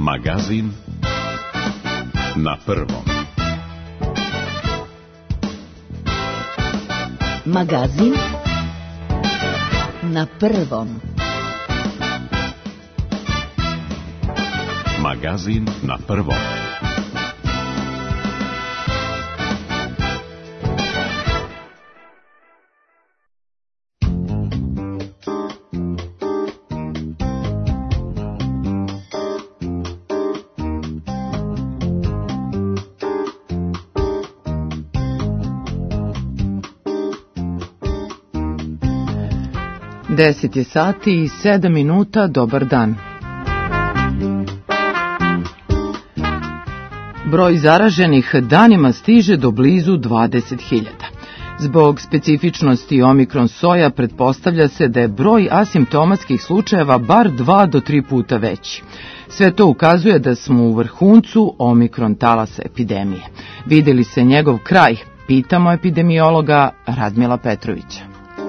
Magazin na prvom. Magazin na prvom. Magazin na prvom. Deset je sati i 7 minuta, dobar dan. Broj zaraženih danima stiže do blizu 20.000. Zbog specifičnosti omikron soja pretpostavlja se da je broj asimptomatskih slučajeva bar 2 do 3 puta veći. Sve to ukazuje da smo u vrhuncu omikron talasa epidemije. Vidi li se njegov kraj? Pitamo epidemiologa Radmila Petrovića.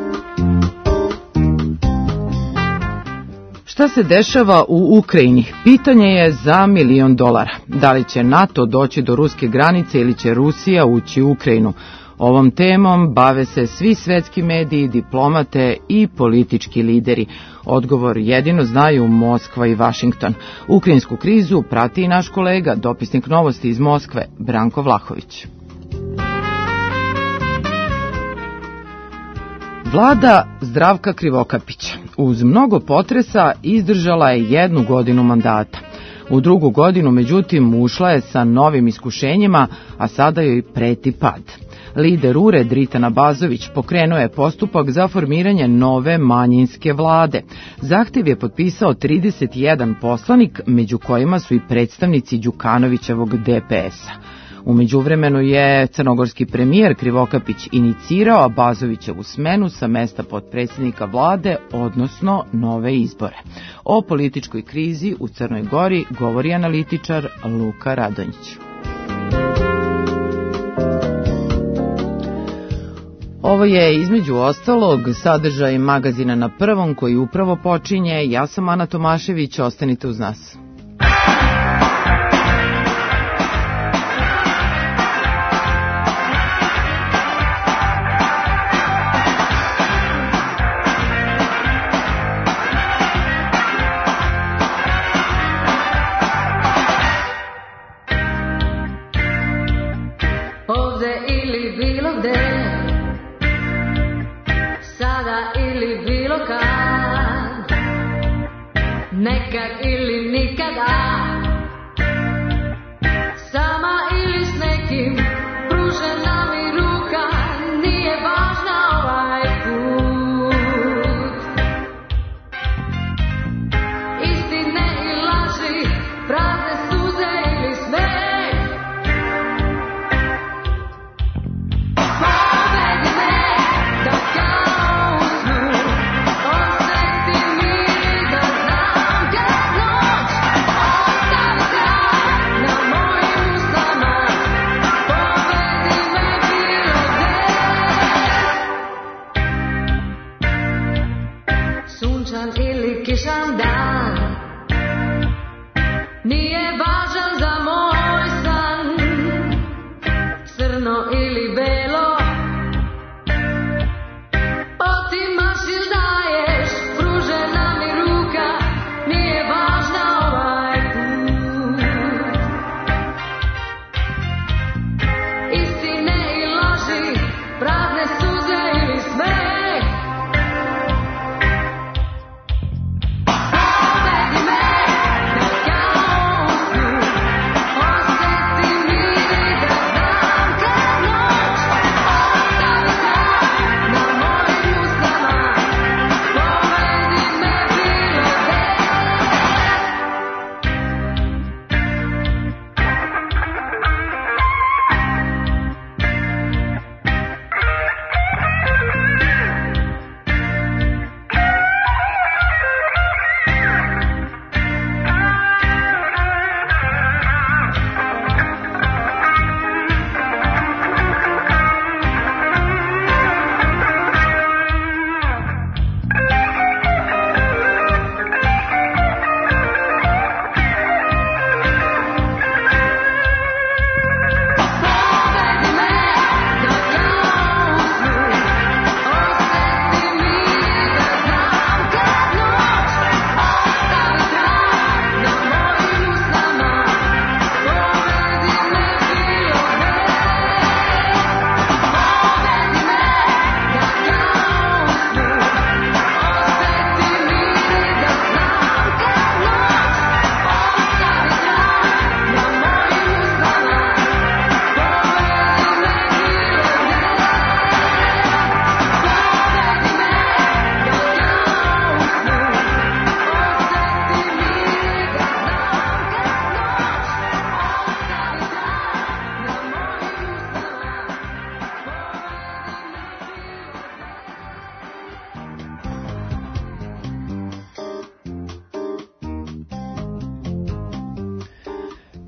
Šta se dešava u Ukrajini? Pitanje je za $1 milion. Da li će NATO doći do ruske granice ili će Rusija ući u Ukrajinu? Ovom temom bave se svi svetski mediji, diplomate i politički lideri. Odgovor jedino znaju Moskva i Vašington. Ukrajinsku krizu prati i naš kolega, dopisnik Novosti iz Moskve, Branko Vlahović. Vlada Zdravka Krivokapića uz mnogo potresa izdržala je 1 godinu mandata. U 2. godinu, međutim, ušla je sa novim iskušenjima, a sada joj preti pad. Lider URE Dritan Abazović pokrenuo je postupak za formiranje nove manjinske vlade. Zahtev je potpisao 31 poslanik, među kojima su i predstavnici Đukanovićevog DPS-a. U međuvremenu je crnogorski premijer Krivokapić inicirao Abazovićevu smenu sa mesta potpredsjednika vlade, odnosno nove izbore. O političkoj krizi u Crnoj Gori govori analitičar Luka Radonjić. Ovo je između ostalog sadržaj magazina na prvom koji upravo počinje. Ja sam Ana Tomašević, ostanite uz nas. Nekad ili nikada, sama ili s nekim, pružena mi ruka, nije važna ovaj put. Istine i laži, prazne suze ili smeh, povedi me da kao u snu osjetim mir i da znam kad noć ostavi trag na mojim usnama. Povedi me bilo gde, sunčan ili kišan dan, nije važan za moj san, crno ili belo, otimaš ili daješ, pružena mi ruka, nije važna ovaj put. Istine i laži, prazne suze ili smeh, povedi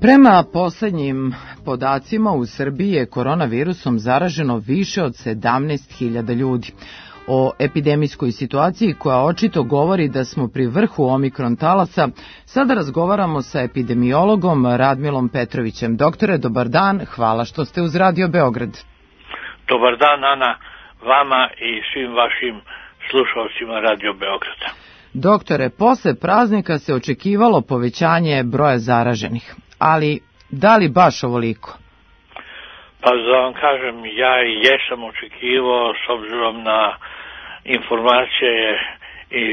Prema poslednjim podacima u Srbiji je koronavirusom zaraženo više od 17.000 ljudi. O epidemijskoj situaciji koja očito govori da smo pri vrhu omikron talasa, sada razgovaramo sa epidemiologom Radmilom Petrovićem. Doktore, dobar dan, hvala što ste uz Radio Beograd. Dobar dan, Ana, vama i svim vašim slušalcima Radio Beograda. Doktore, posle praznika se očekivalo povećanje broja zaraženih, ali da li baš ovoliko? Pa da vam kažem, ja i jesam očekivao s obzirom na informacije i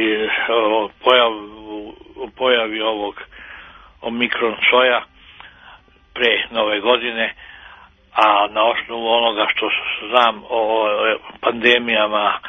pojavi ovog omikron soja pre nove godine, a na osnovu onoga što znam o pandemijama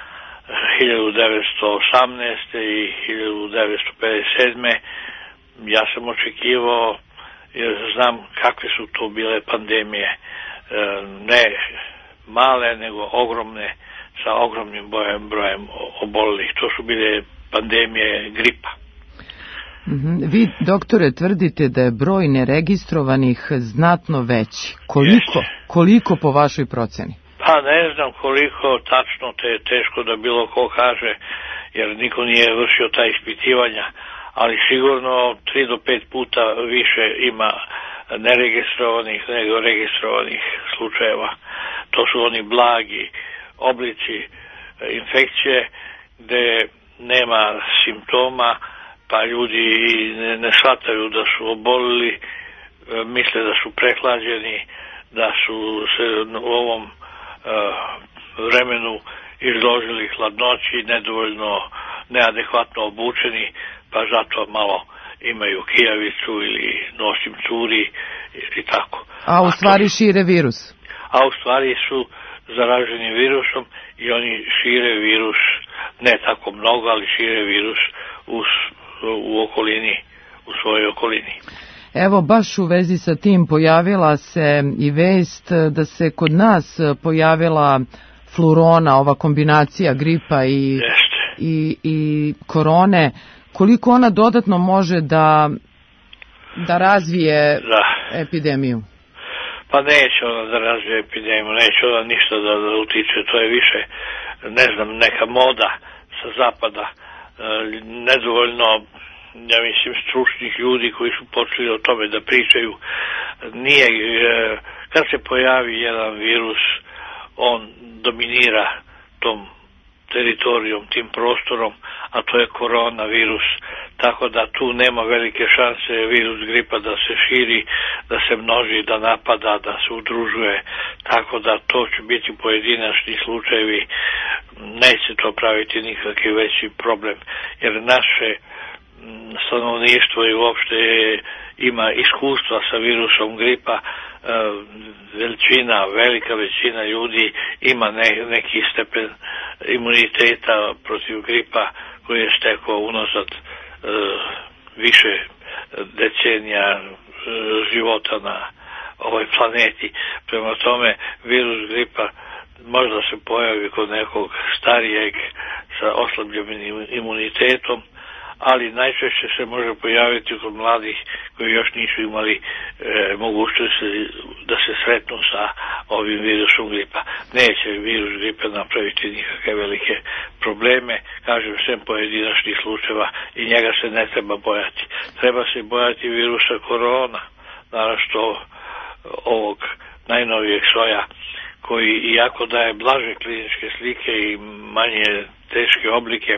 1918. i 1957. ja sam očekivao, jer znam kakve su to bile pandemije, ne male nego ogromne, sa ogromnim brojem obolelih. To su bile pandemije gripa. Vi, doktore, tvrdite da je broj neregistrovanih znatno veći. Koliko po vašoj proceni? Pa ne znam koliko tačno, te je teško da bilo ko kaže, jer niko nije vršio ta ispitivanja, ali sigurno 3 do 5 puta više ima neregistrovanih nego registrovanih slučajeva. To su oni blagi oblici infekcije gde nema simptoma, pa ljudi ne shvataju da su obolili, misle da su prehlađeni, da su se u ovom vremenu izložili hladnoći, nedovoljno neadekvatno obučeni, pa zato malo imaju kijavicu ili nosim curi i tako. A u stvari šire virus? A u stvari su zaraženi virusom i oni šire virus, ne tako mnogo, ali šire virus u okolini, u svojoj okolini. Evo, baš u vezi sa tim pojavila se i vest da se kod nas pojavila flurona, ova kombinacija gripa i korone. Koliko ona dodatno može da razvije epidemiju? Pa neće ona da razvije epidemiju, neće ona ništa da utiče, to je više, ne znam, neka moda sa zapada, nedovoljno, ja mislim, stručnih ljudi koji su počeli o tome da pričaju. Nije, kad se pojavi jedan virus, on dominira tom teritorijom, tim prostorom, a to je koronavirus, tako da tu nema velike šanse virus gripa da se širi, da se množi, da napada, da se udružuje, tako da to će biti pojedinačni slučajevi, neće to praviti nikakvi veći problem, jer naše stanovništvo i uopšte ima iskustva sa virusom gripa, velika većina ljudi ima neki stepen imuniteta protiv gripa koji je stekao unazad više decenija života na ovoj planeti. Prema tome, virus gripa možda se pojavi kod nekog starijeg sa oslabljenim imunitetom, ali najčešće se može pojaviti kod mladih koji još nisu imali mogućnosti da se sretnu sa ovim virusom gripa. Neće virus gripa napraviti nikakve velike probleme, kažem, sem pojedinačnih slučajeva, i njega se ne treba bojati. Treba se bojati virusa korona, naravno ovog najnovijeg soja, koji iako daje blaže kliničke slike i manje teške oblike,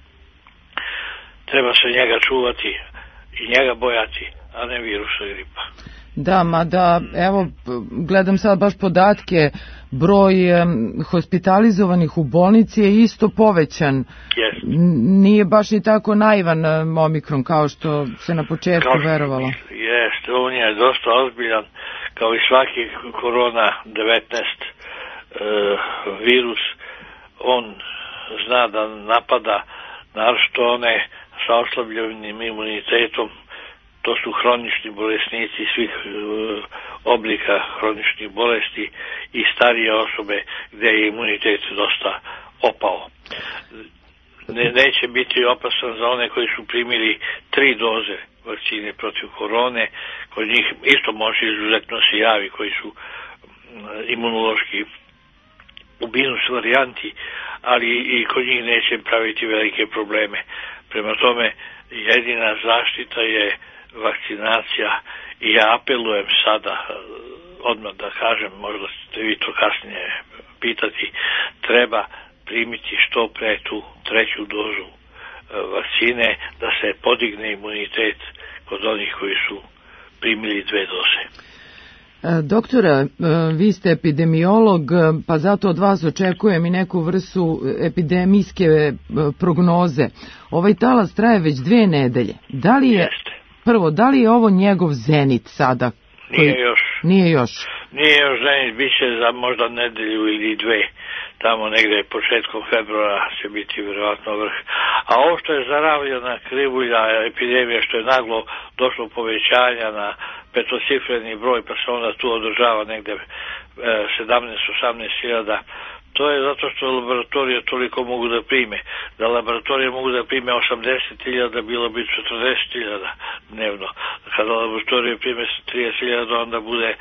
treba se njega čuvati i njega bojati, a ne virusa gripa. Da, mada, evo, gledam sad baš podatke, broj hospitalizovanih u bolnici je isto povećan. Yes. Nije baš ni tako naivan omikron kao što se na početku verovalo. Jeste, on je dosta ozbiljan, kao i svaki korona-19 virus. On zna da napada naročito one sa oslabljenim imunitetom. To su hronični bolesnici svih oblika hroničnih bolesti i starije osobe gdje je imunitet dosta opao. Neće biti opasan za one koji su primili 3 doze vakcine protiv korone. Kod njih isto može izuzetno se javi koji su imunološki u minus varijanti, ali i kod njih neće praviti velike probleme. Prema tome, jedina zaštita je vakcinacija i ja apelujem sada, odmah da kažem, možda ste vi to kasnije pitati, treba primiti što pre tu treću dozu vakcine, da se podigne imunitet kod onih koji su primili 2 doze. Doktore, vi ste epidemiolog, pa zato od vas očekujem i neku vrstu epidemijske prognoze. Ovaj talas traje već 2 nedelje. Da li je, prvo, da li je ovo njegov zenit sada? Nije još. Nije još zenit, bit će za možda nedelju ili 2. Tamo negde početkom februara će biti vjerojatno vrh. A ovo što je zaravljena krivulja epidemije, što je naglo došlo povećanja na petocifreni broj, pa se onda tu održava negde 17-18 hiljada, to je zato što laboratorije toliko mogu da prime. Da laboratorije mogu da prime 80.000, bilo bi 40.000 dnevno. Kada laboratorije prime 30.000, onda bude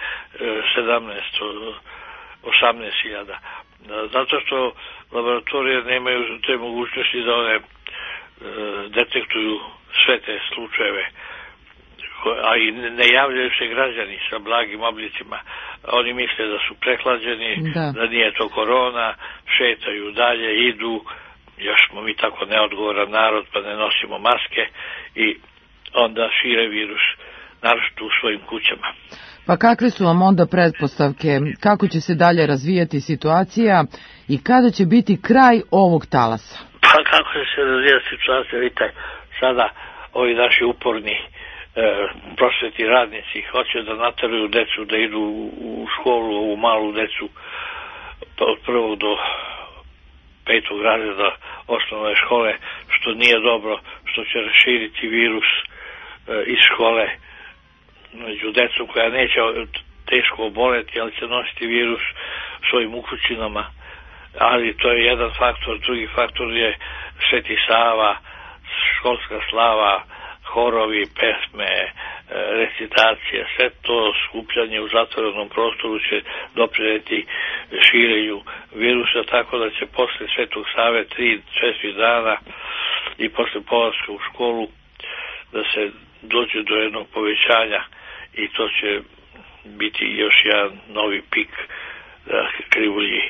18.000. Zato što laboratorije nemaju te mogućnosti da one detektuju sve te slučajeve, a i ne javljaju se građani sa blagim oblicima. Oni misle da su prehlađeni, da nije to korona, šetaju dalje, idu, još smo mi tako neodgovoran narod pa ne nosimo maske i onda šire virus, naročito u svojim kućama. Pa kakve su vam onda pretpostavke, kako će se dalje razvijati situacija i kada će biti kraj ovog talasa? Pa kako će se razvijati situacija, vidite, sada ovi naši uporni prosvetni radnici hoće da nateraju decu da idu u školu, ovu malu decu od 1. do 5. razreda osnovne škole, što nije dobro, što će raširiti virus iz škole među decom koja neće teško oboleti, ali će nositi virus svojim ukućinama. Ali to je jedan faktor. Drugi faktor je Sveti Sava, školska slava, horovi, pesme, recitacije, sve to skupljanje u zatvorenom prostoru će doprineti širenju virusa, tako da će posle Svetog Save 3-4 dana i posle polaska u školu da se dođe do jednog povećanja i to će biti još jedan novi pik krivulji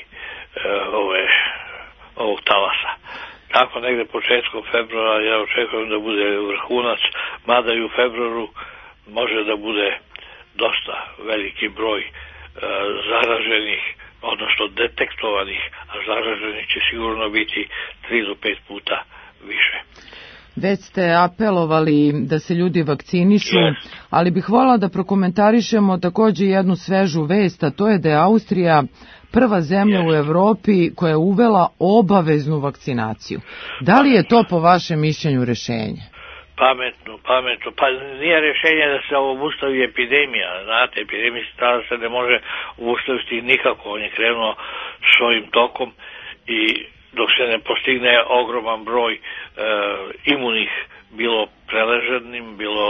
ovog talasa. Tako negde početkom februara ja očekujem da bude vrhunac, mada i u februaru može da bude dosta veliki broj zaraženih, odnosno detektovanih, a zaraženih će sigurno biti 3 do 5 puta više. Već ste apelovali da se ljudi vakcinišu, ali bih voljela da prokomentarišemo također jednu svežu vest, a to je da je Austrija prva zemlja u Evropi koja je uvela obaveznu vakcinaciju. Da li je to po vašem mišljenju rešenje? Pametno. Pa nije rešenje da se obustavi epidemija. Znate, epidemijski talas se ne može obustaviti nikako. On je krenuo svojim tokom i dok se ne postigne ogroman broj imunih, bilo preleženim, bilo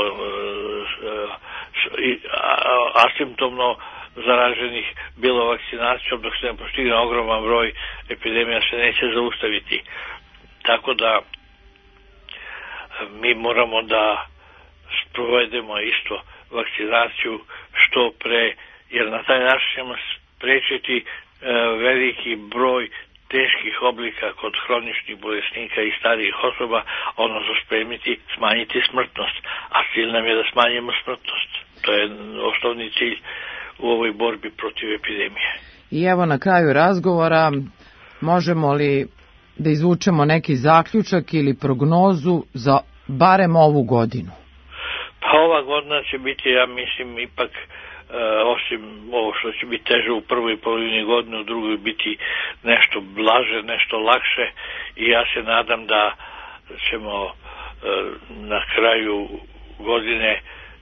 asimptomno zaraženih, bilo vakcinacijom, dok se ne postigne ogroman broj, epidemija se neće zaustaviti. Tako da mi moramo da sprovedemo isto vakcinaciju što pre, jer na taj način ćemo sprečiti veliki broj teških oblika kod hroničnih bolesnika i starijih osoba, odnosno smanjiti smrtnost, a cilj nam je da smanjimo smrtnost. To je osnovni cilj u ovoj borbi protiv epidemije. I evo na kraju razgovora, možemo li da izvučemo neki zaključak ili prognozu za barem ovu godinu? Pa ova godina će biti, ja mislim, ipak osim ovo što će biti teže u prvoj polovini godine, u drugoj biti nešto blaže, nešto lakše i ja se nadam da ćemo na kraju godine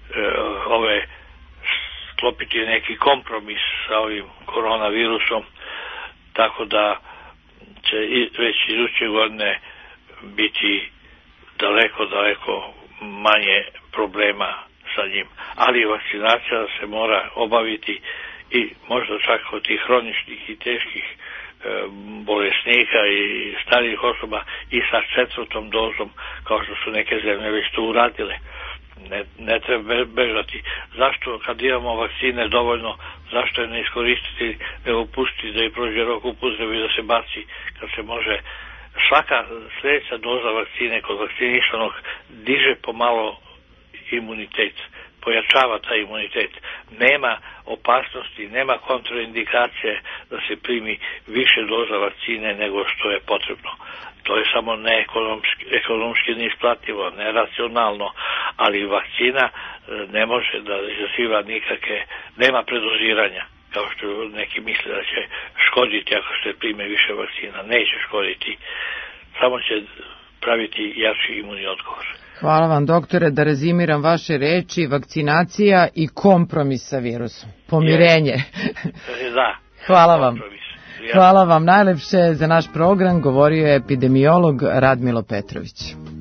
sklopiti neki kompromis sa ovim koronavirusom, tako da će već iduće godine biti daleko manje problema sa njim. Ali vakcinacija se mora obaviti i možda čak od tih hroničnih i teških bolesnika i starijih osoba i sa 4. dozom, kao što su neke zemlje već to uradile. Ne treba bežati. Zašto kad imamo vakcine dovoljno, zašto je ne iskoristiti, nego pustiti da i prođe rok upotrebe i da se baci kad se može. Svaka sljedeća doza vakcine kod vakcinisanog diže pomalo imunitet, pojačava taj imunitet. Nema opasnosti, nema kontraindikacije da se primi više doza vakcine nego što je potrebno. To je samo ekonomski neisplativo, neracionalno, ali vakcina ne može da izaziva nikakve, nema predoziranja, kao što neki misle da će škoditi ako se prime više vakcina. Neće škoditi, samo će praviti jači imunni odgovor. Hvala vam, doktore, da rezimiram vaše reči, vakcinacija i kompromis sa virusom. Pomirenje. Da. Hvala vam. Hvala vam najlepše za naš program, govorio je epidemiolog Radmilo Petrović.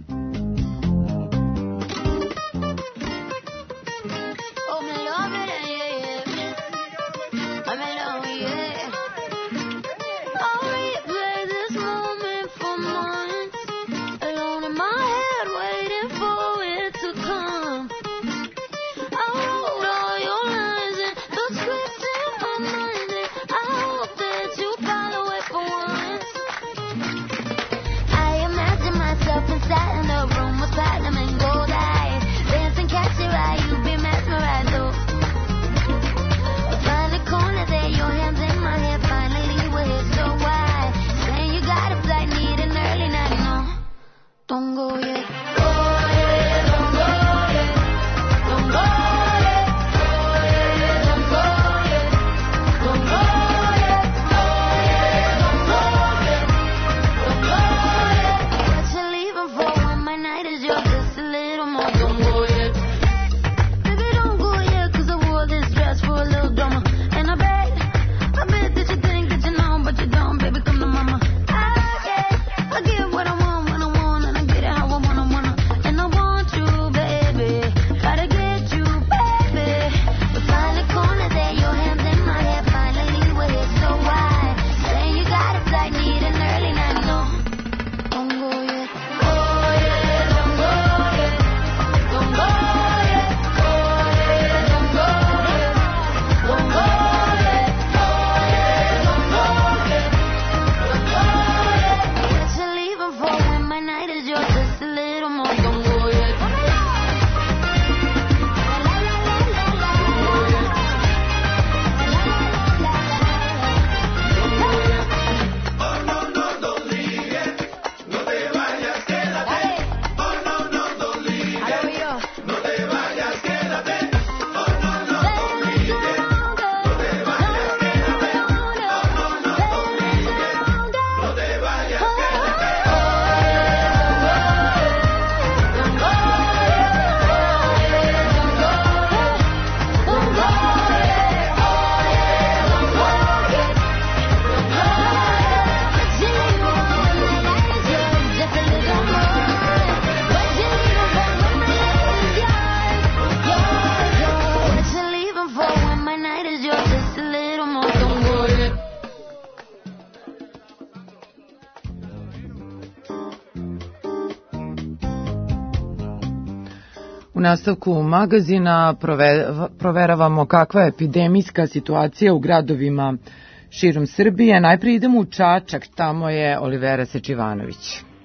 U nastavku magazina proveravamo kakva je epidemijska situacija u gradovima širom Srbije. Najprije idemo u Čačak, tamo je Olivera Sečivanović.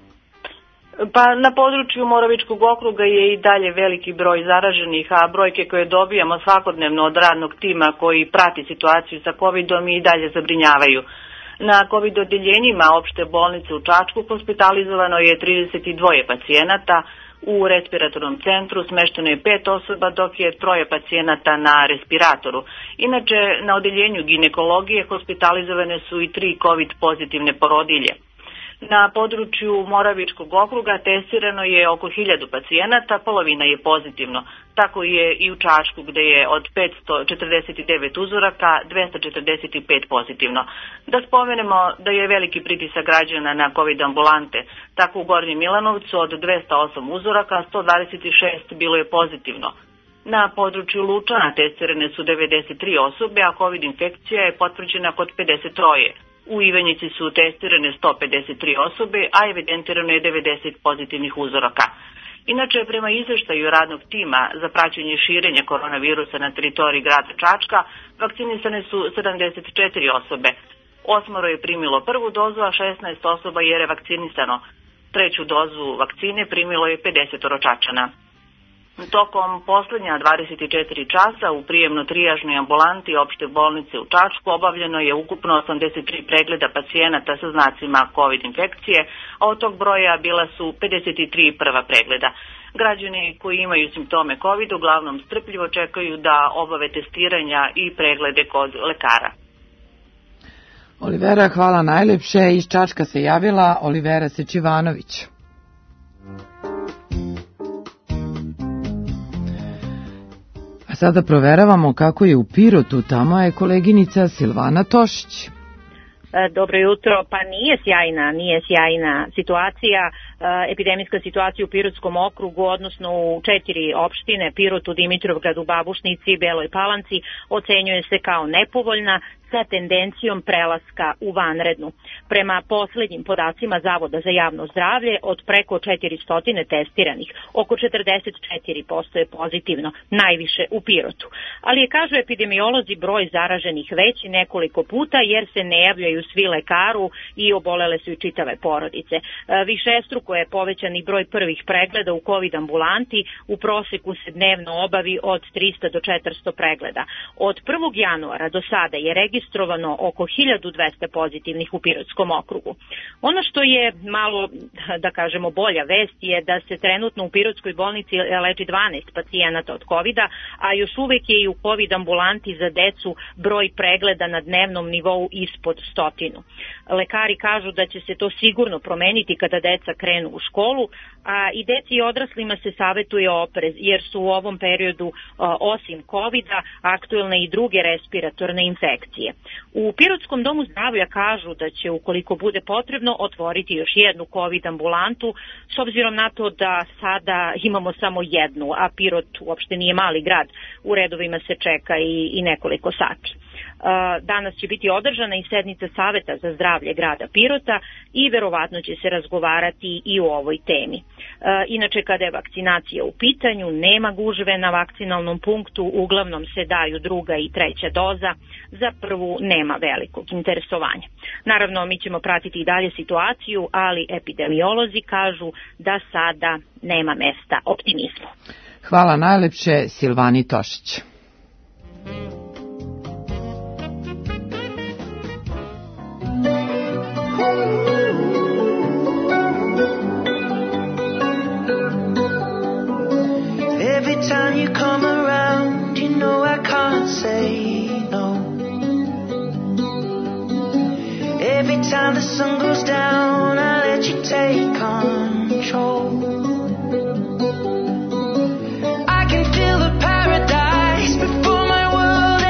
Pa na području Moravičkog okruga je i dalje veliki broj zaraženih, a brojke koje dobijamo svakodnevno od radnog tima koji prati situaciju sa COVID-om i dalje zabrinjavaju. Na COVID odjeljenjima opšte bolnice u Čačku hospitalizovano je 32 pacijenata, u respiratornom centru smešteno je 5 osoba, dok je 3 pacijenata na respiratoru. Inače, na odjeljenju ginekologije hospitalizovane su i 3 COVID pozitivne porodilje. Na području Moravičkog okruga testirano je oko 1000 pacijenata, polovina je pozitivno. Tako je i u Čačku gde je od 549 uzoraka 245 pozitivno. Da spomenemo da je veliki pritisak građana na COVID ambulante. Tako u Gornjem Milanovcu od 208 uzoraka 126 bilo je pozitivno. Na području Lučana testirane su 93 osobe, a COVID infekcija je potvrđena kod 53. U Ivanjici su testirane 153 osobe, a evidentirano je 90 pozitivnih uzoraka. Inače, prema izveštaju radnog tima za praćenje širenja koronavirusa na teritoriji grada Čačka, vakcinisane su 74 osobe. 8 je primilo prvu dozu, a 16 osoba je revakcinisano. Treću dozu vakcine primilo je 50 Čačana. Tokom poslednja 24 časa u prijemno-trijažnoj ambulanti opšte bolnice u Čačku obavljeno je ukupno 83 pregleda pacijenata sa znacima COVID infekcije, a od tog broja bila su 53 prva pregleda. Građani koji imaju simptome COVID uglavnom strpljivo čekaju da obave testiranja i preglede kod lekara. Olivera, hvala najlepše. Iz Čačka se javila Olivera Sečivanović. A sada proveravamo kako je u Pirotu, tamo je koleginica Silvana Tošić. Dobro jutro, pa nije sjajna situacija, epidemijska situacija u Pirotskom okrugu, odnosno u 4 opštine, Pirotu, Dimitrovgradu, Babušnici i Beloj Palanci, ocenjuje se kao nepovoljna sa tendencijom prelaska u vanrednu. Prema poslednjim podacima Zavoda za javno zdravlje, od preko 400 testiranih, oko 44% je pozitivno, najviše u Pirotu. Ali je, kažu epidemiolozi, broj zaraženih veći nekoliko puta jer se ne javljaju svi lekaru i obolele su i čitave porodice. Višestruko je povećan i broj prvih pregleda u COVID ambulanti, u proseku se dnevno obavi od 300 do 400 pregleda. Od 1. januara do sada je registrovano oko 1200 pozitivnih u Pirotskom okrugu. Ono što je malo, da kažemo, bolja vest je da se trenutno u Pirotskoj bolnici leči 12 pacijenata od COVID-a, a još uvek je i u COVID ambulanti za decu broj pregleda na dnevnom nivou ispod 100. Lekari kažu da će se to sigurno promeniti kada deca krenu u školu, a i deci i odraslima se savetuje oprez, jer su u ovom periodu, osim COVID-a, aktuelne i druge respiratorne infekcije. U Pirotskom domu zdravlja kažu da će, ukoliko bude potrebno, otvoriti još jednu COVID ambulantu, s obzirom na to da sada imamo samo jednu, a Pirot uopšte nije mali grad, u redovima se čeka i nekoliko sati. Danas će biti održana i sednica Saveta za zdravlje grada Pirota i verovatno će se razgovarati i o ovoj temi. Inače, kada je vakcinacija u pitanju, nema gužve na vakcinalnom punktu, uglavnom se daju druga i treća doza, za prvu nema velikog interesovanja. Naravno, mi ćemo pratiti i dalje situaciju, ali epidemiolozi kažu da sada nema mesta optimizmu. Hvala najlepše Silvani Tošić. Every time you come around, you know I can't say no. Every time the sun goes down, I let you take control. I can feel the paradise before my world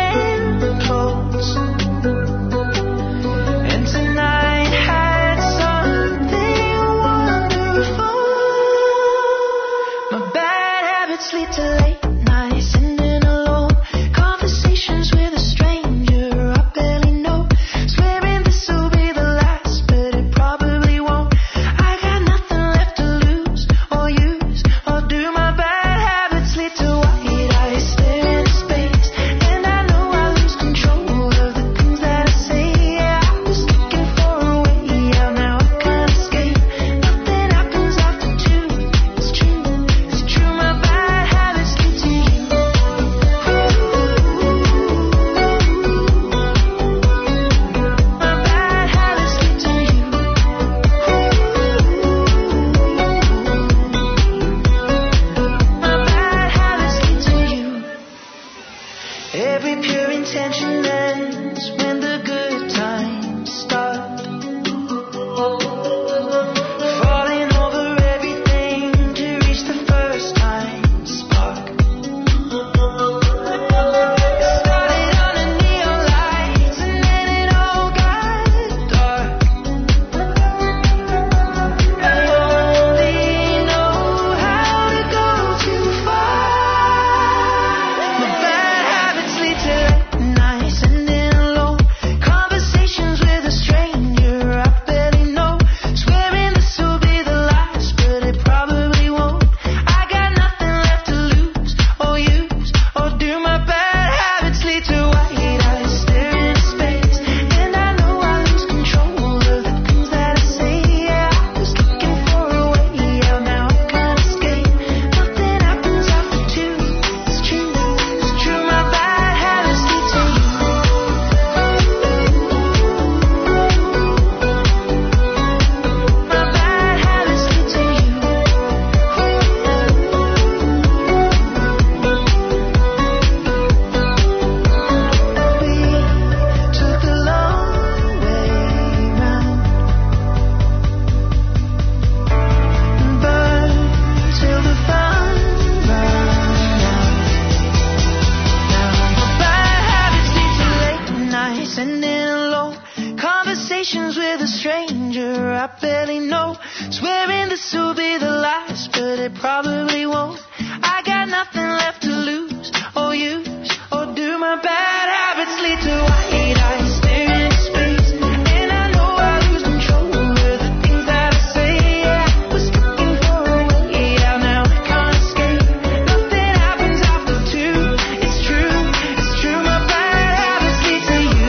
Swearing this will be the last, but it probably won't. I got nothing left to lose or use, or do my bad habits lead to white eyes staring into space? And I know I lose control with the things that I say. I was looking for a way out, now I can't escape. Nothing happens after two. It's true, my bad habits lead to you.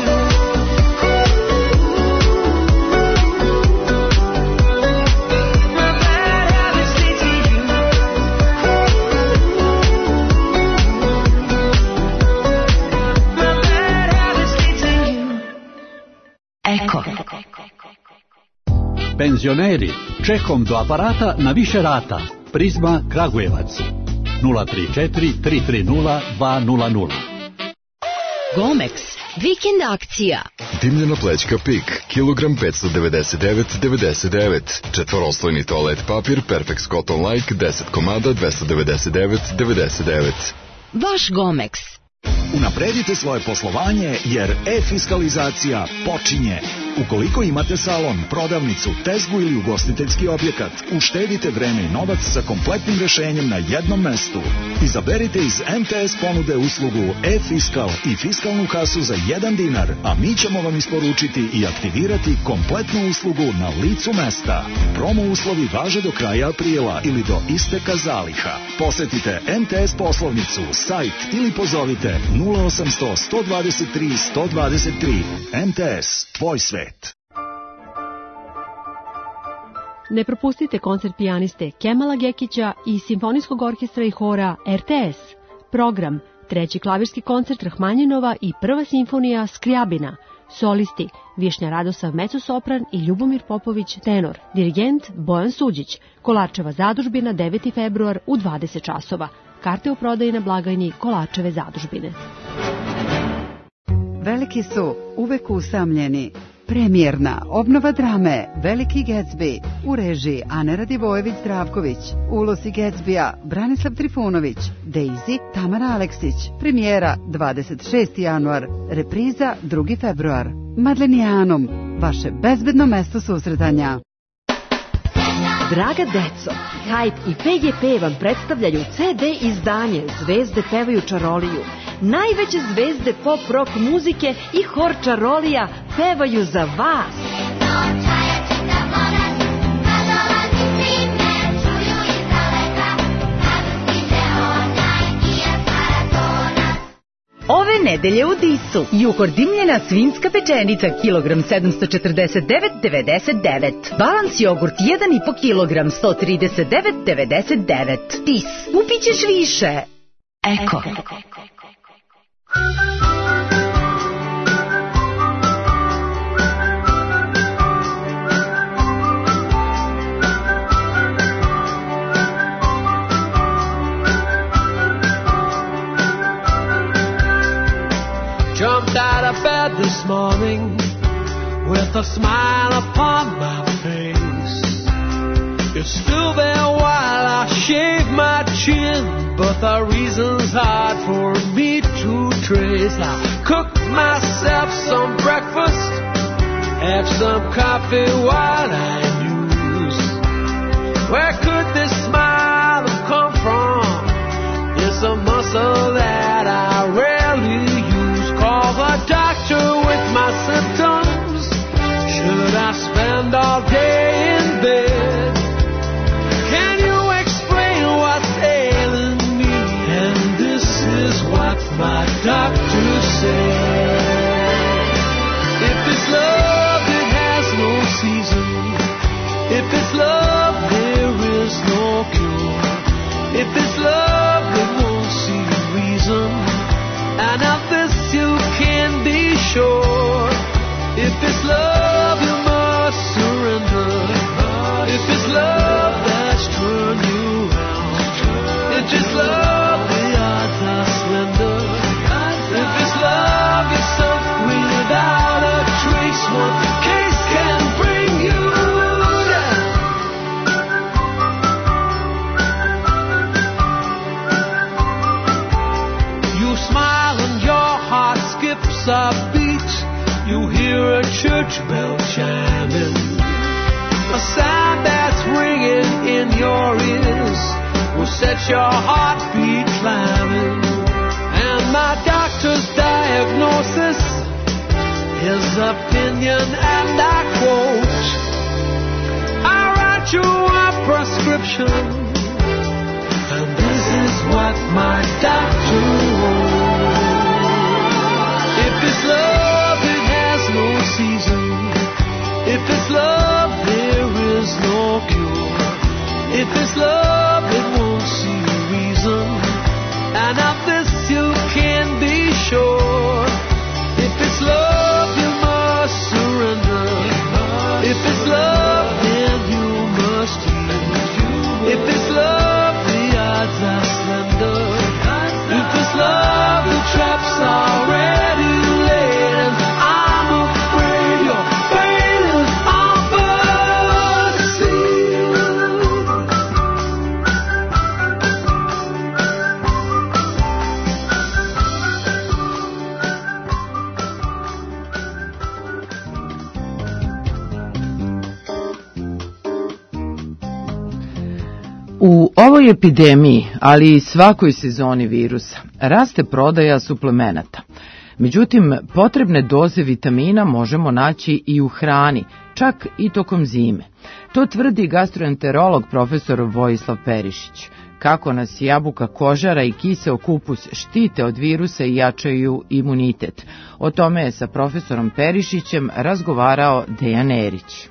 My bad habits lead to you. My bad habits lead to you. Eko. Penzioneri, čekom do aparata na više rata. Prizma Kragujevac 034 330 200. Gomex, vikend akcija. Dimljena plećka Pik, kilogram 599,99. Četvoroslojni toalet papir Perfect Cotton Like 10 komada 299,99. Vaš Gomex. Unapredite svoje poslovanje jer e-fiskalizacija počinje. Ukoliko imate salon, prodavnicu, tezgu ili ugostiteljski objekat, uštedite vreme i novac sa kompletnim rešenjem na jednom mestu. Izaberite iz MTS ponude uslugu e-fiskal i fiskalnu kasu za 1 dinar, a mi ćemo vam isporučiti i aktivirati kompletnu uslugu na licu mesta. Promo uslovi važe do kraja aprila ili do isteka zaliha. Posetite MTS poslovnicu, sajt ili pozovite 0800 123 123. MTS, tvoj svet. Ne propustite koncert pijaniste Kemala Gekića i Simfonijskog orkestra i hora RTS. Program, treći klavirski koncert Rahmanjinova i prva simfonija Skrijabina. Solisti, Višnja Radosav mecosopran i Ljubomir Popović tenor. Dirigent Bojan Suđić. Kolarčeva zadužbina 9. februar u 20 časova. Karte u prodaji na blagajni Kolarčeve zadužbine. Veliki su uvek usamljeni. Premijerna obnova drame Veliki Gatsby u režiji Ane Radivojević-Zdravković, ulozi Gatsbya Branislav Trifunović, Daisy Tamara Aleksić, premijera 26. januar, repriza 2. februar. Madlenijanom, vaše bezbedno mesto susretanja. Draga deco, Hype i PGP vam predstavljaju CD izdanje Zvezde pevaju čaroliju. Najveće zvezde pop rock muzike i hor čarolija pevaju za vas. Ove nedelje u Disu Jukor dimljena svinjska pečenica kilogram 749,99. Balans jogurt 1,5 kilogram 139,99. Dis, kupit ćeš više. Eko. Jumped out of bed this morning with a smile upon my face. It's still there while I shave my chin, but the reason's hard for me to trace. I cook myself some breakfast, have some coffee while I muse. Where could this smile have come from? It's a muscle that I rarely use. Call the doctor with my symptoms. Should I spend all day in bed? Can you explain what's ailing me? And this is what my doctor said. If it's love, it has no season. If it's love, there is no cure. If it's love, it won't see reason. And of this you can be sure. If it's love, you must surrender. If it's love, that's turn you round. If it's love, the odds are slender. If it's love, you're sunk without a trace. One case can bring you down. You smile and your heart skips a beat. You hear a church bell chiming, a sound that's your heartbeat climbing. And my doctor's diagnosis, his opinion, and I quote, I write you a prescription, and this is what my doctor wrote. If it's love, it has no season. If it's love, there is no cure. If it's love, it won't see a reason. And of this you can be sure. If it's love, you must surrender. If it's love, then you must yield. If it's love, the odds are slender. If it's love, the traps are ready laid. And I'm afraid your fate is on but sealed. U ovoj epidemiji, ali i svakoj sezoni virusa, raste prodaja suplemenata. Međutim, potrebne doze vitamina možemo naći i u hrani, čak i tokom zime. To tvrdi gastroenterolog profesor Vojislav Perišić. Kako nas jabuka kožara i kiseo kupus štite od virusa i jačaju imunitet. O tome je sa profesorom Perišićem razgovarao Dejan Erić.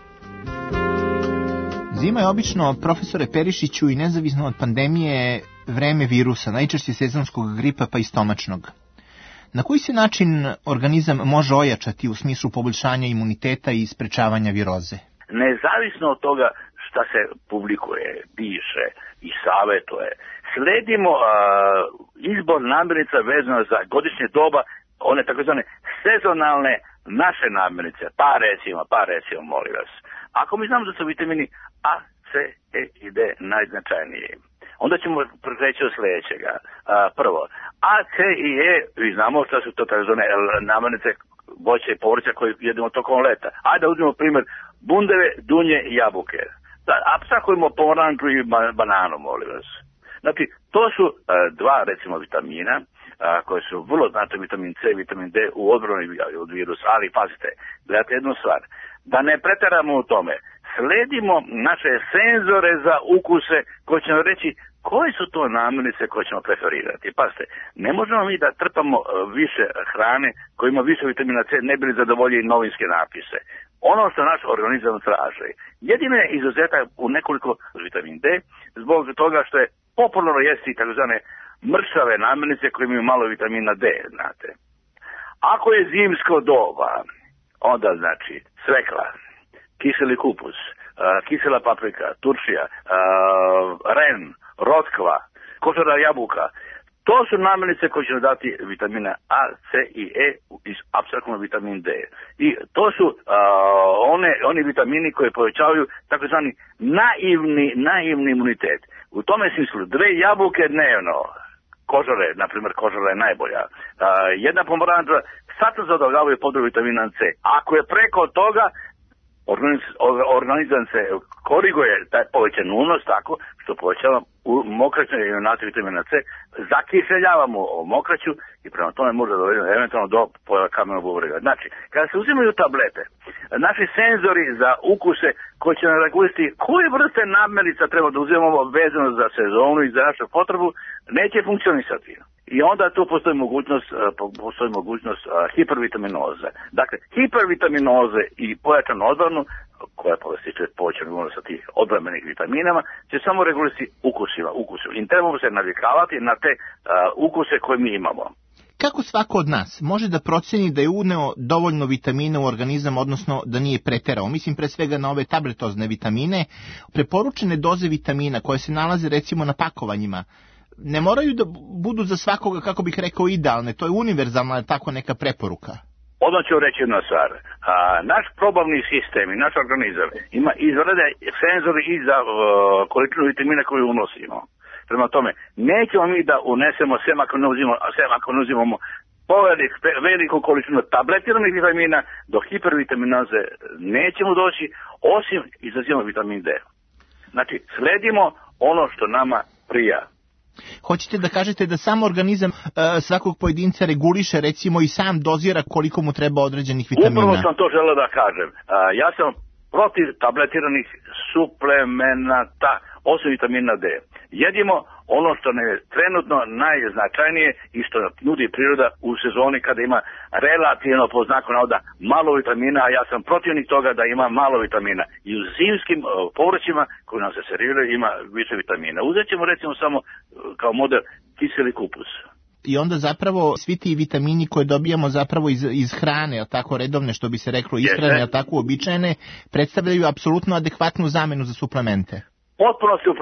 Zima je obično, profesore Perišiću, i nezavisno od pandemije, vreme virusa, najčešće sezonskog gripa pa i stomačnog. Na koji se način organizam može ojačati u smislu poboljšanja imuniteta i sprečavanja viroze? Nezavisno od toga šta se publikuje, piše i savetuje, sledimo izbor namirnica vezano za godišnje doba, one takozvane sezonalne naše namirnice, pa recimo, molim vas. Ako mi znamo da su vitamini A, C, E i D najznačajniji, onda ćemo preći od sljedećega. Prvo, A, C i E, vi znamo što su to takozvane namirnice voća i povrća koje jedemo tokom leta. Ajde da uzmemo primjer bundeve, dunje i jabuke. Apsakujemo pomaranču i bananu, molim vas. Znači, to su dva, recimo, vitamina koje su vrlo znate, vitamin C, vitamin D u odbrani od virusa, ali pazite, gledajte jednu stvar, da ne preteramo u tome, sledimo naše senzore za ukuse koji će nam reći koje su to namirnice koje ćemo preferirati. Pazite, ne možemo mi da trpamo više hrane koja ima više vitamina C, ne bi li zadovoljili novinske napise. Ono što naš organizam traži. Jedino je izuzetak u nekoliko vitamin D, zbog toga što je popularno jesti takozvane mršave namirnice koje imaju malo vitamina D, znate. Ako je zimsko doba, onda znači svekla, kiseli kupus, kisela paprika, turšija, ren, rotkva, košara jabuka. To su namirnice koje će dati vitamina A, C i E i apsolutno vitamin D. I to su oni vitamini koji povećavaju takozvani naivni imunitet. U tome smislu 2 jabuke dnevno, kožare, na primjer kožara je najbolja, jedna pomaranča satno zadovoljavaju potrebu vitamina C. Ako je preko toga, organizam se koriguje taj povećan unos tako što povećava mokraću i ionate vitamina C, zakiseljavamo mokraću i prema tome može dovesti eventualno do pojava kamenog bubrega. Znači, kada se uzimaju tablete, naši senzori za ukuse koji će nam regulisati koje vrste namirnica treba da uzimamo vezano za sezonu i za našu potrebu, neće funkcionisati. I onda tu postoji mogućnost hipervitaminoze. Dakle, hipervitaminoze i pojačanu odbranu, koja povestiče povećanu imunost sa tih odbrambenih vitaminama, će samo regulisati ukusima. I trebamo se navikavati na te ukuse koje mi imamo. Kako svako od nas može da proceni da je uneo dovoljno vitamina u organizam, odnosno da nije preterao? Mislim pre svega na ove tabletozne vitamine. Preporučene doze vitamina koje se nalaze recimo na pakovanjima ne moraju da budu za svakoga, kako bih rekao, idealne. To je univerzalna tako neka preporuka. Odmah ću reći jedna stvar. Naš probavni sistem i naš organizam ima izvanredne senzori i za količinu vitamina koju unosimo. Prema tome, nećemo mi da unesemo sem ako ne uzimamo veliku količinu tabletiranih vitamina, do hipervitaminoze nećemo doći, osim izazivamo vitamin D. Znači, sledimo ono što nama prija. Hoćete da kažete da sam organizam svakog pojedinca reguliše, recimo i sam dozira koliko mu treba određenih vitamina? Upravo sam to želeo da kažem. Ja sam protiv tabletiranih suplemenata, osim vitamina D. Jedimo ono što ne je trenutno najznačajnije i što nudi priroda u sezoni kada ima relativno, po znaku navoda, malo vitamina, a ja sam protivnik toga da ima malo vitamina. I u zimskim povrćima koji nam se serviraju ima više vitamina. Uzet ćemo recimo samo kao model kiseli kupus. I onda zapravo svi ti vitamini koje dobijamo zapravo iz hrane, a tako redovne, što bi se reklo ishrane, a tako uobičajene, predstavljaju apsolutno adekvatnu zamenu za suplemente. Potpuno su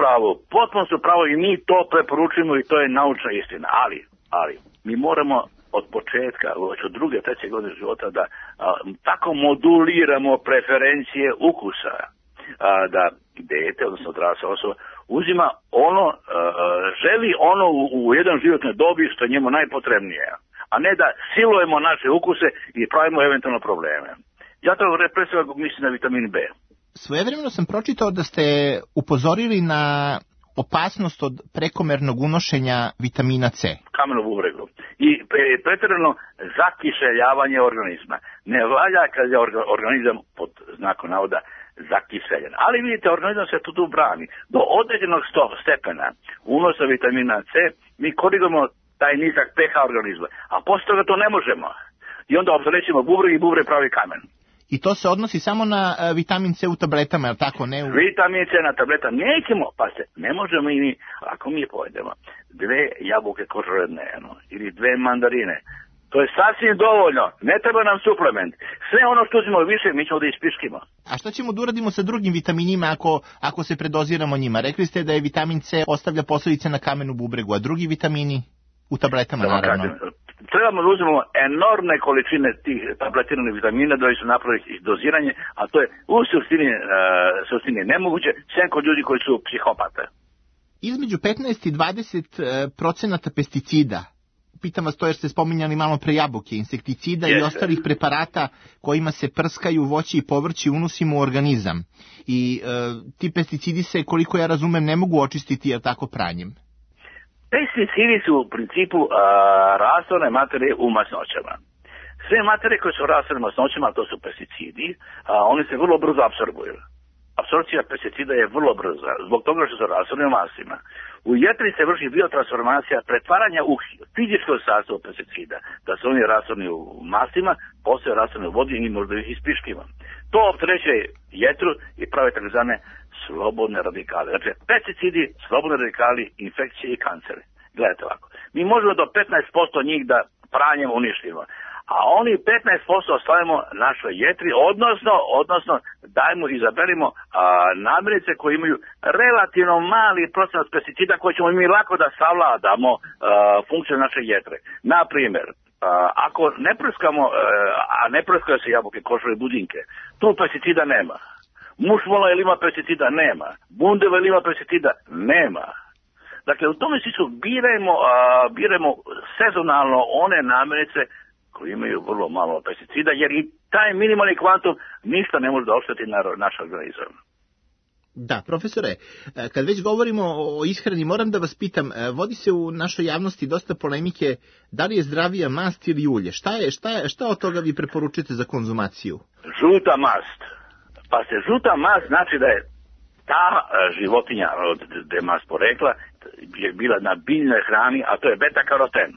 u pravu i mi to preporučujemo i to je naučna istina, ali mi moramo od početka, već od 2. 3. godine života da tako moduliramo preferencije ukusa, da dete, odnosno odrasla osoba, uzima ono, želi ono u jedan životnoj dobi što je njemu najpotrebnije, a ne da silujemo naše ukuse i pravimo eventualno probleme. Ja to represivno mislim na vitamin B. Svojevremeno sam pročitao da ste upozorili na opasnost od prekomernog unošenja vitamina C. Kamenu bubregu. I pretjerano zakiseljavanje organizma. Ne valja kad je organizam pod znakom navoda zakiseljen. Ali vidite, organizam se tu brani. Do određenog stepena unosa vitamina C mi korigujemo taj nizak pH organizma. A poslije toga to ne možemo. I onda opterećimo bubreg i bubreg pravi kamen. I to se odnosi samo na vitamin C u tabletama, je li tako? Ne u... Vitamin C na tabletama nećemo, pa se, ne možemo i mi, ako mi pojedemo 2 jabuke kožoredne, ili 2 mandarine, to je sasvim dovoljno, ne treba nam suplement. Sve ono što uzimo više, mi ćemo da ispiškimo. A šta ćemo da uradimo sa drugim vitaminima ako se predoziramo njima? Rekli ste da je vitamin C ostavlja posljedice na kamenu bubregu, a drugi vitamini u tabletama, naravno. Trebamo da uzmemo enormne količine tih tabletiranih vitamina da su napraviti doziranje, a to je u suštini nemoguće, sem kod ljudi koji su psihopate. Između 15 i 20% pesticida, pitam vas to jer ste spominjali malo pre jabuke, insekticida i ostalih preparata kojima se prskaju voće i povrće unosimo u organizam. I ti pesticidi se, koliko ja razumem, ne mogu očistiti, jer tako, pranjem. Pesticidi su u principu rastvorne materije u masnoćama. Sve materije koje su rastvorne u masnoćama, to su pesticidi, oni se vrlo brzo apsorbuju. Apsorpcija pesticida je vrlo brza, zbog toga što su rastvorne u masima. U jetri se vrši biotransformacija pretvaranja u fizičkog sastava pesticida, da su oni rastvorni u masima, postoje rastvorni u vodi i mi možda ih ispiškimo. To opterećuje jetru i prave takozvane slobodne radikale. Znači, pesticidi, slobodne radikali, infekcije i kanceri. Gledajte ovako. Mi možemo do 15% njih da pranjem uništimo, a oni 15% ostavimo našoj jetri, odnosno dajmo, izaberimo namirnice koje imaju relativno mali procenat pesticida koje ćemo mi lako da savladamo funkciju naše jetre. Na primjer, ako ne prskamo, a ne prskaju se jabuke, košove i budinke, tu pesticida nema. Mušmola ili ima pesticida? Nema. Bundeva ili ima pesticida? Nema. Dakle, u tome smislu birajmo sezonalno one namirnice koji imaju vrlo malo pesticida, jer i taj minimalni kvantum ništa ne može da ošteti na naš organizam. Da, profesore, kad već govorimo o ishrani, moram da vas pitam, vodi se u našoj javnosti dosta polemike da li je zdravija mast ili ulje. Šta od toga vi preporučujete za konzumaciju? Žuta mast. Pa se žuta mast znači da je ta životinja od gde je mast porekla je bila na biljnoj hrani, a to je beta-karoten.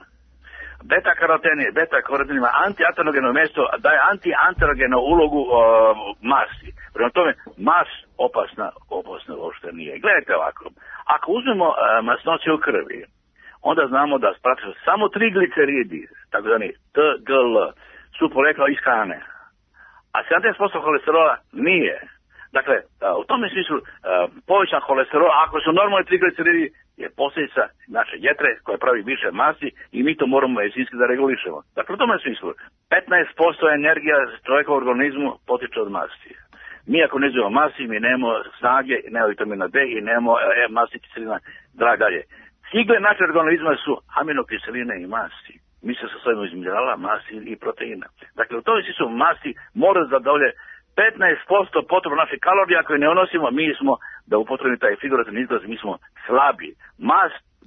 Beta-karoten ima antiaterogeno mjesto, daje antianterogenu ulogu masti. Prema tome, mast opasna uopšte nije. Gledajte ovako, ako uzmemo masnoće u krvi, onda znamo da praktično samo 3 gliceridi, takozvani TGL, su porekla iz hrane, a 70% holesterola nije. Dakle, u tome smislu povećan holesterol, ako su normalni trigliceridi, je posljedica naše jetre koja pravi više masti i mi to moramo medicinski da regulišemo. Dakle, u tome smislu 15% energija čovjeka u organizmu potiče od masti. Mi ako ne uzmemo masti, mi nemamo snage, nemamo vitamina D i nemamo masti, kiselina, dalje. Cigle našeg organizma su aminokiseline i masti. Mi se sastojimo iz minerala, masti i proteina. Dakle, u tome smislu masti mora zadovolje 15% potrebno naših kalorija koje ne unosimo, mi smo, da upotrebimo taj figurativni izraz, mi smo slabi. Mast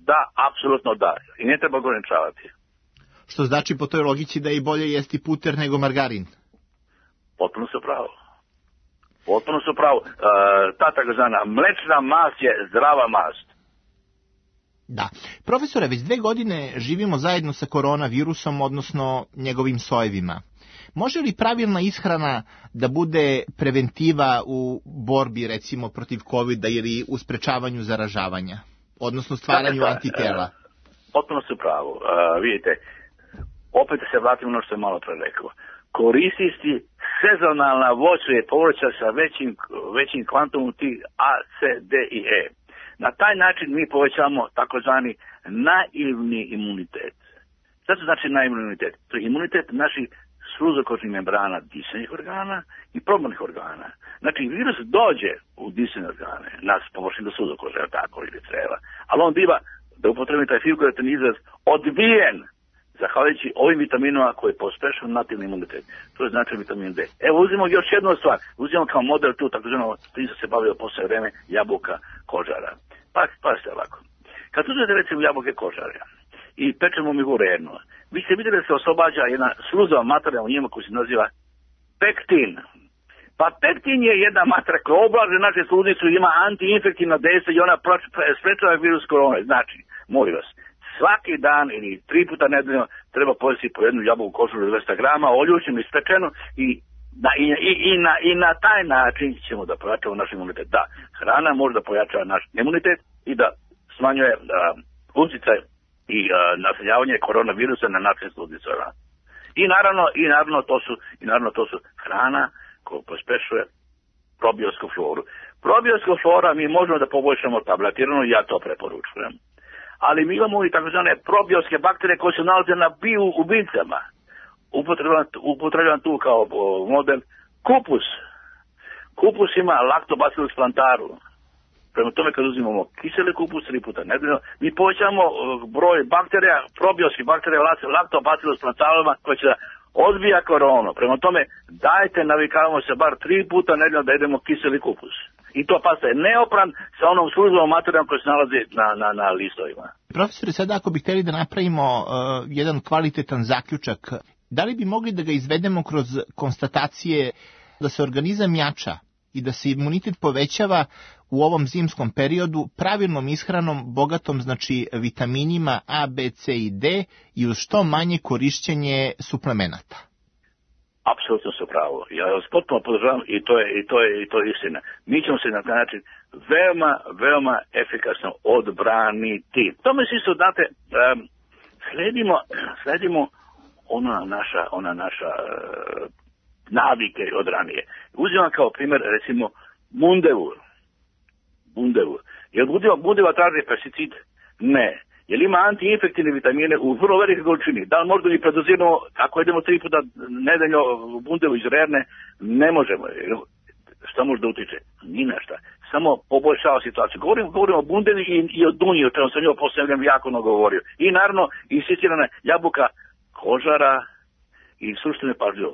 da, apsolutno da. I ne treba ograničavati. Što znači po toj logici da je bolje jesti puter nego margarin? Potpuno su pravo. Potpuno su pravo. Ta takozvana mlečna mast je zdrava mast. Da. Profesore, već 2 godine živimo zajedno sa koronavirusom, odnosno njegovim sojevima. Može li pravilna ishrana da bude preventiva u borbi, recimo, protiv COVID-a ili u sprečavanju zaražavanja, odnosno stvaranju antitela? Potpuno su pravo. Vidite, opet se vratimo ono što je malo pre rekao. Koristiti sezonalna voća i povrća sa većim kvantumom tih A, C, D i E. Na taj način mi povećamo takozvani naivni imunitet. Šta to znači naivni imunitet? To je imunitet naših sluzokočnih membrana disenih organa i probavnih organa. Znači, virus dođe u disene organe, nas površim do sluzokože, tako, ili creva, ali on biva, da upotrebim taj figurativan izraz, odbijen, zahvaljujući ovim vitaminima koji pospešuju nativni imunitet. To je znači vitamin D. Evo, uzmimo još jednu stvar. Uzmimo kao model tu, takozvano, tim se bavio posle vreme, jabuka kožara. Pa ste ovako. Kad uzmete recimo jabuke kožare i pečemo mi urenu, vi ste vidjeli da se oslobađa jedna sluzava materija u njima koji se naziva pektin. Pa pektin je jedna materija koja oblaže naše sluznicu, ima antiinfektivna dejstva i ona sprečava virus korone. Znači, molim vas, svaki dan ili 3 puta nedeljno treba pojesti po jednu jabuku kožaru 200 grama, oljučenu i spečenu i na taj način ćemo da pojačamo naš imunitet. Da, hrana može da pojačava naš imunitet i da smanjuje uticaj i naseljavanje koronavirusa na našim sluznicama. I naravno to su hrana koja pospešuje probiosku floru. Probiosku flora mi možemo da poboljšamo tabletirano, ja to preporučujem. Ali mi imamo i takozvane probioske bakterije koje se nalaze na ubicama. Upotrebljavam tu kao model kupus. Kupus ima lactobacillus plantarum. Prema tome kad uzimamo kiseli kupus 3 puta nedeljno, mi povećamo broj bakterija, probioskih bakterija lactobacillus plantarum koje će da odbija koronu. Prema tome dajte, navikavamo se bar 3 puta nedeljno da jedemo kiseli kupus. I to paste neopran sa onom službenom materijom koja se nalazi na listovima. Profesore, sada ako bi hteli da napravimo jedan kvalitetan zaključak, da li bi mogli da ga izvedemo kroz konstatacije da se organizam jača i da se imunitet povećava u ovom zimskom periodu pravilnom ishranom bogatom, znači, vitaminima A, B, C i D i uz što manje korišćenje suplemenata? Apsolutno su pravo. Ja vas potpuno podržavam i to je istina. Mi ćemo se na taj način veoma efikasno odbraniti. Tome se isto date, sledimo ona naša navike od ranije. Uzimam kao primjer recimo Bundevur. Jel Bundeva traži pesticid? Ne. Jel ima antiinfektivne vitamine u vrlo velikoj količini? Da li možda i predoziramo, ako idemo 3 puta nedeljno Bundevu iz Rerne? Ne možemo. Šta može da utiče? Ni na šta. Samo poboljšava situaciju. Govorimo o Bundevi i o Dunji, o čemu sam njoj posljednjem jako mnogo govorio. I naravno, insistirana jabuka kožara i suštine pažljivo.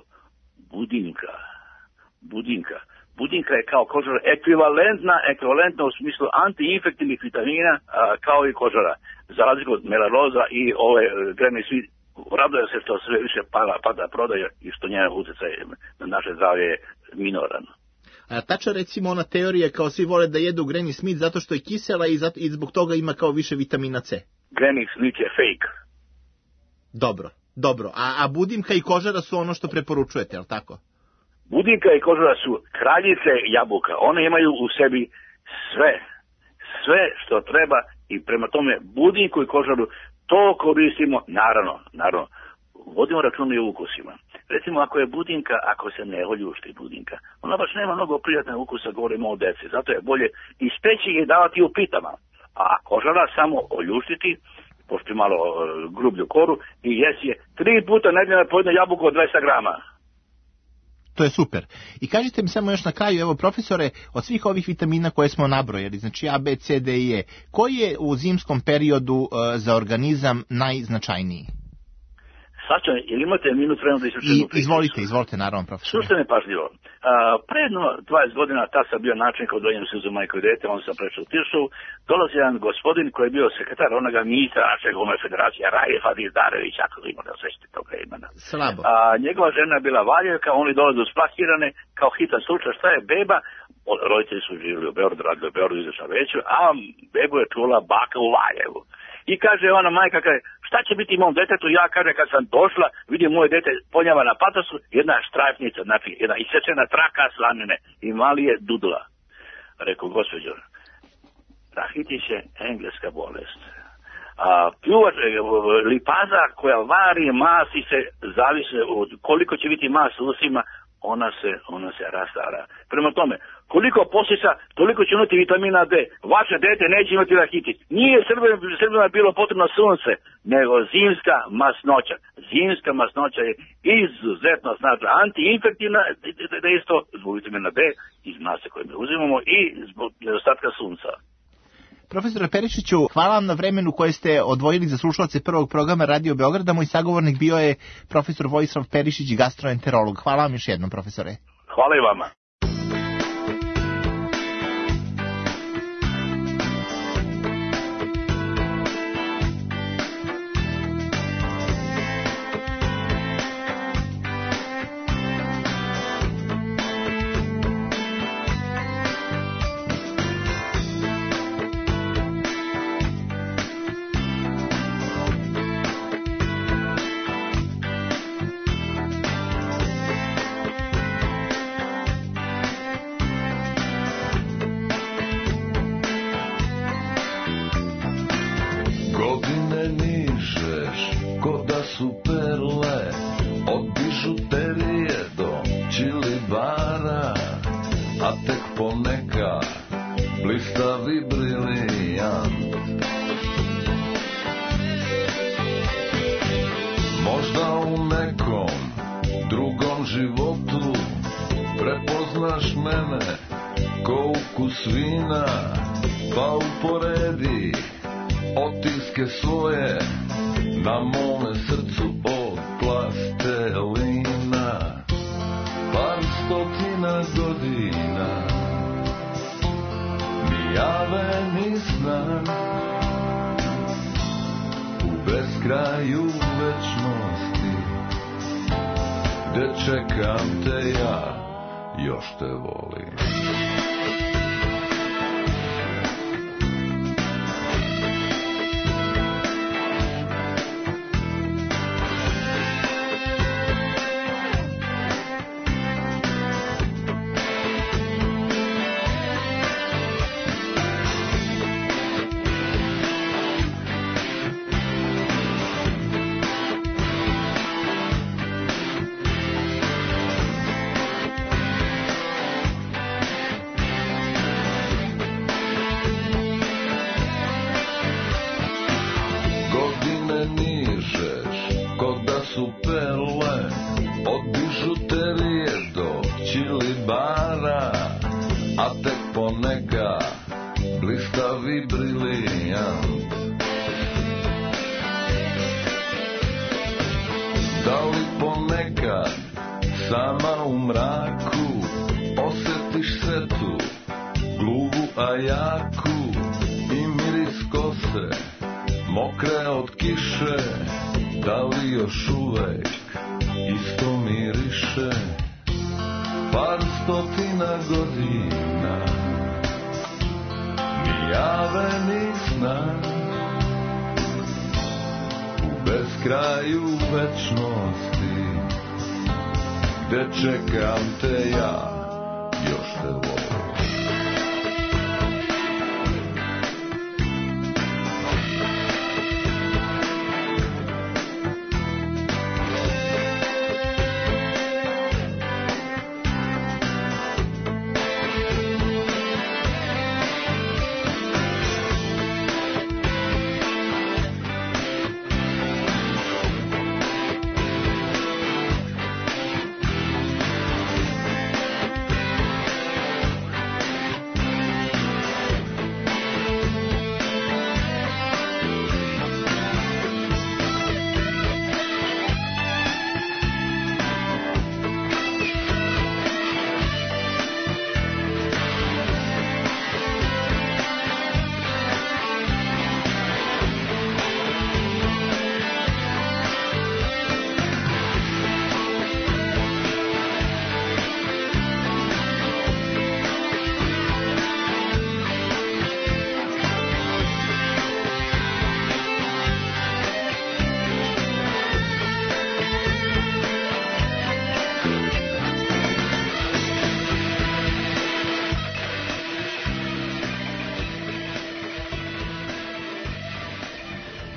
Budinka je kao kožara ekvivalentna u smislu antiinfektivnih vitamina kao i kožara. Za razliku od melaroza i ove grene svi raduje se što sve više pada prodaja i što njena utjecaj na naše zdravlje je minoran. A tača recimo ona teorija kao svi vole da jedu Granny Smith zato što je kisela i zbog toga ima kao više vitamina C. Granny Smith je fake. Dobro. A budimka i kožara su ono što preporučujete, je li tako? Budinka i kožara su kraljice jabuka. One imaju u sebi sve što treba i prema tome budinku i kožaru to koristimo, naravno. Vodimo računa i o ukusima. Recimo ako je budinka, ako se ne oljušti budinka, ona baš nema mnogo prijatnog ukusa, govorimo o deci. Zato je bolje ispeći i davati u pitama. A kožara samo oljuštiti, pošto je malo grublju koru i jesi je 3 puta nedeljno po jednu jabuku od 200 grama. To je super. I kažite mi samo još na kraju, evo profesore, od svih ovih vitamina koje smo nabrojali, znači A, B, C, D i E, koji je u zimskom periodu za organizam najznačajniji? Sačan, ili imate minut vremena da ispričam? Izvolite, naravno, profesor. Slušajte me pažljivo. Predno 20 godina ta sam bio načelnik od Donjem suzu majko i dete, on sam prešao u Tiršovu, dolazi jedan gospodin koji je bio sekretar onoga ministra naše Gome federacije, Rajef Adizdarević, ako ima da osjećate toga imena. Slabo. Njegova žena je bila Valjevka, oni dolaze usplahirane, kao hitan slučaj, šta je beba? Roditelji su živjeli u Beogradu, radili u Beogradu, izašla veću, a bebu je čula baka u Valjevu. I kaže ona majka, kaže, šta će biti mom detetu? Ja, kaže, kad sam došla, vidim moje dete ponjava na patosu, jedna štrajfnica, znači jedna isečena traka slanine i mali je dudla. Rekao, gospođo, rahitis je engleska bolest. Pljuvač, lipaza koja vari masi se, zavise od koliko će biti mas u usima, ona se rastara. Prema tome, koliko posisa, toliko će imati vitamina D. Vaše dete neće imati rahitis. Nije Srbima bilo potrebno sunce, nego zimska masnoća. Zimska masnoća je izuzetno snažna antiinfektivna, da isto zbog vitamina D iz mase koje mi uzimamo i zbog nedostatka sunca. Profesore Perišiću, hvala vam na vremenu koje ste odvojili za slušalce prvog programa Radio Beograda. Moj sagovornik bio je profesor Vojislav Perišić, gastroenterolog. Hvala vam još jednom, profesore. Hvala i vama.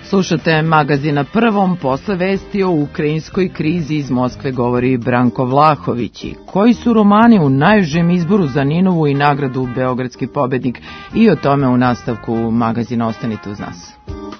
Slušate magazin Na prvom, posle vesti o ukrajinskoj krizi iz Moskve govori Branko Vlahović. Koji su romani u najužem izboru za Ninovu i nagradu Beogradski pobednik? I o tome u nastavku magazina, ostanite uz nas.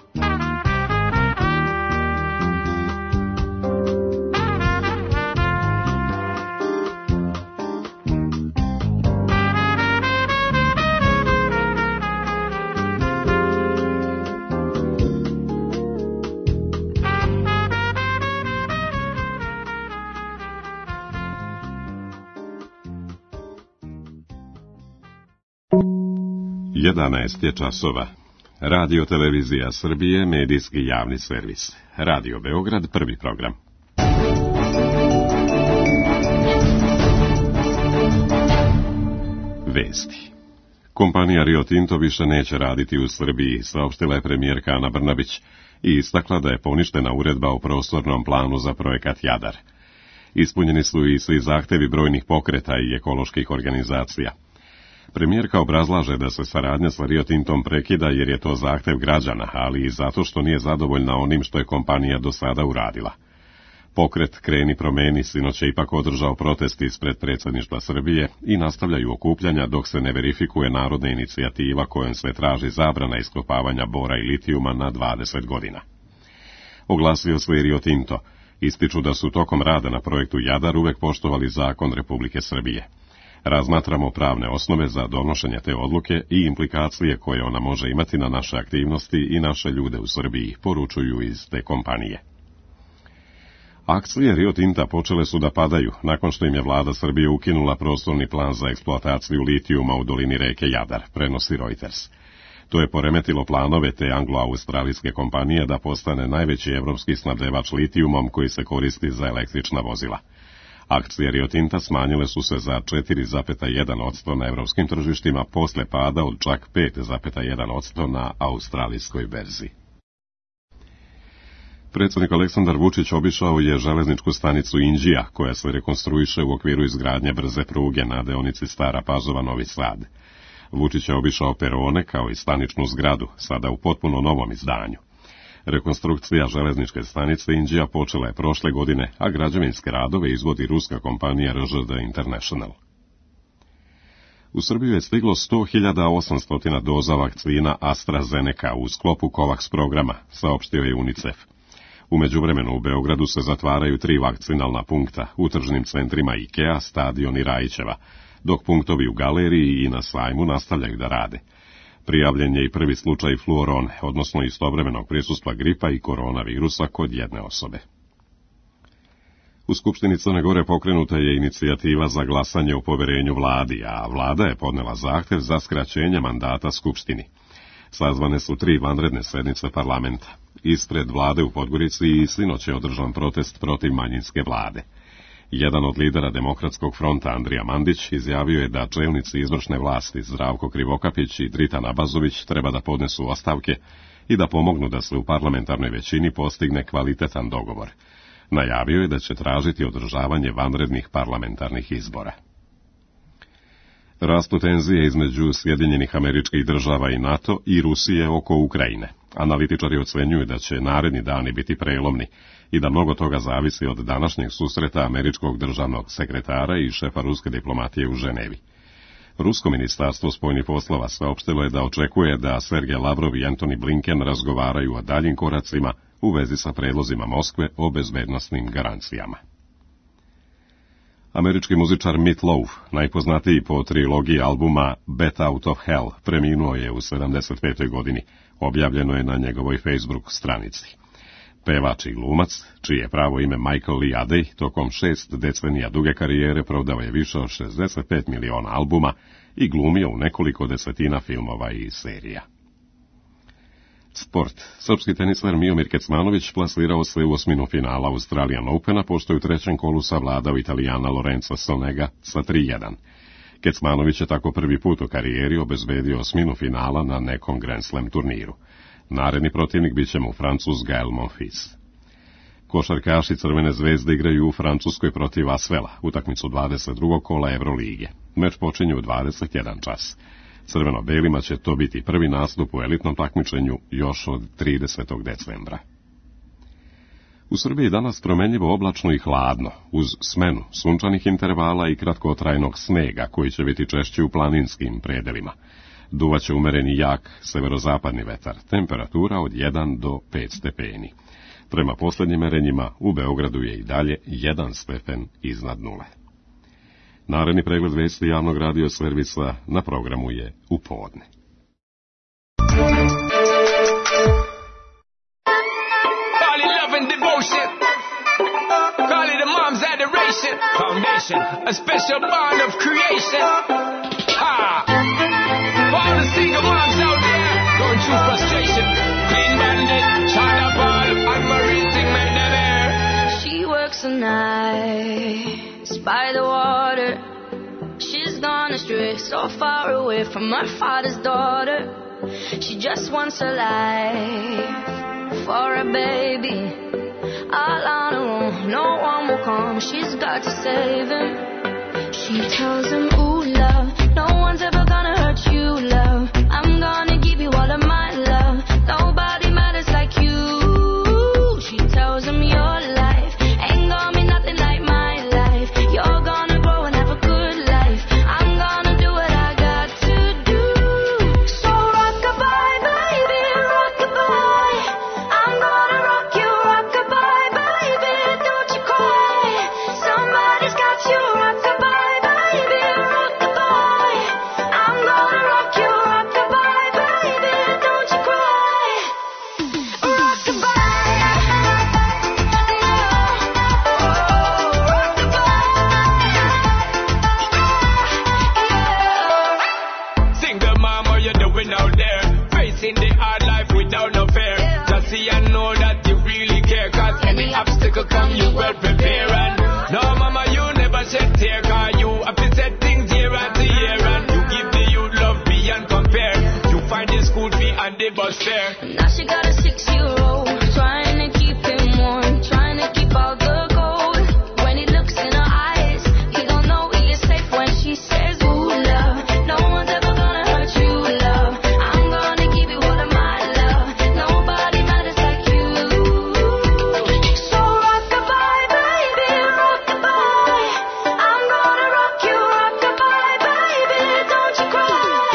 Je časova. Radio Televizija Srbije, medijski javni servis. Radio Beograd, prvi program. Vesti. Kompanija Rio Tinto više neće raditi u Srbiji, saopštila je premijerka Ana Brnabić i istakla da je poništena uredba o prostornom planu za projekat Jadar. Ispunjeni su i svi zahtevi brojnih pokreta i ekoloških organizacija. Premijerka obrazlaže da se saradnja sa Rio Tintom prekida jer je to zahtev građana, ali i zato što nije zadovoljna onim što je kompanija do sada uradila. Pokret Kreni promeni sinoć je ipak održao protest ispred predsjedništva Srbije i nastavljaju okupljanja dok se ne verifikuje narodna inicijativa kojom se traži zabrana iskopavanja bora i litijuma na 20 godina. Oglasio se i Rio Tinto. Ističu da su tokom rada na projektu Jadar uvek poštovali zakon Republike Srbije. Razmatramo pravne osnove za donošenje te odluke i implikacije koje ona može imati na naše aktivnosti i naše ljude u Srbiji, poručuju iz te kompanije. Akcije Rio Tinta počele su da padaju nakon što im je vlada Srbije ukinula prostorni plan za eksploataciju litijuma u dolini reke Jadar, prenosi Reuters. To je poremetilo planove te anglo-australijske kompanije da postane najveći evropski snabdevač litijumom koji se koristi za električna vozila. Akcije Rio Tinta smanjile su se za 4,1% na evropskim tržištima posle pada od čak 5,1% na australijskoj berzi. Predsjednik Aleksandar Vučić obišao je železničku stanicu Inđija, koja se rekonstruiše u okviru izgradnje brze pruge na deonici Stara Pazova-Novi Sad. Vučić je obišao perone kao i staničnu zgradu, sada u potpuno novom izdanju. Rekonstrukcija železničke stanice Inđija počela je prošle godine, a građevinske radove izvodi ruska kompanija RŽD International. U Srbiju je stiglo 100.800 doza vakcina AstraZeneca u sklopu COVAX programa, saopštio je UNICEF. U međuvremenu u Beogradu se zatvaraju 3 vakcinalna punkta u tržnim centrima IKEA, Stadion i Rajićeva, dok punktovi u galeriji i na sajmu nastavljaju da rade. Prijavljen je i prvi slučaj fluorone, odnosno istovremenog prisustva gripa i koronavirusa kod jedne osobe. U Skupštini Crne Gore pokrenuta je inicijativa za glasanje o poverenju vladi, a vlada je podnela zahtev za skraćenje mandata Skupštini. Sazvane su 3 vanredne sednice parlamenta. Ispred vlade u Podgorici i sinoć je održan protest protiv manjinske vlade. Jedan od lidera Demokratskog fronta, Andrija Mandić, izjavio je da čelnici izvršne vlasti Zdravko Krivokapić i Dritan Abazović treba da podnesu ostavke i da pomognu da se u parlamentarnoj većini postigne kvalitetan dogovor. Najavio je da će tražiti održavanje vanrednih parlamentarnih izbora. Rastu tenzije između Sjedinjenih Američkih Država i NATO i Rusije oko Ukrajine. Analitičari ocenjuju da će naredni dani biti prelomni i da mnogo toga zavisi od današnjeg susreta američkog državnog sekretara i šefa ruske diplomatije u Ženevi. Rusko ministarstvo spoljnih poslova saopštilo je da očekuje da Sergej Lavrov i Antony Blinken razgovaraju o daljim koracima u vezi sa predlozima Moskve o bezbednosnim garancijama. Američki muzičar Meat Loaf, najpoznatiji po trilogiji albuma Bet Out of Hell, preminuo je u 75. godini, objavljeno je na njegovoj Facebook stranici. Pevač i glumac, čije pravo ime Michael Lee Adey, tokom 6 decenija duge karijere prodao je više od 65 miliona albuma i glumio u nekoliko desetina filmova i serija. Sport. Srpski tenisar Miomir Kecmanović plasirao se u osminu finala Australian Opena, pošto je u trećem kolu savladao Italijana Lorenza Sonega sa 3:1. Kecmanović je tako prvi put u karijeri obezbedio osminu finala na nekom Grand Slam turniru. Naredni protivnik bit će mu Francuz Gael Monfils. Košarkaši Crvene zvezde igraju u Francuskoj protiv Asvela, utakmicu 22. kola Evrolige. Meč počinje u 21 čas. Crveno-belima će to biti prvi nastup u elitnom takmičenju još od 30. decembra. U Srbiji danas promenljivo oblačno i hladno, uz smenu sunčanih intervala i kratkotrajnog snega koji će biti češće u planinskim predelima. Duvaće umereni jak severozapadni vetar, temperatura od 1 do 5 stepeni. Prema posljednjim merenjima u Beogradu je i dalje 1 stepen iznad nule. Naredni pregled vesti javnog radio servisa na programu je u podne. Call it a mom's adoration. Foundation, a special bond of creation. For all the single moms out there going through frustration, Clean Bandit, China Ball, and Marie thing made them air. She works the nights by the water. She's gone astray, so far away from her father's daughter. She just wants a life for a baby. All on her own, no one will come. She's got to save him. She tells him, ooh, love, no one's ever gonna hurt you, love. I'm gonna give you all of my love. Nobody matters like you. She tells him your life ain't gonna be nothing like my life. You're gonna grow and have a good life. I'm gonna do what I got to do. So rock-a-bye, baby, rock-a-bye. I'm gonna rock you, rock-a-bye, baby, don't you cry. Somebody's got you, rock-a-bye, baby, rock-a-bye. I'm gonna rock you, rock-a-bye, baby, don't you cry. Single mom, what you doing out there? Facing the hard life without no fear. Just see and know that you really care. Cause any obstacle come, you well prepare. And no mama, you never shed tear. Cause you have to set things year after year. And you give the youth love beyond compare. You find the school fee and the bus fare. Now she got a 6-year-old, trying to keep him warm, trying to keep out the cold. When he looks in her eyes, he don't know he is safe when she says, ooh, love, no one's ever gonna hurt you, love. I'm gonna give you all of my love. Nobody matters like you. So rock-a-bye, baby, rock-a-bye. I'm gonna rock you, rock-a-bye, baby, don't you cry.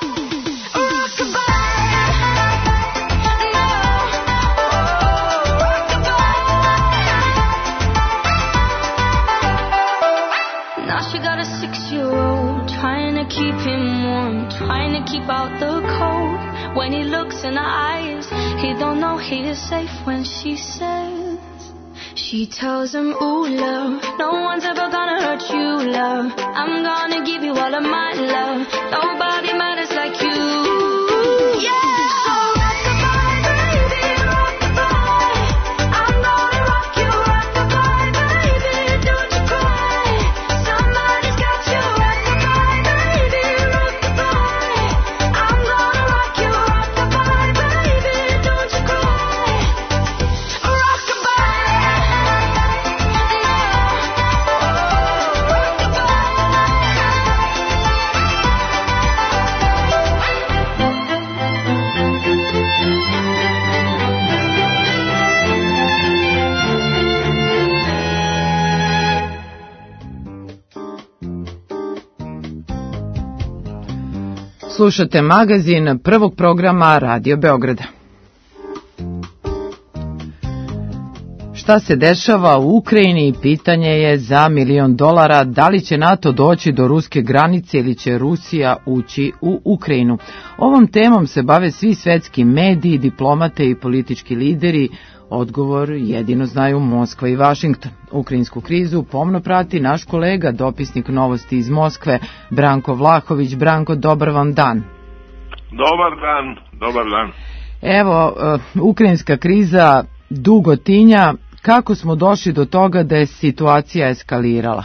Now she got a 6-year-old, trying to keep him warm, trying to keep out the cold. When he looks in her eyes, he don't know he is safe when she says. She tells him, ooh, love, no one's ever gonna hurt you, love. I'm gonna give you all of my love. Nobody matters like you. Yeah! So rock-a-bye, baby, rock-a-bye. I'm gonna rock you, rock-a-bye, baby, don't you cry. Somebody's got you, rock-a-bye, baby, rock-a-bye. I'm gonna rock you, rock-a-bye, baby, don't you cry. Slušate magazin prvog programa Radio Beograda. Šta se dešava u Ukrajini? Pitanje je za $1 milion. Da li će NATO doći do ruske granice ili će Rusija ući u Ukrajinu? Ovom temom se bave svi svetski mediji, diplomate i politički lideri. Odgovor jedino znaju Moskva i Vašington. Ukrajinsku krizu pomno prati naš kolega, dopisnik Novosti iz Moskve, Branko Vlahović. Branko, dobar vam dan. Dobar dan, dobar dan. Evo, ukrajinska kriza dugo tinja. Kako smo došli do toga da je situacija eskalirala?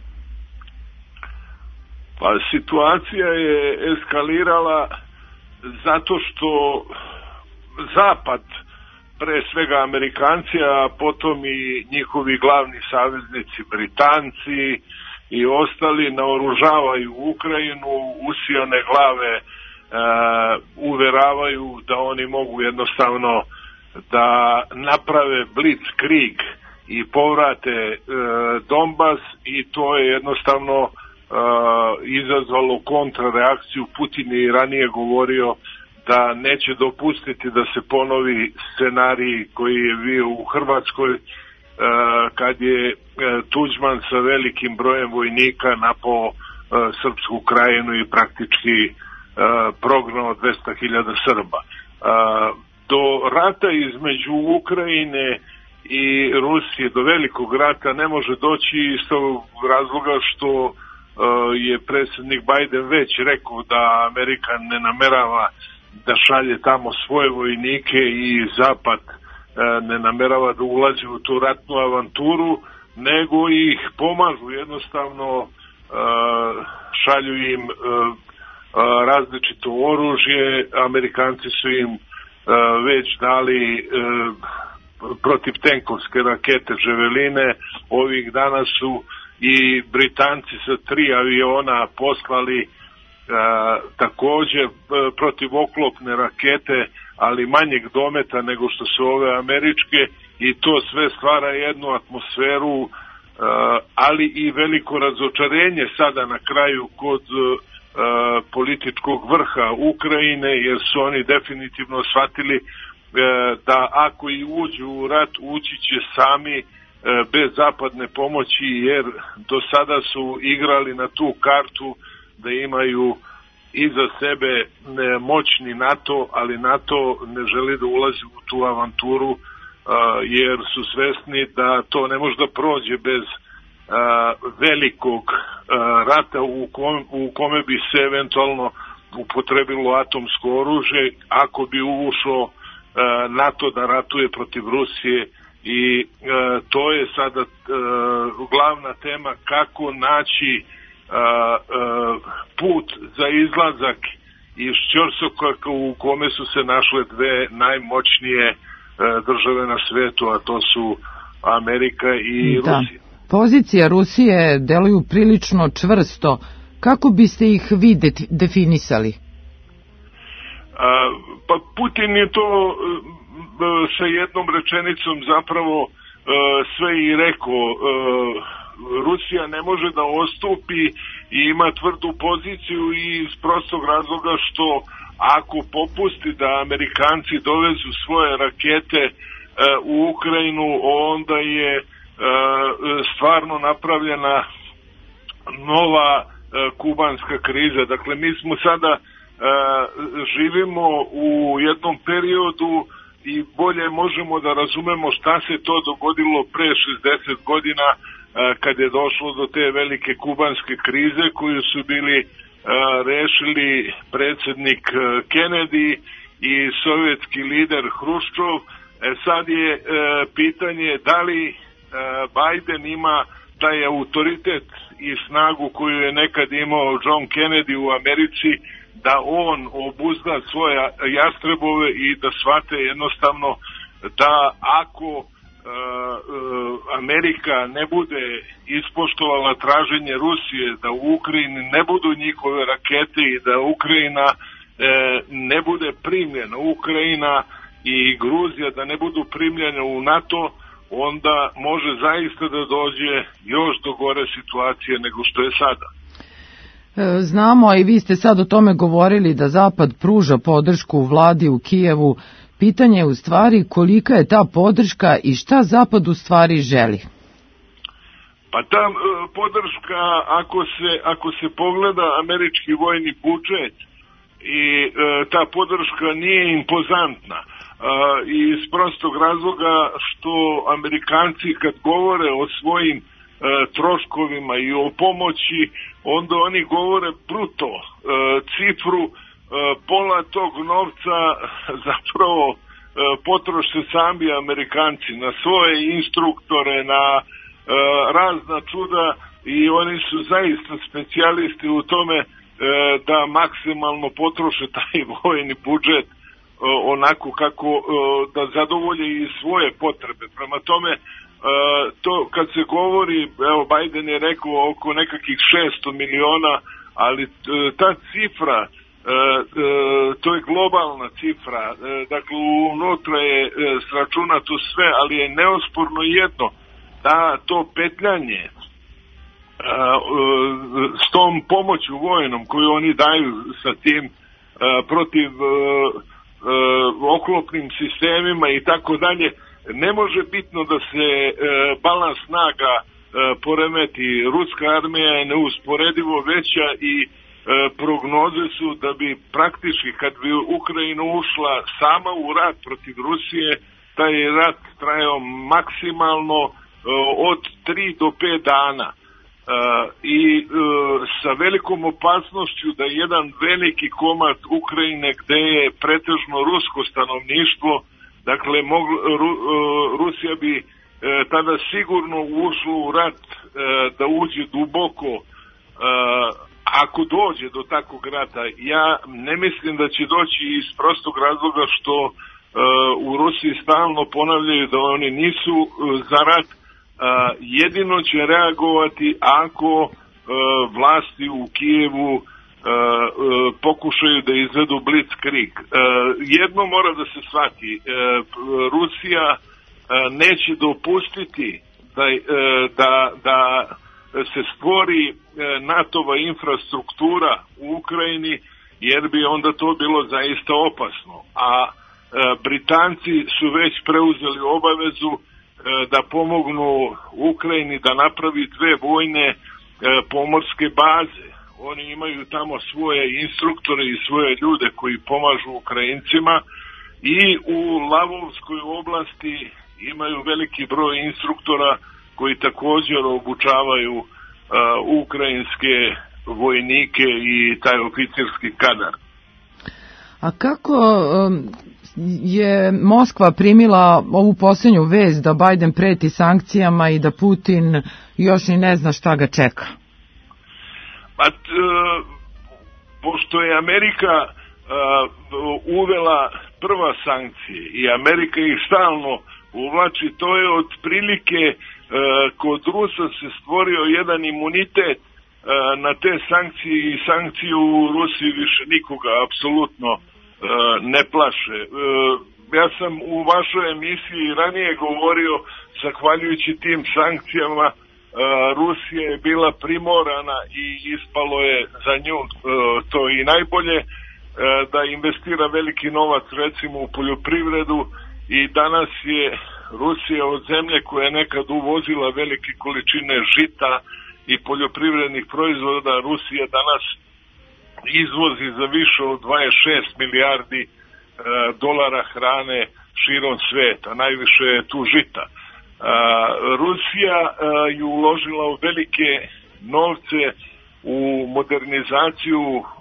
Pa situacija je eskalirala zato što Zapad, pre svega Amerikanci, a potom i njihovi glavni saveznici Britanci i ostali naoružavaju Ukrajinu, usijane glave uveravaju da oni mogu jednostavno da naprave blitzkrieg i povrate Donbas, i to je jednostavno izazvalo kontrareakciju. Putin je i ranije govorio da neće dopustiti da se ponovi scenarij koji je bio u Hrvatskoj kad je Tuđman sa velikim brojem vojnika napao Srpsku krajinu i praktički prognao 200.000 Srba. Do rata između Ukrajine i Rusije, do velikog rata, ne može doći iz tog razloga što je predsjednik Biden već rekao da Amerika ne namerava da šalje tamo svoje vojnike i Zapad ne namerava da ulazi u tu ratnu avanturu, nego ih pomažu, jednostavno šalju im različito oružje. Amerikanci su im već dali protivtenkovske rakete Ževeline, ovih dana su i Britanci sa 3 aviona poslali također protivoklopne rakete, ali manjeg dometa nego što su ove američke, i to sve stvara jednu atmosferu, ali i veliko razočarenje sada na kraju kod političkog vrha Ukrajine, jer su oni definitivno shvatili da ako i uđu u rat, ući će sami bez zapadne pomoći, jer do sada su igrali na tu kartu da imaju iza sebe moćni NATO, ali NATO ne želi da ulazi u tu avanturu, jer su svesni da to ne može da prođe bez velikog rata u kome bi se eventualno upotrebilo atomsko oružje ako bi ušao NATO da ratuje protiv Rusije, i to je sada glavna tema, kako naći put za izlazak iz ćorsoka u kome su se našle dve najmoćnije države na svetu, a to su Amerika i Rusija. Pozicija Rusije deluju prilično čvrsto. Kako biste ih vi definisali? Pa Putin je to sa jednom rečenicom zapravo sve i rekao. Rusija ne može da ostupi i ima tvrdu poziciju, i iz prostog razloga što ako popusti da Amerikanci dovezu svoje rakete u Ukrajinu, onda je stvarno napravljena nova kubanska kriza. Dakle, mi smo sada živimo u jednom periodu i bolje možemo da razumemo šta se to dogodilo pre 60 godina kad je došlo do te velike kubanske krize koju su bili rešili predsjednik Kennedy i sovjetski lider Hruščov. Sad je pitanje da li Biden ima taj autoritet i snagu koju je nekad imao John Kennedy u Americi, da on obuzda svoje jastrebove i da shvate jednostavno da ako Amerika ne bude ispoštovala traženje Rusije da u Ukrajini ne budu njihove rakete i da Ukrajina ne bude primljena, Ukrajina i Gruzija da ne budu primljene u NATO, onda može zaista da dođe još do gore situacije nego što je sada. Znamo, i vi ste sad o tome govorili, da Zapad pruža podršku vladi u Kijevu. Pitanje je u stvari kolika je ta podrška i šta Zapad u stvari želi? Pa ta podrška, ako se pogleda američki vojni budžet, i ta podrška nije impozantna. Iz prostog razloga što Amerikanci kad govore o svojim troškovima i o pomoći, onda oni govore bruto cifru, pola tog novca zapravo potroše sami Amerikanci na svoje instruktore, na razna čuda, i oni su zaista specijalisti u tome da maksimalno potroše taj vojni budžet onako kako da zadovolje i svoje potrebe. Prema tome, to kad se govori, evo Biden je rekao oko nekakvih 600 miliona, ali ta cifra, to je globalna cifra, dakle unutra je sračunato sve, ali je neosporno jedno, da to petljanje s tom pomoću vojnom koju oni daju sa tim protiv oklopnim sistemima i tako dalje, ne može bitno da se balans snaga poremeti. Ruska armija je neusporedivo veća i prognoze su da bi praktički kad bi Ukrajina ušla sama u rat protiv Rusije, taj rat trajao maksimalno od 3 do 5 dana. I sa velikom opasnošću da jedan veliki komad Ukrajine gde je pretežno rusko stanovništvo, dakle Rusija bi tada sigurno ušla u rat da uđe duboko. Ako dođe do takvog rata, ja ne mislim da će doći iz prostog razloga što u Rusiji stalno ponavljaju da oni nisu za rat. Jedino će reagovati ako vlasti u Kijevu pokušaju da izvedu blitzkrieg. Jedno mora da se shvati, Rusija neće dopustiti da se stvori NATO-va infrastruktura u Ukrajini, jer bi onda to bilo zaista opasno. A Britanci su već preuzeli obavezu da pomognu Ukrajini da napravi 2 vojne pomorske baze. Oni imaju tamo svoje instruktore i svoje ljude koji pomažu Ukrajincima i u Lavovskoj oblasti imaju veliki broj instruktora koji također obučavaju ukrajinske vojnike i taj oficirski kadar. A kako je Moskva primila ovu posljednju vest da Biden preti sankcijama i da Putin još ni ne zna šta ga čeka? Pa, pošto je Amerika uvela prva sankcije i Amerika ih stalno uvlači, to je otprilike kod Rusa se stvorio jedan imunitet na te sankcije i sankcije u Rusiji više nikoga apsolutno ne plaše. Ja sam u vašoj emisiji ranije govorio, zahvaljujući tim sankcijama Rusija je bila primorana i ispalo je za nju to i najbolje da investira veliki novac recimo u poljoprivredu i danas je Rusija od zemlje koja je nekad uvozila velike količine žita i poljoprivrednih proizvoda, Rusija danas izvozi za više od 26 milijardi dolara hrane širom sveta, najviše je tu žita. Rusija je uložila u velike novce u modernizaciju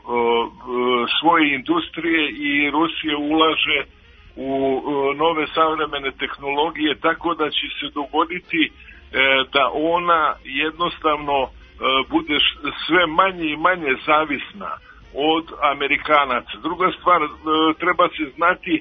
svoje industrije i Rusija ulaže u nove savremene tehnologije, tako da će se dogoditi da ona jednostavno bude sve manje i manje zavisna od Amerikanaca. Druga stvar, treba se znati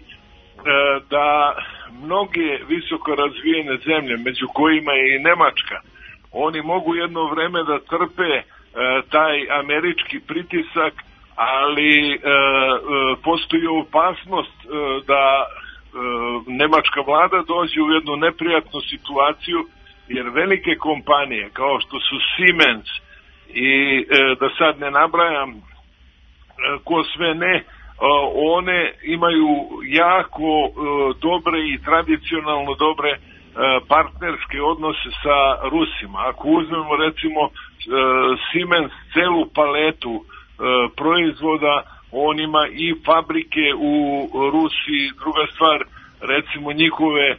da mnoge visoko razvijene zemlje, među kojima je i Nemačka, oni mogu jedno vreme da trpe taj američki pritisak, ali postoji opasnost da nemačka vlada dođe u jednu neprijatnu situaciju, jer velike kompanije kao što su Siemens i da sad ne nabrajam ko sve ne, one imaju jako dobre i tradicionalno dobre partnerske odnose sa Rusima. Ako uzmemo recimo Siemens celu paletu proizvoda, on ima i fabrike u Rusiji. Druga stvar, recimo njihove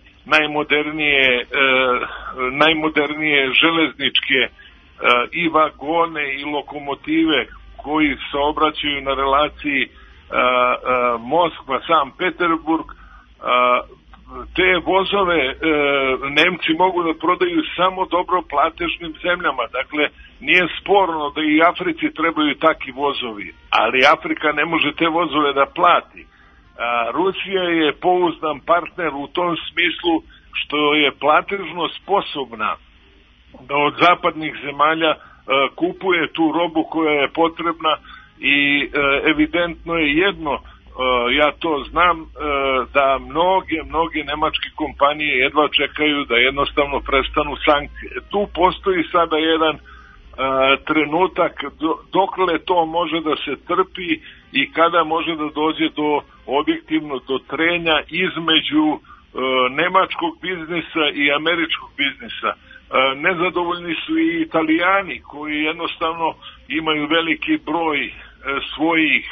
najmodernije železničke i vagone i lokomotive koji saobraćaju na relaciji Moskva, San Peterburg, te vozove Nemci mogu da prodaju samo dobro platežnim zemljama. Dakle, nije sporno da i Africi trebaju takvi vozovi, ali Afrika ne može te vozove da plati. Rusija je pouzdan partner u tom smislu što je platežno sposobna da od zapadnih zemalja kupuje tu robu koja je potrebna i evidentno je jedno, ja to znam, da mnoge nemačke kompanije jedva čekaju da jednostavno prestanu sankcije. Tu postoji sada jedan trenutak dokle to može da se trpi i kada može da dođe do objektivno do trenja između nemačkog biznisa i američkog biznisa. Nezadovoljni su i Italijani koji jednostavno imaju veliki broj svojih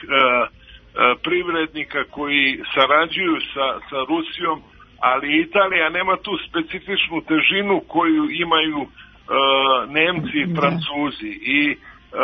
privrednika koji sarađuju sa Rusijom, ali Italija nema tu specifičnu težinu koju imaju Nemci i Francuzi i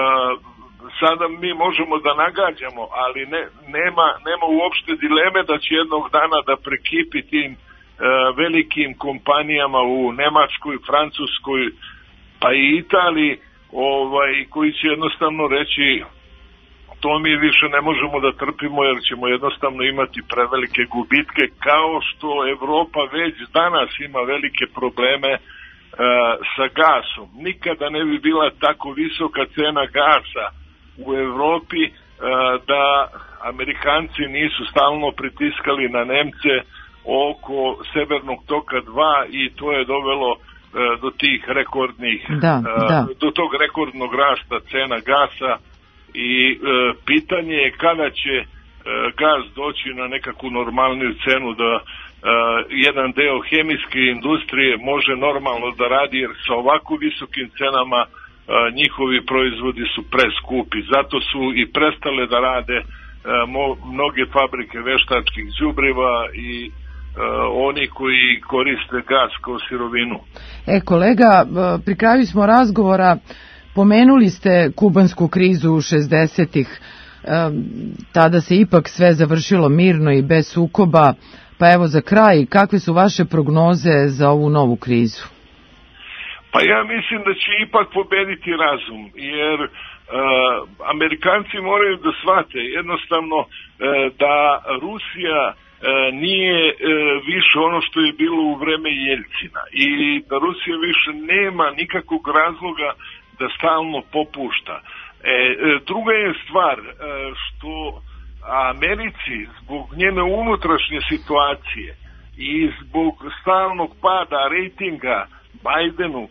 sada mi možemo da nagađamo, ali nema uopšte dileme da će jednog dana da prekipi tim velikim kompanijama u Nemačkoj, Francuskoj pa i Italiji koji će jednostavno reći to mi više ne možemo da trpimo jer ćemo jednostavno imati prevelike gubitke, kao što Evropa već danas ima velike probleme sa gasom. Nikada ne bi bila tako visoka cena gasa u Evropi da Amerikanci nisu stalno pritiskali na Nemce oko Severnog toka 2 i to je dovelo do tih rekordnih do tog rekordnog rasta cena gasa i pitanje je kada će gas doći na nekakvu normalniju cenu da jedan deo hemijske industrije može normalno da radi, jer sa ovako visokim cenama njihovi proizvodi su preskupi. Zato su i prestale da rade mnoge fabrike veštačkih đubriva i oni koji koriste gas kao sirovinu. Kolega, pri kraju smo razgovora, pomenuli ste kubansku krizu 60-ih, tada se ipak sve završilo mirno i bez sukoba, pa evo za kraj, kakve su vaše prognoze za ovu novu krizu? Pa ja mislim da će ipak pobediti razum, jer Amerikanci moraju da shvate jednostavno da Rusija nije više ono što je bilo u vreme Jeljcina i da Rusija više nema nikakvog razloga da stalno popušta. Druga je stvar što Americi zbog njene unutrašnje situacije i zbog stalnog pada rejtinga Bajdenu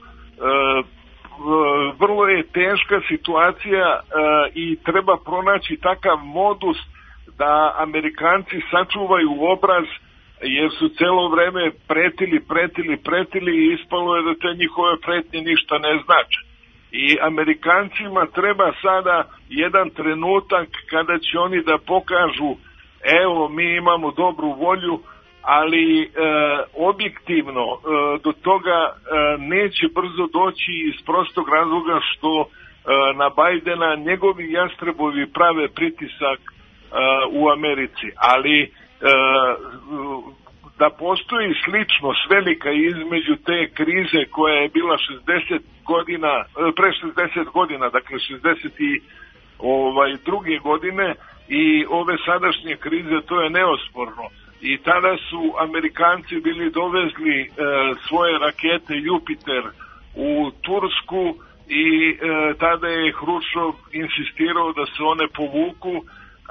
vrlo je teška situacija i treba pronaći takav modus da Amerikanci sačuvaju obraz, jer su celo vreme pretili i ispalo je da te njihove pretnje ništa ne znače. I Amerikancima treba sada jedan trenutak kada će oni da pokažu evo mi imamo dobru volju, ali objektivno do toga neće brzo doći iz prostog razloga što na Bajdena njegovi jastrebovi prave pritisak u Americi, ali da postoji sličnost velika između te krize koja je bila 60 godina, pre 60 godina, dakle 62. godine i ove sadašnje krize, to je neosporno. I tada su Amerikanci bili dovezli svoje rakete Jupiter u Tursku i tada je Hruščov insistirao da se one povuku,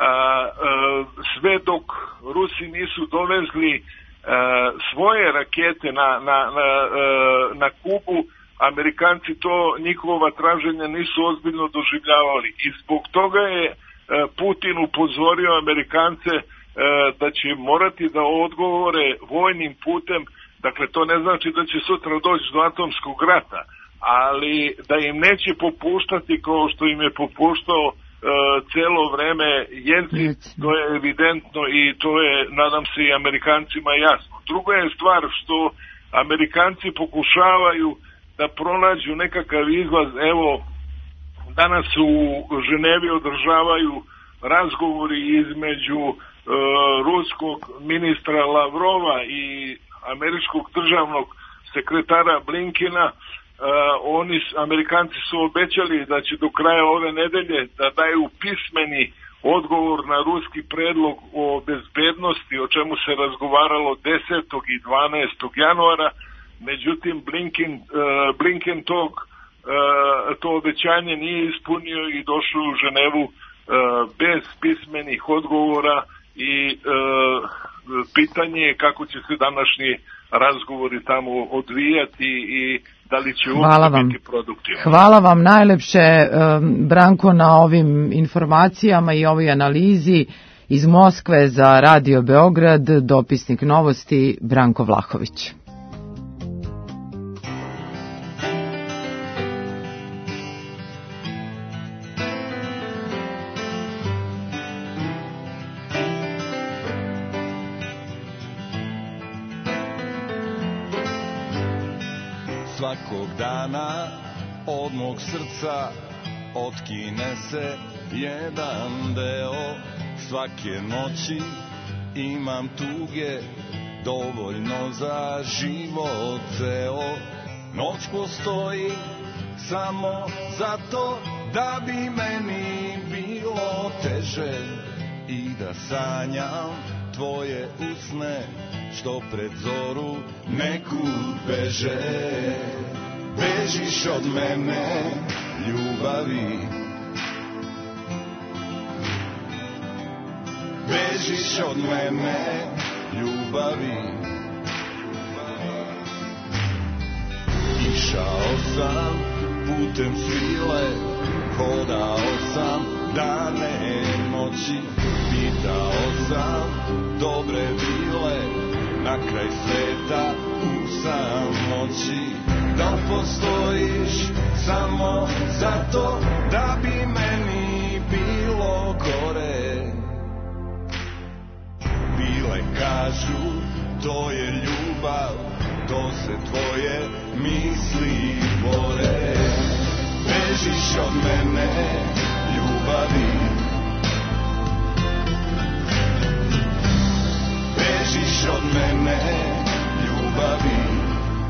sve dok Rusi nisu dovezli svoje rakete na Kubu, Amerikanci to njihova traženja nisu ozbiljno doživljavali i zbog toga je Putin upozorio Amerikance da će morati da odgovore vojnim putem. Dakle, to ne znači da će sutra doći do atomskog rata, ali da im neće popuštati kao što im je popuštao celo vreme Jeljcin, to je evidentno i to je, nadam se, i Amerikancima jasno. Druga je stvar što Amerikanci pokušavaju da pronađu nekakav izlaz. Evo, danas u Ženevi održavaju razgovori između ruskog ministra Lavrova i američkog državnog sekretara Blinkena. Amerikanci su obećali da će do kraja ove nedelje da daju pismeni odgovor na ruski predlog o bezbednosti, o čemu se razgovaralo 10. i 12. januara, međutim Blinken to obećanje nije ispunio i došao u Ženevu bez pismenih odgovora i pitanje je kako će se današnji razgovori tamo odvijati i da li će uopće biti produktivni. Hvala vam najlepše, Branko, na ovim informacijama i ovoj analizi. Iz Moskve za Radio Beograd, dopisnik Novosti Branko Vlahović. Svakog dana od mog srca otkine se jedan deo, svake noći imam tuge dovoljno za život ceo. Noć postoji samo zato da bi meni bilo teže i da sanjam tvoje usne što pred zoru nekud beže. Bežiš od mene, ljubavi, bežiš od mene, ljubavi. Išao sam putem svile, hodao sam dane noći, pitao sam dobre bile, na kraj sveta u samoći. Da postojiš samo zato da bi meni bilo gore. Bile kažu to je ljubav, to se tvoje misli bore. Bežiš od mene, ljubavi, bežiš od mene, ljubavi.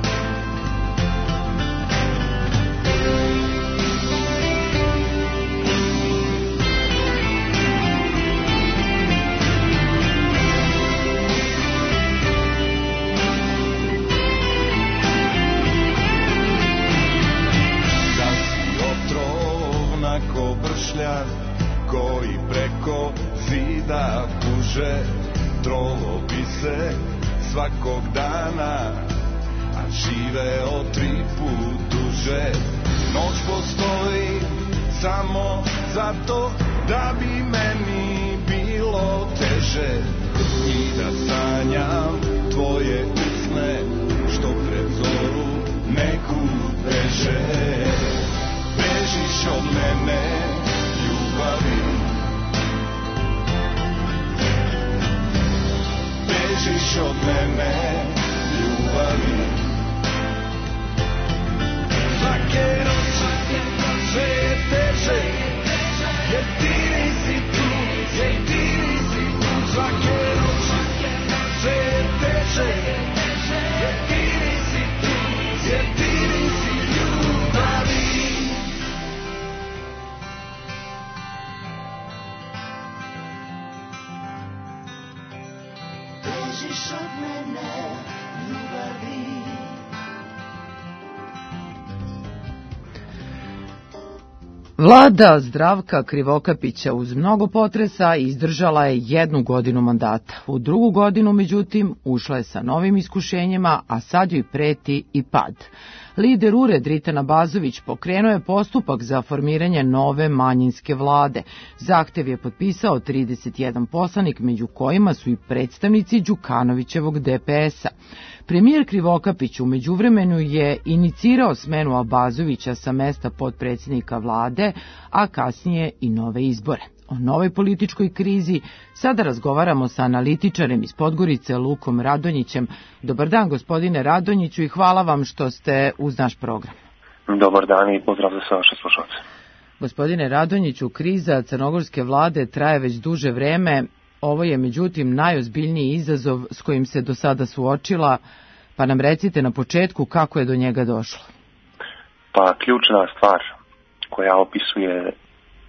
Koji preko zida puže, trovo bi se svakog dana, a živeo 3 put duže. Noć postoji samo zato da bi meni bilo teže i da sanjam tvoje usne što pred zoru nekud beže. Bežiš od mene, ljubavi, bežiš od mene, ljubavi. Svake noći sve je teže, jedini si tu, jedini si tu. Svake noći sve je teže, jedini si tu, jedini si ljubavi. Bežiš od mene, ljubavi. Vlada Zdravka Krivokapića uz mnogo potresa izdržala je 1 godinu mandata. U 2. godinu, međutim, ušla je sa novim iskušenjima, a sad joj preti i pad. Lider URE Dritan Abazović pokrenuo je postupak za formiranje nove manjinske vlade. Zahtev je potpisao 31 poslanik, među kojima su i predstavnici Đukanovićevog DPS-a. Premijer Krivokapić u međuvremenu je inicirao smenu Abazovića sa mesta potpredsjednika vlade, a kasnije i nove izbore. O novoj političkoj krizi sada razgovaramo sa analitičarem iz Podgorice, Lukom Radonjićem. Dobar dan, gospodine Radonjiću, i hvala vam što ste uz naš program. Dobar dan i pozdrav za sve vaše slušalce. Gospodine Radonjiću, kriza crnogorske vlade traje već duže vreme. Ovo je međutim najozbiljniji izazov s kojim se do sada suočila, pa nam recite na početku kako je do njega došlo. Pa ključna stvar koja opisuje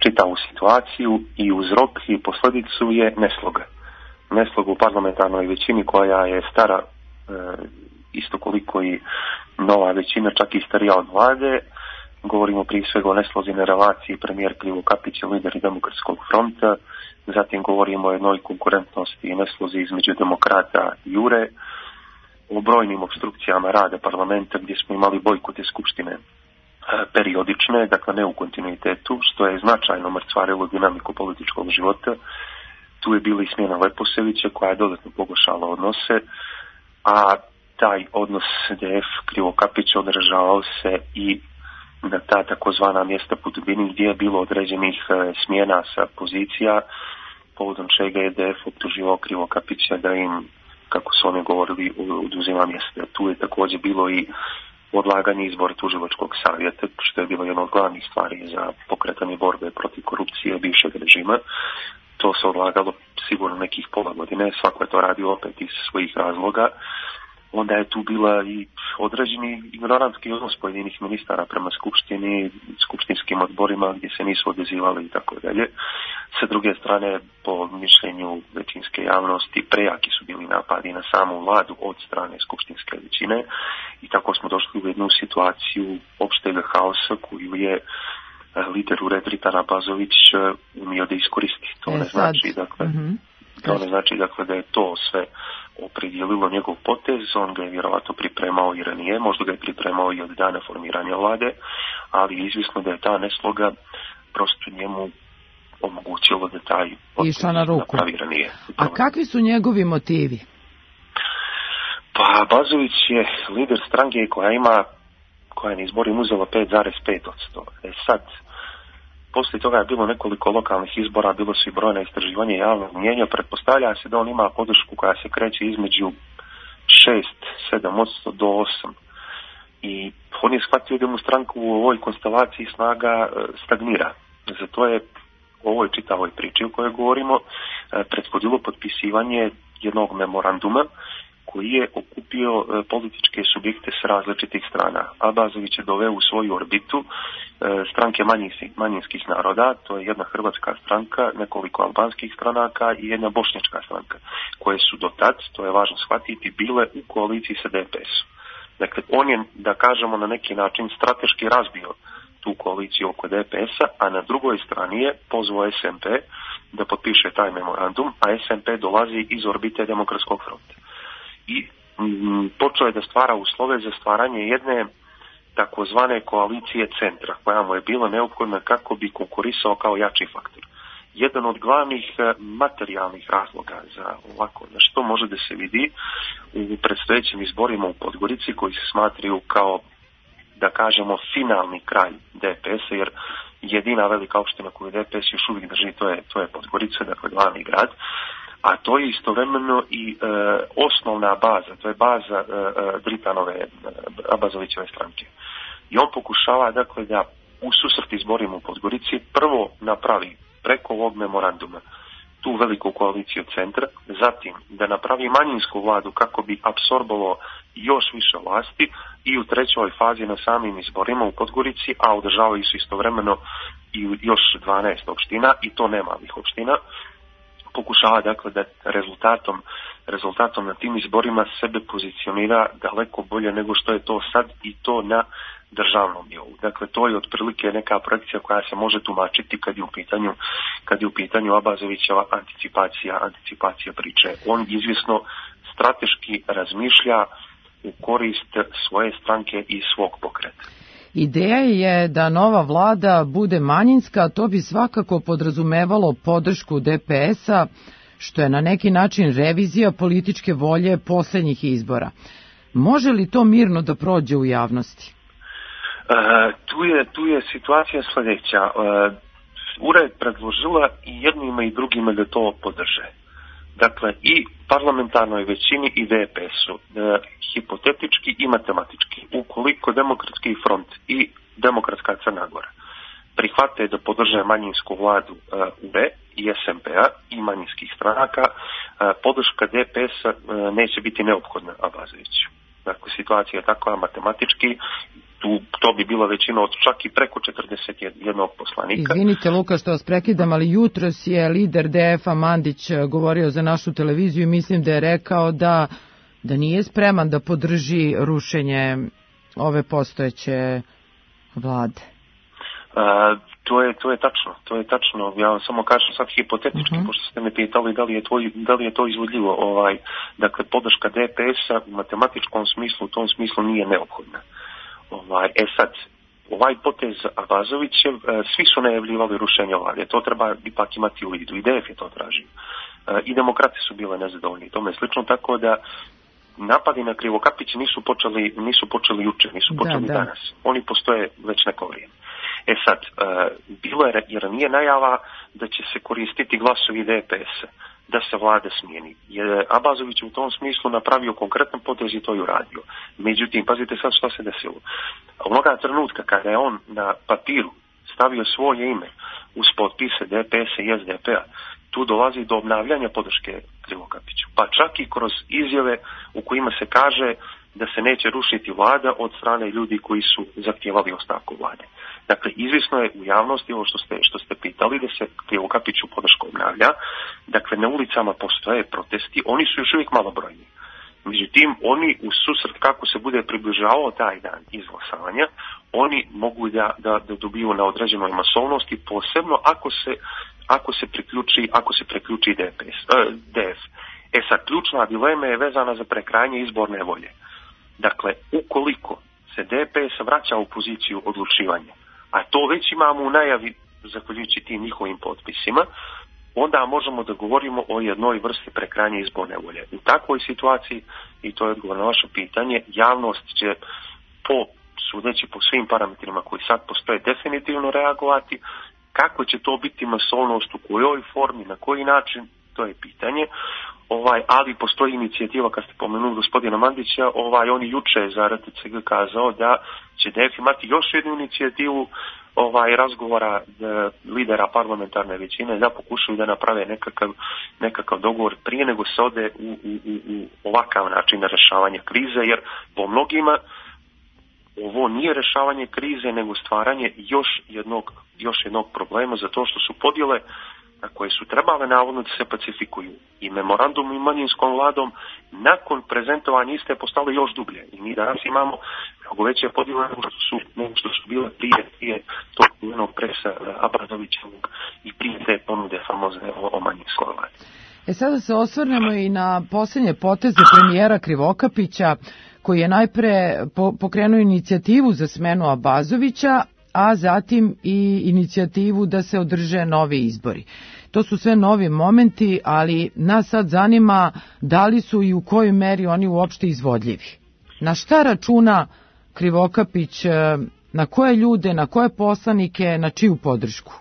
čitavu situaciju i uzrok i posljedicu je nesloga. Nesloga u parlamentarnoj većini koja je stara isto koliko i nova većina, čak i starija od vlade. Govorimo prije svega o neslozi na relaciji premijer Krivokapić i lideri Demokratskog fronta, zatim govorimo o jednoj konkurentnosti i neslozi između demokrata i Jure, o brojnim obstrukcijama rada parlamenta gdje smo imali bojkote skupštine periodične, dakle ne u kontinuitetu, što je značajno mrcvarilo dinamiku političkog života. Tu je bila i smjena Leposevića koja je dodatno pogoršala odnose, a taj odnos DF Krivokapić održavao se i na ta takozvana mjesta po dubini gdje je bilo određenih smjena sa pozicija, povodom čega je DF optuživao Krivokapića da im, kako su oni govorili, oduzima mjesta. Tu je također bilo i odlaganje izbora tužilačkog savjeta, što je bilo jedna od glavnih stvari za pokretanje borbe protiv korupcije bivšeg režima. To se odlagalo sigurno nekih pola godine, svako je to radio opet iz svojih razloga. Onda je tu bila i određeni ignorantski odnos pojedinih ministara prema skupštini, skupštinskim odborima gdje se nisu odazivali i tako dalje. Sa druge strane, po mišljenju većinske javnosti, prejaki su bili napadi na samu vladu od strane skupštinske većine i tako smo došli u jednu situaciju opštega haosa koju je lider URE Dritan Abazović umio da iskoristi. To ne znači, dakle, to ne znači dakle da je to sve opredjelilo njegov potez, on ga je vjerovatno pripremao i ranije, možda ga je pripremao i od dana formiranja vlade, ali izvisno da je ta nesloga prosto njemu omogućilo da taj potez napravi ranije. A kakvi su njegovi motivi? Pa Abazović je lider stranke koja je na izborima uzela 5,5%. Sad, poslije toga je bilo nekoliko lokalnih izbora, bilo su i brojna istraživanja javnog mnijenja, pretpostavlja se da on ima podršku koja se kreće između 6-7% do 8%. I on je shvatio da mu stranku u ovoj konstelaciji snaga stagnira. Zato je u ovoj čitavoj priči o kojoj govorimo prethodilo potpisivanje jednog memoranduma koji je okupio političke subjekte s različitih strana. Abazović je doveo u svoju orbitu stranke manjinskih naroda, to je jedna hrvatska stranka, nekoliko albanskih stranaka i jedna bošnjačka stranka, koje su do tad, to je važno shvatiti, bile u koaliciji sa DPS-om. Dakle, on je, da kažemo, na neki način strateški razbio tu koaliciju oko DPS-a, a na drugoj strani je pozvao SMP da potpiše taj memorandum, a SMP dolazi iz orbite Demokratskog fronta. I počeo je da stvara uslove za stvaranje jedne takozvane koalicije centra, koja mu je bila neophodna kako bi konkurisao kao jači faktor. Jedan od glavnih materijalnih razloga za ovako nešto može da se vidi u predstojećim izborima u Podgorici, koji se smatraju kao, da kažemo, finalni kraj DPS-a, jer jedina velika opština koju DPS još uvijek drži, to je Podgorica, dakle glavni grad. A to je istovremeno i osnovna baza, to je baza Dritanove, Abazovićeve stranke. I on pokušava, dakle, da u susret izborima u Podgorici prvo napravi preko ovog memoranduma tu veliku koaliciju centra, zatim da napravi manjinsku vladu kako bi apsorbovalo još više vlasti i u trećoj fazi na samim izborima u Podgorici, a održavaju se istovremeno i još 12 opština, i to ne malih opština, pokušava, dakle, da rezultatom na tim izborima sebe pozicionira daleko bolje nego što je to sad, i to na državnom nivou. Dakle, to je otprilike neka projekcija koja se može tumačiti kad je u pitanju Abazovićeva anticipacija priče. On izvjesno strateški razmišlja u korist svoje stranke i svog pokreta. Ideja je da nova vlada bude manjinska, to bi svakako podrazumevalo podršku DPS-a, što je na neki način revizija političke volje posljednjih izbora. Može li to mirno da prođe u javnosti? Tu je situacija sljedeća. URA je predložila i jednima i drugima da to podrže. Dakle, i parlamentarnoj većini i DPS-u, hipotetički i matematički. Ukoliko Demokratski front i Demokratska Crna Gora prihvate da podrže manjinsku vladu URE i SMP-a i manjinskih stranaka, podrška DPS-a neće biti neophodna Abazoviću. Dakle, situacija je takva matematički, to bi bila većina od čak i preko 41 poslanika. Izvinite Luka što vas prekidam, ali jutros je lider DF-a Mandić govorio za našu televiziju i mislim da je rekao da nije spreman da podrži rušenje ove postojeće vlade. To je tačno. Ja vam samo kažem sad hipotetički, pošto ste me pitali da li je to izvodljivo. Dakle, podrška DPS-a u matematičkom smislu, u tom smislu nije neophodna. Sad, ovaj potez Abazovićev, svi su najavljivali rušenje vlade, to treba ipak imati u vidu, i DF je to tražio. I demokrati su bile nezadovoljni, tome slično, tako da napadi na Krivokapića nisu počeli juče, nisu počeli danas. Oni postoje već neko vrijeme. Sad, bilo je ranije najava da će se koristiti glasovi DPS-a, da se vlada smijeni. Jer Abazović u tom smislu napravio konkretan potez i to je uradio. Međutim, pazite sad što se desilo. Onoga trenutka kada je on na papiru stavio svoje ime uz potpise DPS-a i SDP-a, tu dolazi do obnavljanja podrške Krivokapiću. Pa čak i kroz izjave u kojima se kaže da se neće rušiti vlada od strane ljudi koji su zahtijevali ostavku vlade. Dakle, izvisno je u javnosti ovo što ste pitali, da se Krivokapiću podrška obnavlja. Dakle, na ulicama postoje protesti, oni su još uvijek malobrojni. Međutim, oni u susret kako se bude približavao taj dan izglasavanja, oni mogu da dobiju na određenoj masovnosti, posebno ako se priključi DF. Sad, ključna dilema je vezana za prekrajanje izborne volje. Dakle, ukoliko se DPS vraća u poziciju odlučivanja, a to već imamo u najavi zahvaljujući tim njihovim potpisima, onda možemo da govorimo o jednoj vrsti prekrajanja izborne volje. U takvoj situaciji, i to je odgovor na vaše pitanje, javnost će sudeći po svim parametrima koji sad postoje definitivno reagovati. Kako će to biti masovnost, u kojoj formi, na koji način, to je pitanje. Ali postoji inicijativa, kad ste pomenuli gospodina Mandića, on je juče za RTCG kazao da će DF imati još jednu inicijativu razgovora lidera parlamentarne većine da pokušaju da naprave nekakav dogovor prije nego se ode u ovakav način na rešavanje krize, jer po mnogima ovo nije rešavanje krize nego stvaranje još jednog problema, zato što su podjele koje su trebale navodno da se pacifikuju i memorandum i manjinskom vladom nakon prezentovanja iste postale još dublje. I mi danas imamo mnogo veće podjele nego što su bile prije tog jednog presa Abazovićevog i prije te ponude famozne o manjinskoj vladi. Sada se osvrnemo i na posljednje poteze premijera Krivokapića, koji je najpre pokrenuo inicijativu za smenu Abazovića, a zatim i inicijativu da se održe novi izbori. To su sve novi momenti, ali nas sad zanima da li su i u kojoj meri oni uopšte izvodljivi. Na šta računa Krivokapić, na koje ljude, na koje poslanike, na čiju podršku?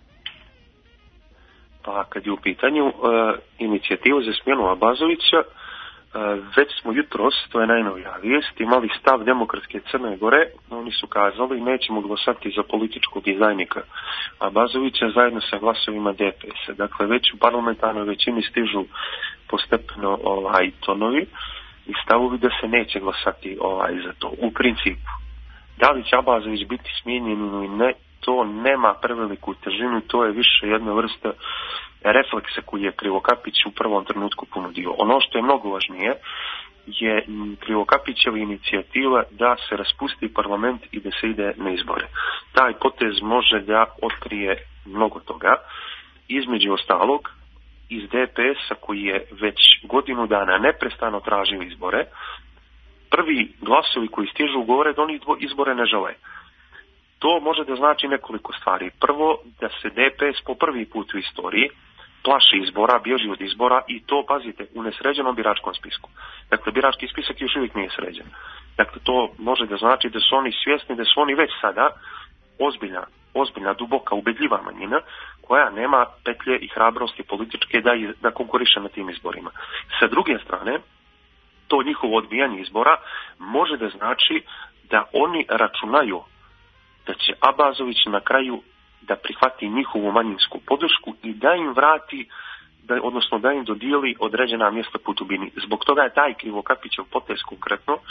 Pa kad je u pitanju inicijativu za smjenu Abazovića, već smo jutros, to je najnovija vijest, imali stav Demokratske Crne Gore. Oni su kazali nećemo glasati za političkog izdajnika Abazovića zajedno sa glasovima DPS-a. Dakle, već u parlamentarnoj većini stižu postepeno tonovi i stavovi da se neće glasati za to. U principu, da li će Abazović biti smijenjen ili ne, to nema preveliku težinu, to je više jedna vrsta refleksa koji je Krivokapić u prvom trenutku ponudio. Ono što je mnogo važnije je Krivokapićeva inicijativa da se raspusti parlament i da se ide na izbore. Taj potez može da otkrije mnogo toga. Između ostalog, iz DPS-a koji je već godinu dana neprestano tražio izbore, prvi glasovi koji stižu govore da oni izbore ne žele. To može da znači nekoliko stvari. Prvo, da se DPS po prvi put u istoriji plaši izbora, bježi od izbora i to, pazite, u nesređenom biračkom spisku. Dakle, birački spisak još uvijek nije sređen. Dakle, to može da znači da su oni svjesni da su oni već sada ozbiljna, duboka, ubedljiva manjina koja nema petlje i hrabrosti političke da konkuriše na tim izborima. Sa druge strane, to njihovo odbijanje izbora može da znači da oni računaju da će Abazović na kraju da prihvati njihovu manjinsku podršku i da im vrati, odnosno da im dodijeli određena mjesta po Tubini. Zbog toga je taj Krivokapićev potez konkretno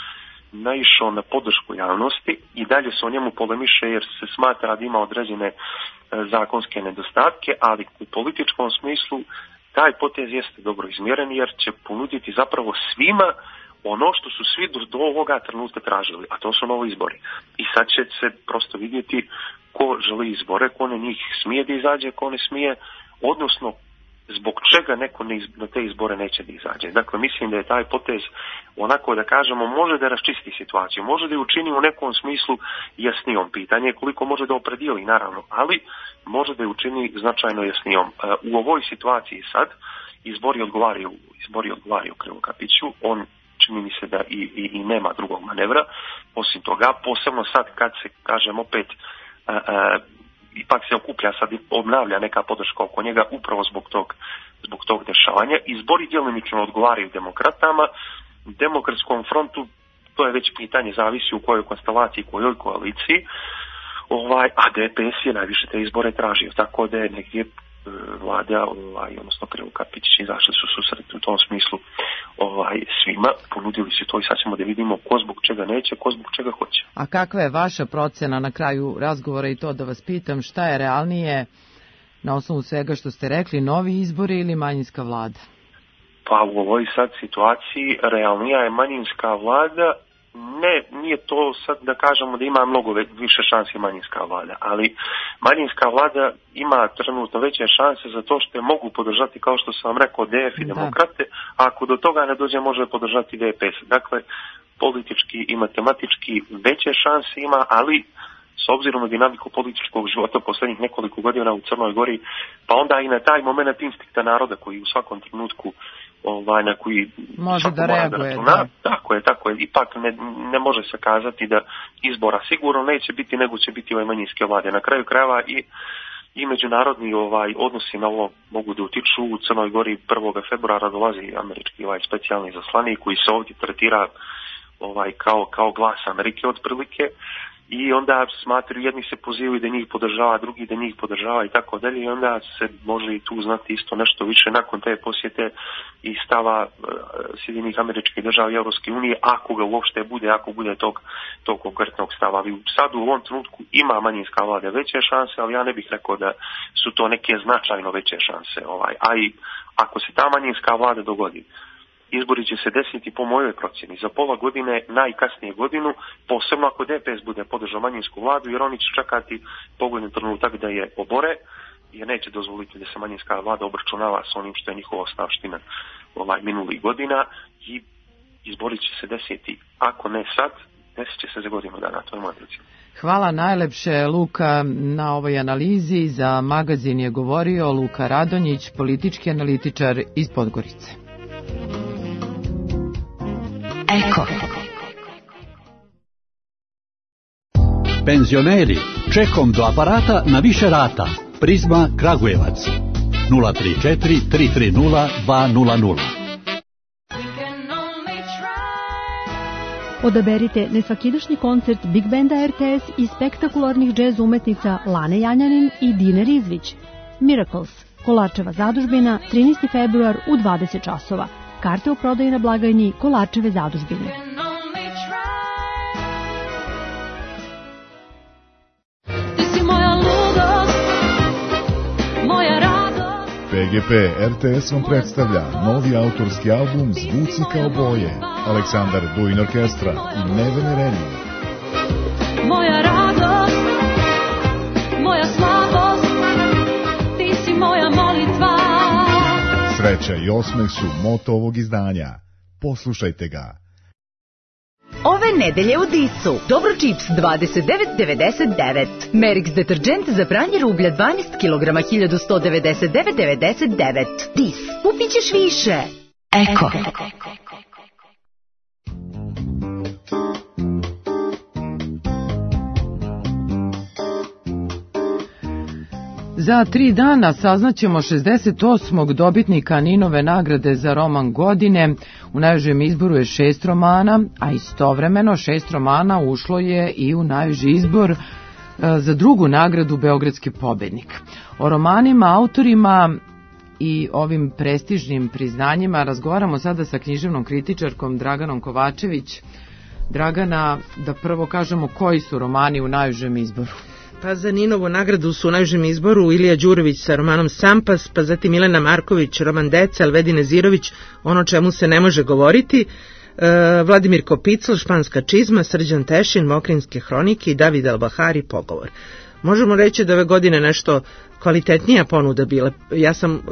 naišao na podršku javnosti i dalje se o njemu polemiše jer se smatra da ima određene zakonske nedostatke, ali u političkom smislu taj potez jeste dobro izmjeren jer će ponuditi zapravo svima ono što su svi do ovoga trenutka tražili, a to su novi izbori. I sad će se prosto vidjeti ko želi izbore, ko ne njih smije da izađe, ko ne smije, odnosno zbog čega neko na te izbore neće da izađe. Dakle, mislim da je taj potez onako da kažemo može da raščisti situaciju, može da je učini u nekom smislu jasnijom. Pitanje je koliko može da opredijeli, naravno, ali može da je učini značajno jasnijom. U ovoj situaciji sad izbori odgovaraju Krivokapiću, on čini mi se da i nema drugog manevra. Osim toga, posebno sad kad se, kažem opet, ipak se okuplja, sad obnavlja neka podrška oko njega upravo zbog tog dešavanja. Izbori djelomično odgovaraju demokratama, Demokratskom frontu, to je već pitanje, zavisi u kojoj konstelaciji, kojoj koaliciji, a DPS je najviše te izbore tražio, tako da je negdje vlada, odnosno Krivokapić izašli su susret u tom smislu svima, ponudili su to i sad ćemo da vidimo ko zbog čega neće, ko zbog čega hoće. A kakva je vaša procena na kraju razgovora i to da vas pitam, šta je realnije na osnovu svega što ste rekli, novi izbori ili manjinska vlada? Pa u ovoj sad situaciji realnija je manjinska vlada. Ne, nije to sad da kažemo da ima mnogo više šansi manjinska vlada, ali manjinska vlada ima trenutno veće šanse za to što je mogu podržati, kao što sam vam rekao, DF i demokrate, a ako do toga ne dođe može podržati DPS. Dakle, politički i matematički veće šanse ima, ali s obzirom na dinamiku političkog života posljednjih nekoliko godina u Crnoj Gori, pa onda i na taj moment instinkta naroda koji u svakom trenutku na koji može da reaguje. Tako je. Ipak ne može se kazati da izbora sigurno neće biti, nego će biti manjinske vlade. Na kraju krajeva i međunarodni odnosi na ovo mogu da utiču. U Crnoj Gori 1. februara dolazi američki specijalni zaslanik koji se ovdje tretira kao glas Amerike otprilike. I onda smatruju, jedni se pozivaju da njih podržava, drugi da njih podržava i tako dalje. I onda se može i tu znati isto nešto više nakon te posjete i stava Sjedinjenih Američkih Država i Europske unije, ako ga uopšte bude, ako bude tog konkretnog stava. Ali sad u ovom trenutku ima manjinska vlada veće šanse, ali ja ne bih rekao da su to neke značajno veće šanse. A i ako se ta manjinska vlada dogodi, izbori će se desiti po mojoj procjeni za pola godine, najkasnije godinu, posebno ako DPS bude podržao manjinsku vladu, jer oni će čekati pogodni trenutak da je obore, jer neće dozvoliti da se manjinska vlada obračunava s onim što je njihova ostavština minulih godina i izbori će se desiti, ako ne sad, desit će se za godinu dana, to je moja procjena. Hvala najlepše, Luka, na ovoj analizi. Za magazin je govorio Luka Radonjić, politički analitičar iz Podgorice. Eko. Penzioneri, čekom do aparata na više rata. Prizma Kragujevac 034 330 200. Odaberite nesvakidašnji koncert Big Banda RTS i spektakularnih džez umetnica Lane Janjanin i Dine Rizvić. Miracles, Kolarčeva zadužbina, 13. februar u 20 časova. Karte u prodaji na blagajni Kolarčeve zadužbine. PGP RTS vam predstavlja novi autorski album Zvuci kao boje, Aleksandar Duin Orkestra i Nevene Renije. Moja radost, moja slabost, ti si moja molitva. Sreća i osmeh su moto ovog izdanja. Poslušajte ga. Ove nedelje u Disu. Dobro čips 29,99. Merix deterđent za pranje rublja 12 kg 1199,99. Dis. Kupit ćeš više. Eko. Za 3 dana saznaćemo 68. dobitnika Ninove nagrade za roman godine. U najužem izboru je 6 romana, a istovremeno 6 romana ušlo je i u najuži izbor za drugu nagradu Beogradski pobednik. O romanima, autorima i ovim prestižnim priznanjima razgovaramo sada sa književnom kritičarkom Draganom Kovačević. Dragana, da prvo kažemo koji su romani u najužem izboru. Pa za Ninovu nagradu su u najužem izboru Ilija Đurović sa romanom Sampas, pa zatim Milena Marković, roman Deca, Elvedin Nezirović, Ono čemu se ne može govoriti, Vladimir Kopicl, Španska čizma, Srđan Tešin, Mokrinske hronike i David Albahari, Pogovor. Možemo reći da ove godine nešto kvalitetnija ponuda bila. Ja sam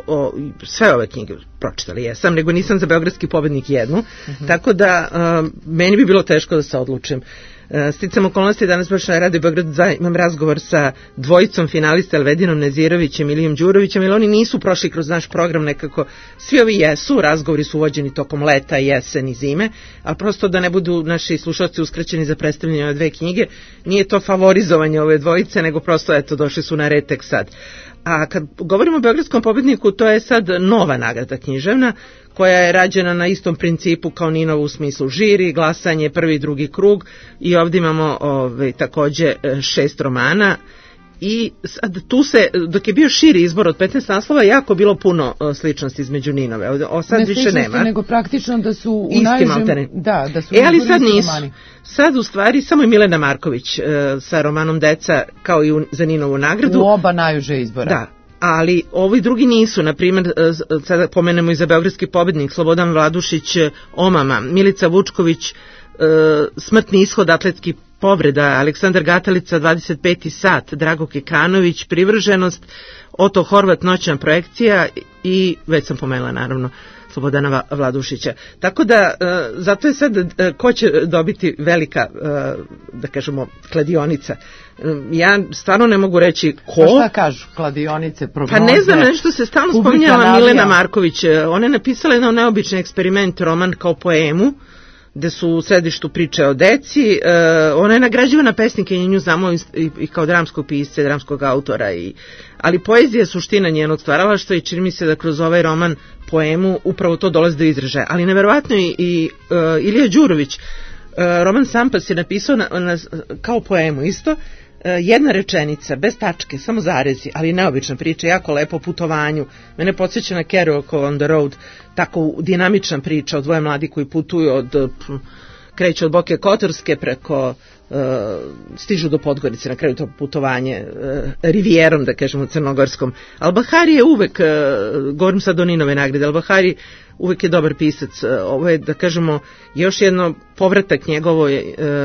sve ove knjige pročitala, jesam, nego nisam za Beogradski pobednik jednu, tako da meni bi bilo teško da se odlučim. Sticam okolnosti, danas baš na Radio Beograd 2 imam razgovor sa dvojicom finalista Elvedinom Nezirovićem i Ilijom Đurovićem, jer oni nisu prošli kroz naš program nekako, svi ovi jesu, razgovori su uvođeni tokom leta, jesen i zime, a prosto da ne budu naši slušalci uskraćeni za predstavljanje ove dve knjige, nije to favorizovanje ove dvojice, nego prosto eto, došli su na red tek sad. A kad govorimo o Beogradskom pobedniku, to je sad nova nagrada književna, koja je rađena na istom principu kao Ninovu u smislu žiri, glasanje, prvi i drugi krug i ovdje imamo takođe 6 romana i sad tu se, dok je bio širi izbor od 15 naslova, jako bilo puno sličnosti između Ninove, sad više nema. Nego praktično da su u najužem... Da su ali sad nisu. Romani. Sad u stvari samo je Milena Marković sa romanom Deca kao i za Ninovu nagradu. U oba najuže izbora. Da. Ali ovi drugi nisu, na primjer, sada pomenemo i za Beogradski pobednik, Slobodan Vladušić, Omama, Milica Vučković, Smrtni ishod, atletski povreda, Aleksandar Gatalica, 25. sat, Drago Kekanović, Privrženost, Oto Horvat, Noćna projekcija i, već sam pomenula naravno, Slobodana Vladušića. Tako da, zato je sad, ko će dobiti velika, da kažemo, kladionica. Ja stvarno ne mogu reći ko. Pa šta kažu, kladionice, prognoze? Pa ne znam, nešto se stalno spominjala Milena Marković. Ona je napisala jedan neobični eksperiment, roman kao poemu, gde su u središtu priče o deci. Ona je nagrađivana pesnikinja, nju znamo i kao dramskog pisca, dramskog autora, ali poezija je suština njenog stvaralaštva i čini mi se da kroz ovaj roman poemu upravo to dolazi do izražaja. Ali neverovatno i Ilija Đurović, roman Sampas je napisao kao poemu isto, jedna rečenica, bez tačke, samo zarezi, ali neobična priča, jako lepo o putovanju. Mene podsjeća na Kerouac on the road, tako dinamična priča o dvoje mladi koji putuju kreću od Boke Kotorske preko stižu do Podgorice, na kraju to putovanje rivijerom, da kažemo, crnogorskom. Albahari je uvek, govorim sad o Ninove nagrade, Albahari uvek je dobar pisac. Ovo je, da kažemo, još jedno povratak njegovoj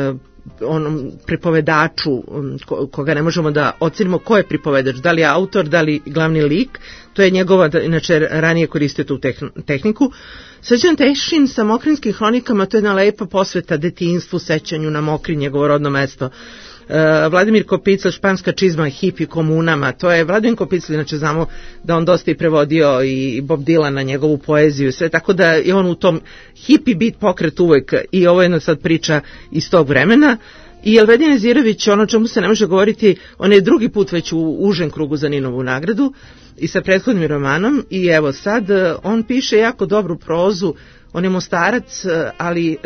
onom pripovedaču koga ne možemo da ocenimo ko je pripovedač, da li je autor, da li glavni lik, to je njegova, inače ranije koristio tu tehniku. Srđan Tešin sa Mokrinskim hronikama, to je jedna lepa posveta detinjstvu, sećanju na Mokrin, njegovo rodno mesto. Vladimir Kopicl, Španska čizma, hipi komunama, to je Vladimir Kopicl, inače znamo da on dosta i prevodio i Bob Dylan na njegovu poeziju, sve, tako da je on u tom hipi beat pokret uvek i ovo je jedna sad priča iz tog vremena. I Elvedin Nezirović, ono čemu se ne može govoriti, on je drugi put već u užem krugu za Ninovu nagradu i sa prethodnim romanom i evo sad on piše jako dobru prozu, on je Mostarac, ali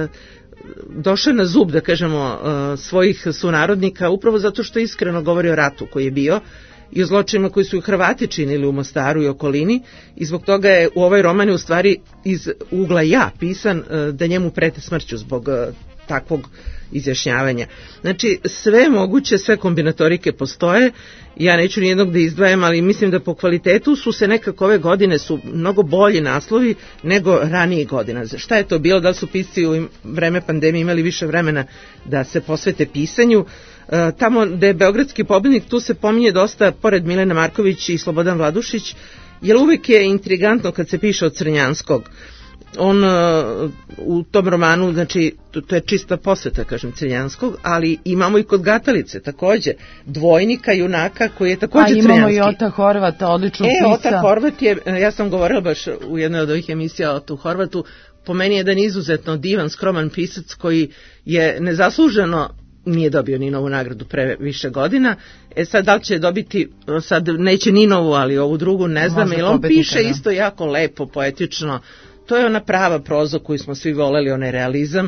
došao na zub, da kažemo, svojih sunarodnika upravo zato što iskreno govori o ratu koji je bio i o zločinima koji su i Hrvati činili u Mostaru i okolini i zbog toga je u ovoj romani u stvari iz ugla ja pisan da njemu prete smrću zbog takvog izjašnjavanja. Znači sve moguće, sve kombinatorike postoje, ja neću nijednog da izdvajam, ali mislim da po kvalitetu su se nekako ove godine su mnogo bolji naslovi nego ranijih godina. Šta je to bilo? Da li su pisci u vreme pandemije imali više vremena da se posvete pisanju? Tamo gde je Beogradski pobednik, tu se pominje dosta, pored Milena Marković i Slobodan Vladušić, jer uvek je intrigantno kad se piše od Crnjanskog. On u tom romanu, znači to je čista posveta, kažem, Crnjanskog, ali imamo i kod Gatalice takođe dvojnika, junaka koji je takođe Crnjanski. A imamo i Ota Horvata, odlično pisa. Ota Horvat je, ja sam govorila baš u jednoj od ovih emisija o Otu Horvatu, po meni je jedan izuzetno divan, skroman pisac koji je nezasluženo nije dobio Ninovu nagradu pre više godina. Sad da li će dobiti, sad neće Ninovu, ali ovu drugu ne znam, jer on piše isto jako lepo, poetično. To je ona prava proza koju smo svi voleli, onaj realizam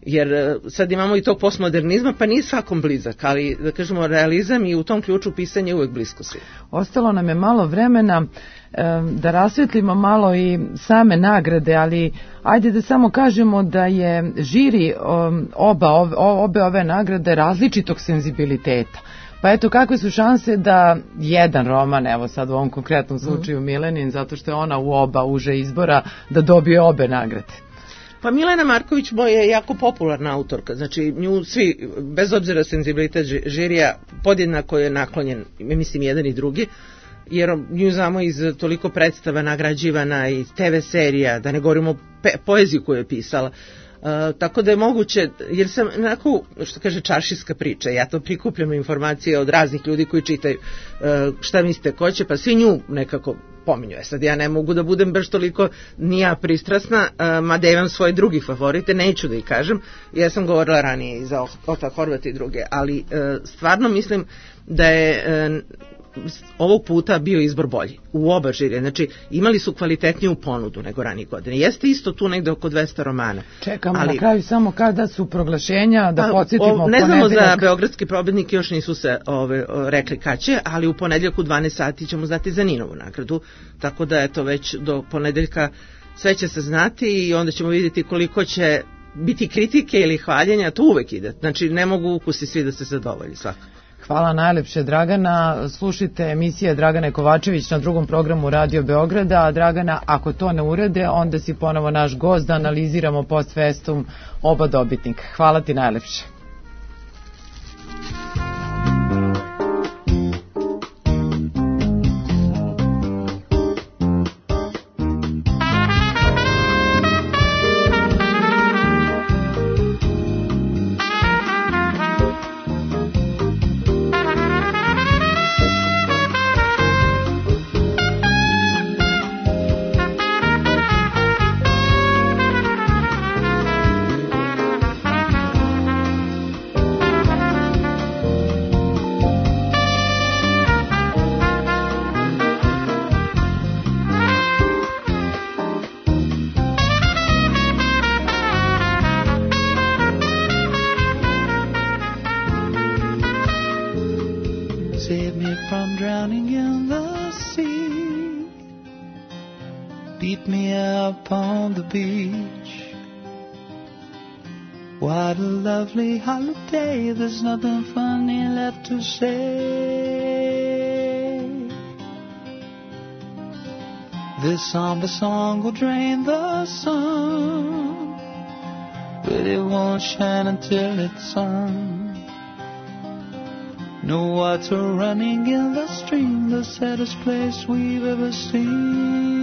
jer sad imamo i tog postmodernizma, pa nije svakom blizak, ali da kažemo realizam i u tom ključu pisanje je uvek blisko svi. Ostalo nam je malo vremena da rasvetlimo malo i same nagrade, ali ajde da samo kažemo da je žiri obe ove nagrade različitog senzibiliteta. Pa eto, kakve su šanse da jedan roman, evo sad u ovom konkretnom slučaju Milenin, zato što je ona u oba uže izbora, da dobije obe nagrade? Pa Milena Marković je jako popularna autorka, znači nju svi, bez obzira senzibilitet žirija, podjednako je naklonjen, mislim, jedan i drugi, jer nju znamo iz toliko predstava nagrađivana, iz TV serija, da ne govorimo poeziju koju je pisala. Tako da je moguće, jer sam onako, što kaže, čaršijska priča, ja to prikupljam informacije od raznih ljudi koji čitaju šta mislite ko će, pa svi nju nekako pominju. Sad ja ne mogu da budem baš toliko ni ja pristrasna, mada imam svoje drugi favorite, neću da ih kažem, ja sam govorila ranije i za Ota Horvata i druge, ali stvarno mislim da je ovog puta bio izbor bolji u oba žirija, znači imali su kvalitetniju ponudu nego ranije godine. Jeste isto tu negde oko 200 romana. Čekamo na kraju samo kada su proglašenja, da podsjetimo. Ne znamo za beogradski pobednike, još nisu se rekli kad će, ali u ponedeljak u 12 sati ćemo znati za Ninovu nagradu, tako da eto već do ponedeljka sve će se znati i onda ćemo vidjeti koliko će biti kritike ili hvaljenja, to uvek ide, znači ne mogu ukusi svi da se zadovolji svakako. Hvala najlepše, Dragana. Slušajte emisije Dragane Kovačević na drugom programu Radio Beograda. Dragana, ako to ne urede, onda si ponovo naš gost da analiziramo post festum oba dobitnika. Hvala ti najlepše. Holiday, there's nothing funny left to say. This somber song will drain the sun, but it won't shine until it's sung. No water running in the stream, the saddest place we've ever seen.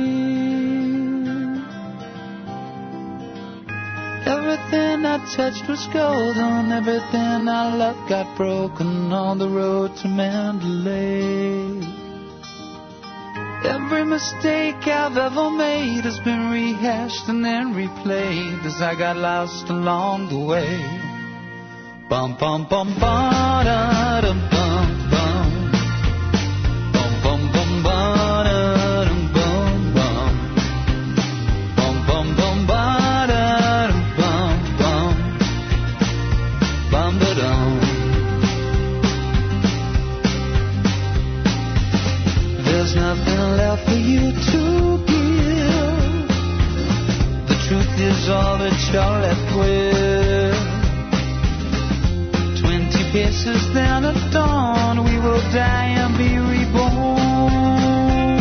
Everything I touched was golden, everything I loved got broken on the road to Mandalay. Every mistake I've ever made has been rehashed and then replayed as I got lost along the way. Bum bum bum ba da dum bum bum bum bum bum ba da dum bum bum bum bum bum ba da dum bum bum bum ba dum. There's nothing left for you to give. The truth is all that you're left with. 20 paces then at dawn, we will die and be reborn.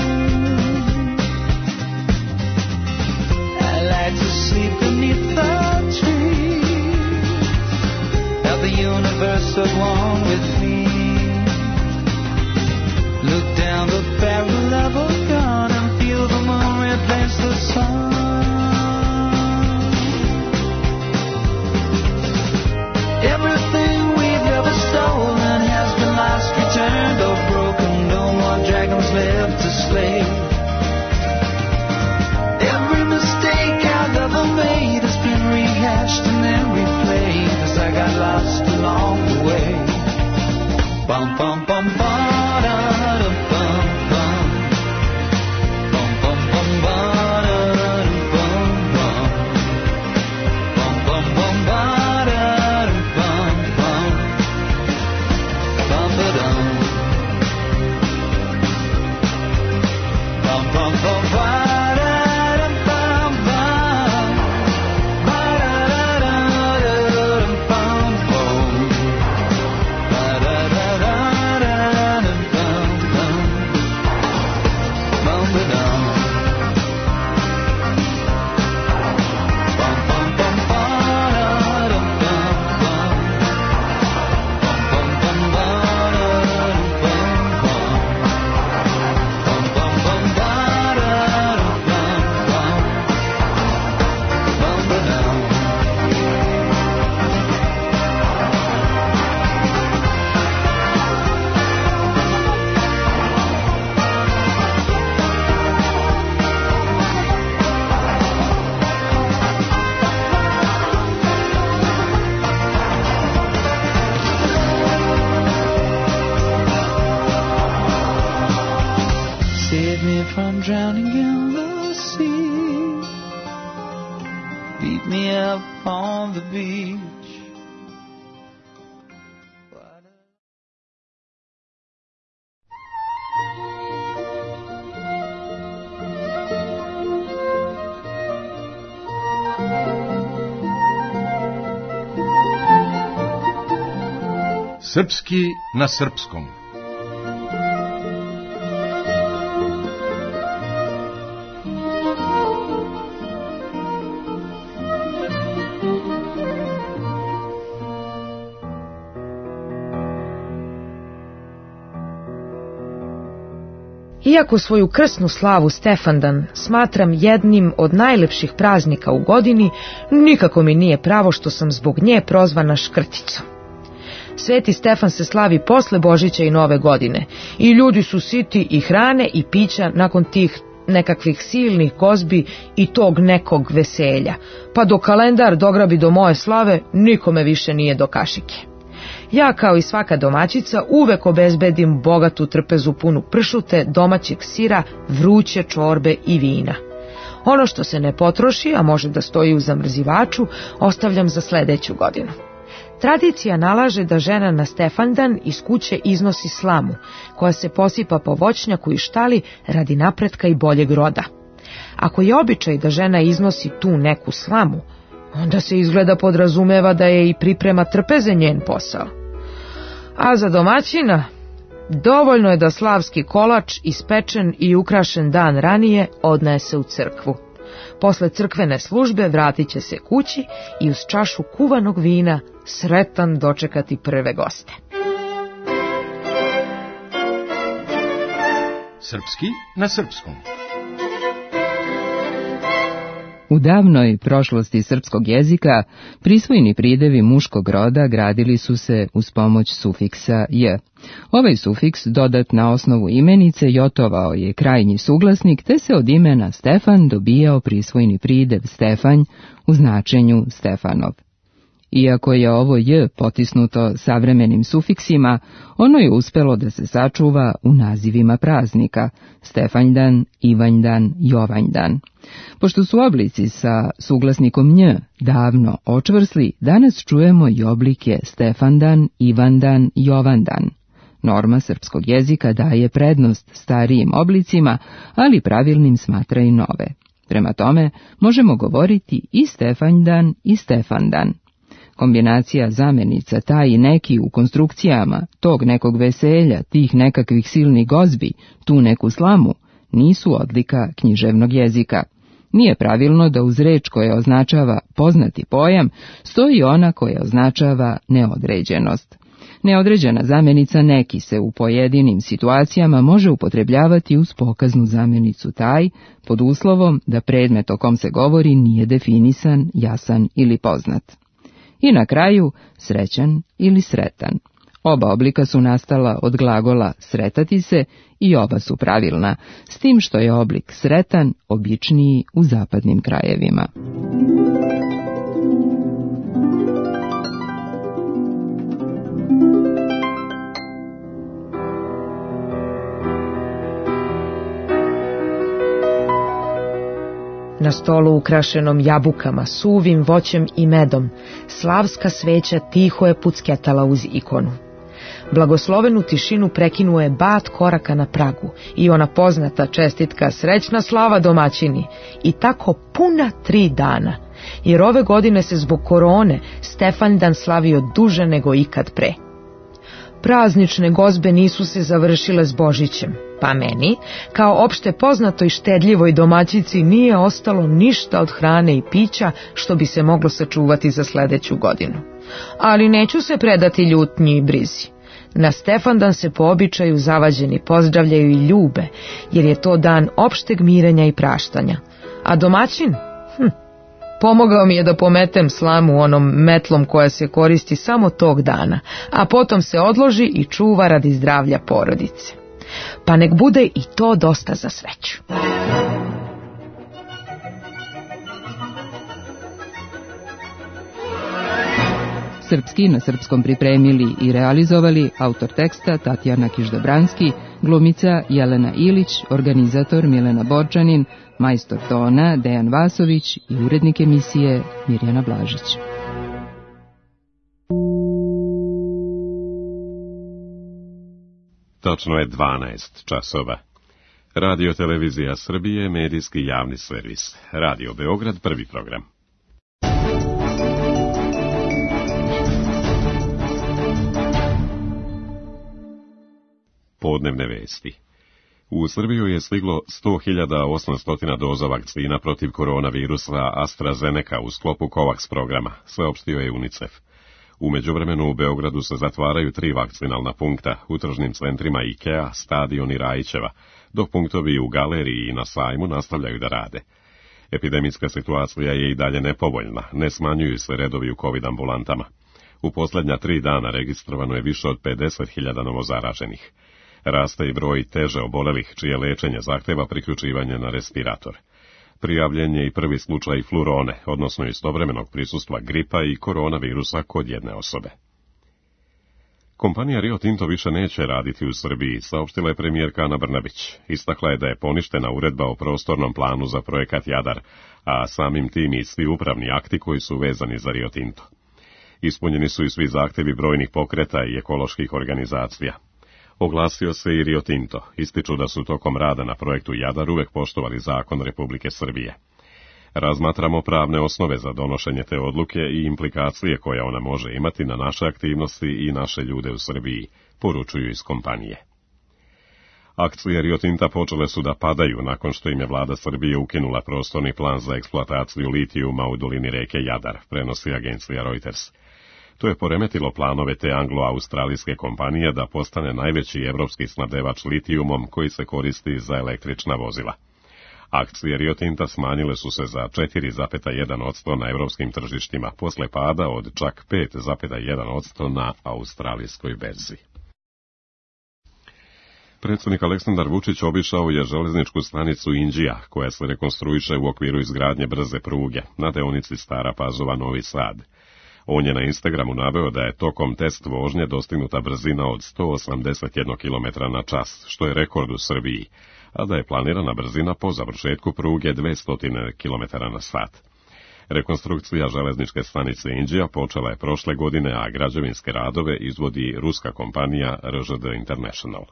I like to sleep beneath the trees, have the universe at one with me. Look down the barrel of a gun and feel the moon replace the sun. Everything we've ever stolen has been lost, returned, or broken. No more dragons left to slay. Every mistake I've ever made has been rehashed and then replayed as I got lost along the way. Bum bum bum ba da dum bum bum bum bum bum ba da dum bum bum bum bum bum ba. up on the beach. Srpski na srpskom. Iako svoju krsnu slavu Stefandan smatram jednim od najlepših praznika u godini, nikako mi nije pravo što sam zbog nje prozvana škrticom. Sveti Stefan se slavi posle Božića i Nove godine i ljudi su siti i hrane i pića nakon tih nekakvih silnih gozbi i tog nekog veselja, pa dok kalendar dograbi do moje slave, nikome više nije do kašike. Ja, kao i svaka domaćica, uvek obezbedim bogatu trpezu punu pršute, domaćeg sira, vruće čorbe i vina. Ono što se ne potroši, a može da stoji u zamrzivaču, ostavljam za sledeću godinu. Tradicija nalaže da žena na Stefandan iz kuće iznosi slamu, koja se posipa po voćnjaku i štali radi napretka i boljeg roda. Ako je običaj da žena iznosi tu neku slamu, onda se izgleda podrazumeva da je i priprema trpeze njen posao. A za domaćina, dovoljno je da slavski kolač, ispečen i ukrašen dan ranije, odnese u crkvu. Posle crkvene službe vratit će se kući i uz čašu kuvanog vina sretan dočekati prve goste. Srpski na srpskom. U davnoj prošlosti srpskog jezika prisvojni pridevi muškog roda gradili su se uz pomoć sufiksa j. Ovaj sufiks dodat na osnovu imenice jotovao je krajnji suglasnik, te se od imena Stefan dobijao prisvojni pridev Stefanj u značenju Stefanov. Iako je ovo j potisnuto savremenim sufiksima, ono je uspelo da se sačuva u nazivima praznika Stefanjdan, Ivanjdan, Jovanjdan. Pošto su oblici sa suglasnikom nj davno očvrsli, danas čujemo i oblike Stefandan, Ivandan, Jovandan. Norma srpskog jezika daje prednost starijim oblicima, ali pravilnim smatra i nove. Prema tome, možemo govoriti i Stefanjdan i Stefandan. Kombinacija zamenica taj i neki u konstrukcijama, tog nekog veselja, tih nekakvih silnih gozbi, tu neku slamu, nisu odlika književnog jezika. Nije pravilno da uz reč koja označava poznati pojam stoji ona koja označava neodređenost. Neodređena zamenica neki se u pojedinim situacijama može upotrebljavati uz pokaznu zamenicu taj, pod uslovom da predmet o kom se govori nije definisan, jasan ili poznat. I na kraju srećan ili sretan. Oba oblika su nastala od glagola sretati se i oba su pravilna, s tim što je oblik sretan običniji u zapadnim krajevima. Na stolu ukrašenom jabukama, suvim voćem i medom, slavska sveća tiho je pucketala uz ikonu. Blagoslovenu tišinu prekinuo je bat koraka na pragu i ona poznata čestitka srećna slava domaćini, i tako puna 3 dana, jer ove godine se zbog korone Stefanjdan slavio duže nego ikad pre. Praznične gozbe nisu se završile s Božićem, pa meni, kao opšte poznatoj štedljivoj domaćici, nije ostalo ništa od hrane i pića što bi se moglo sačuvati za sledeću godinu. Ali neću se predati ljutnji i brizi. Na Stefandan se po običaju zavađeni pozdravljaju i ljube, jer je to dan opšteg mirenja i praštanja. A domaćin? Pomogao mi je da pometem slamu onom metlom koja se koristi samo tog dana, a potom se odloži i čuva radi zdravlja porodice. Pa nek bude i to dosta za sreću. Srpski na srpskom pripremili i realizovali autor teksta Tatjana Kiždabranski, glumica Jelena Ilić, organizator Milena Borčanin, majstor tona Dejan Vasović i urednik emisije Mirjana Blažić. Točno je 12 časova. Radio Televizija Srbije, medijski javni servis. Radio Beograd, prvi program. Podnevne vesti. U Srbiju je stiglo 100.800 doza vakcina protiv koronavirusa AstraZeneca u sklopu COVAX programa, saopštio je UNICEF. U međuvremenu u Beogradu se zatvaraju 3 vakcinalna punkta u tržnim centrima IKEA, Stadion i Rajićeva, dok punktovi u Galeriji i na Sajmu nastavljaju da rade. Epidemijska situacija je i dalje nepovoljna, ne smanjuju se redovi u COVID ambulantama. U posljednja 3 dana registrovano je više od 50.000 novozaraženih. Raste i broj teže obolelih, čije lečenje zahteva priključivanje na respirator. Prijavljen je i prvi slučaj flurone, odnosno istovremenog prisustva gripa i koronavirusa kod jedne osobe. Kompanija Rio Tinto više neće raditi u Srbiji, saopštila je premijerka Ana Brnabić. Istakla je da je poništena uredba o prostornom planu za projekat Jadar, a samim tim i svi upravni akti koji su vezani za Rio Tinto. Ispunjeni su i svi zahtjevi brojnih pokreta i ekoloških organizacija. Oglasio se i Rio Tinto, ističu da su tokom rada na projektu Jadar uvek poštovali zakon Republike Srbije. Razmatramo pravne osnove za donošenje te odluke i implikacije koje ona može imati na naše aktivnosti i naše ljude u Srbiji, poručuju iz kompanije. Akcije Rio Tinta počele su da padaju nakon što im je vlada Srbije ukinula prostorni plan za eksploataciju litijuma u dolini reke Jadar, prenosi agencija Reuters. To je poremetilo planove te anglo-australijske kompanije da postane najveći evropski snabdevač litijumom koji se koristi za električna vozila. Akcije Rio Tinta smanjile su se za 4,1% na evropskim tržištima, posle pada od čak 5,1% na australijskoj berzi. Predsjednik Aleksandar Vučić obišao je železničku stanicu Inđija, koja se rekonstruiše u okviru izgradnje brze pruge na deonici Stara Pazova-Novi Sad. On je na Instagramu naveo da je tokom test vožnje dostignuta brzina od 181 km na čas, što je rekord u Srbiji, a da je planirana brzina po završetku pruge 200 km na sat. Rekonstrukcija železničke stanice Inđija počela je prošle godine, a građevinske radove izvodi ruska kompanija RŽD International.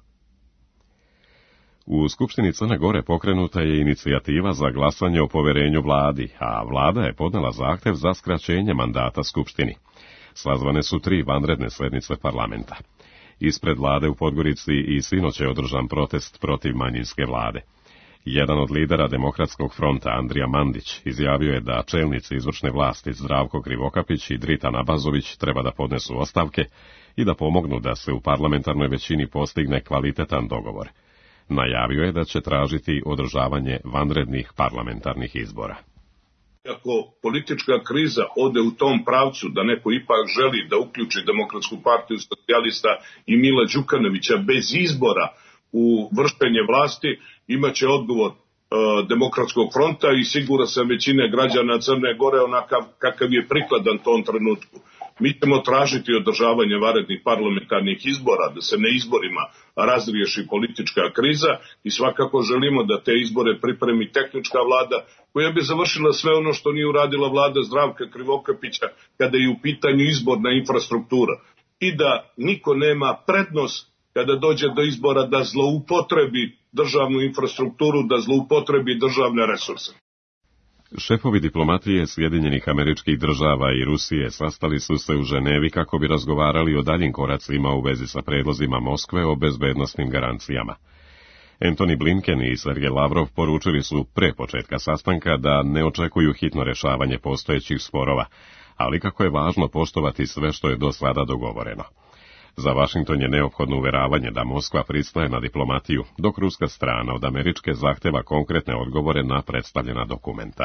U Skupštini Crne Gore pokrenuta je inicijativa za glasanje o poverenju vladi, a vlada je podnela zahtev za skraćenje mandata Skupštini. Sazvane su 3 vanredne sednice parlamenta. Ispred vlade u Podgorici i sinoć je održan protest protiv manjinske vlade. Jedan od lidera Demokratskog fronta, Andrija Mandić, izjavio je da čelnici izvršne vlasti Zdravko Krivokapić i Dritan Abazović treba da podnesu ostavke i da pomognu da se u parlamentarnoj većini postigne kvalitetan dogovor. Najavio je da će tražiti održavanje vanrednih parlamentarnih izbora. Ako politička kriza ode u tom pravcu da neko ipak želi da uključi Demokratsku partiju socijalista i Mila Đukanovića bez izbora u vršenje vlasti, imaće odgovor Demokratskog fronta i sigura sam većine građana Crne Gore onakav kakav je prikladan tom trenutku. Mi ćemo tražiti održavanje vanrednih parlamentarnih izbora, da se na izborima razriješi politička kriza i svakako želimo da te izbore pripremi tehnička vlada koja bi završila sve ono što nije uradila vlada Zdravka Krivokapića kada je u pitanju izborna infrastruktura i da niko nema prednost kada dođe do izbora da zloupotrebi državnu infrastrukturu, da zloupotrebi državne resurse. Šefovi diplomatije Sjedinjenih Američkih Država i Rusije sastali su se u Ženevi kako bi razgovarali o daljim koracima u vezi sa predlozima Moskve o bezbednosnim garancijama. Antony Blinken i Sergej Lavrov poručili su pre početka sastanka da ne očekuju hitno rešavanje postojećih sporova, ali kako je važno poštovati sve što je do sada dogovoreno. Za Vašington je neophodno uveravanje da Moskva pristaje na diplomatiju, dok ruska strana od američke zahteva konkretne odgovore na predstavljena dokumenta.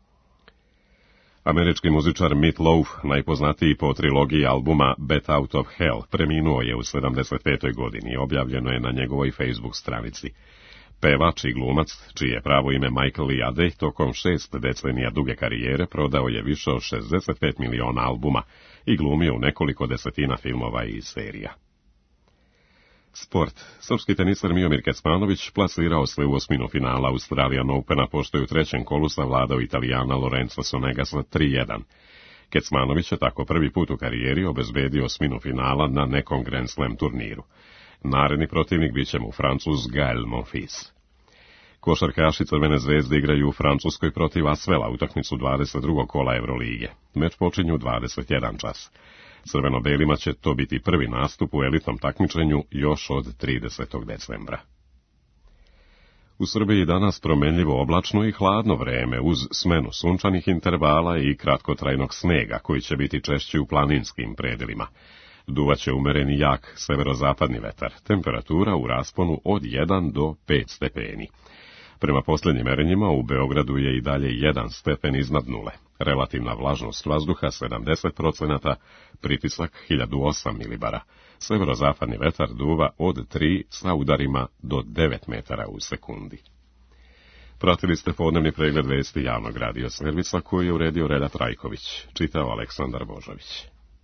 Američki muzičar Meat Loaf, najpoznatiji po trilogiji albuma Bat Out of Hell, preminuo je u 75. godini, objavljeno je na njegovoj Facebook stranici. Pevač i glumac, čije je pravo ime Michael Liadej, tokom 6 decenija duge karijere prodao je više od 65 miliona albuma i glumio u nekoliko desetina filmova i serija. Sport. Srpski teniser Miomir Kecmanović plasirao se u osminu finala Australian Opena, pošto je u trećem kolu savladao Italijana Lorenzo Sonegasa 3-1. Kecmanović je tako prvi put u karijeri obezbedio osminu finala na nekom Grand Slam turniru. Naredni protivnik bit će mu Francuz Gael Monfils. Košarkaši Crvene zvezde igraju u Francuskoj protiv Asvela utakmicu 22. kola Evrolige. Meč počinju u 21 čas. Crveno-belima će to biti prvi nastup u elitnom takmičenju još od 30. decembra. U Srbiji danas promenljivo oblačno i hladno vreme uz smenu sunčanih intervala i kratkotrajnog snega koji će biti češći u planinskim predelima. Duvaće umereni jak severozapadni vetar, temperatura u rasponu od 1 do 5 stepeni. Prema posljednjim merenjima u Beogradu je i dalje 1 stepen iznad nule. Relativna vlažnost vazduha 70%, pritisak 1008 milibara. Severozapadni vetar duva od 3 sa udarima do 9 metara u sekundi. Pratili ste podnevni pregled vesti javnog radio servisa koji je uredio Reda Trajković, čitao Aleksandar Božović.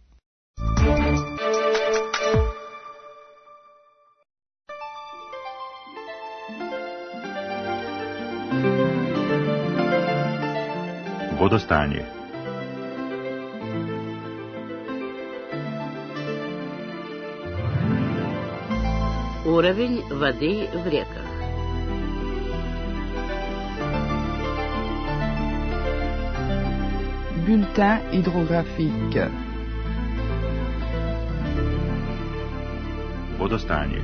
Vodostanje. Уровень воды в реках. Bulletin hydrographique. Vodostanje.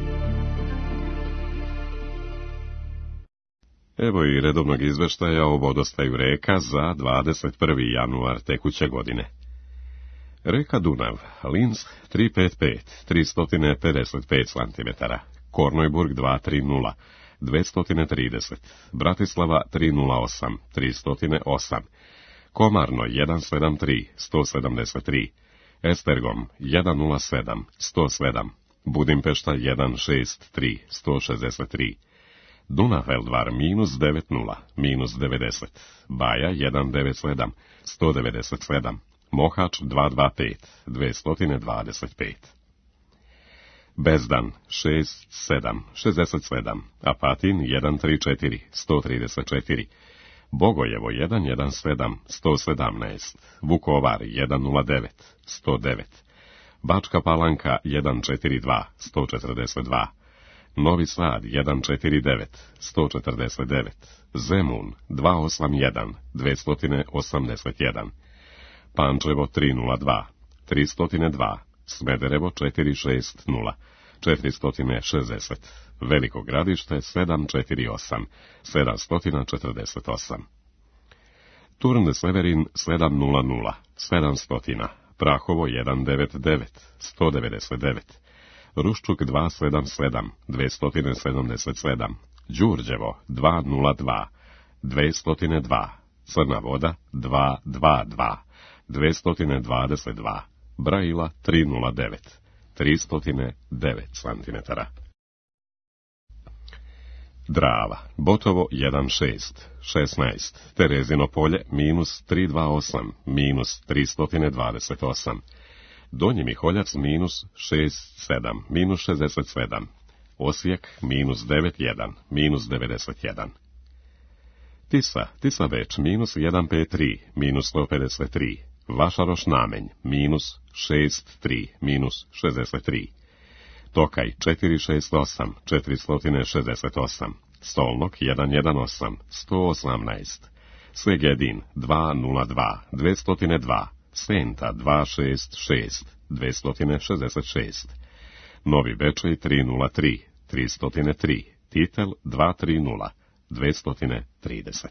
Evo i redovnog izveštaja o vodostaju reka za 21. januar tekuće godine. Reka Dunav, Linz 355, 355 cm, Kornojburg 230, 230, Bratislava 308, 308, Komarno 173, 173, Estergom 107, 107, Budimpešta 163, 163, Dunaveldvar -90, -90, Baja 197, 197, Mohač 225, 225. Bezdan 67, 67, Apatin 134, 134, Bogojevo 117, 117, Vukovar 109, 109, Bačka Palanka 142, 142, Novi Sad 149, 149, Zemun 281, 281, Pančevo 302, 302, Smederevo 460, 460, Veliko Gradište 748, 748, Turn Severin 700, 700, Prahovo 199, 199, Ruščuk 277, 277, Đurđevo 202, 202, Crna Voda 222, 222, Brajila 309, 309 cm. Drava, Botovo 16, 16, Terezino polje -328, -328, Donji Miholjac -67, -67, Osijek -91, -91. Tisa, Tisa Beč -153, -153, Vašaroš Namenj -63, -63, Tokaj 468, 468, Stolnok 118, 118, Segedin 202, 202, Senta 266, 266, Novi Bečej 303, 303, Titel 230, 230.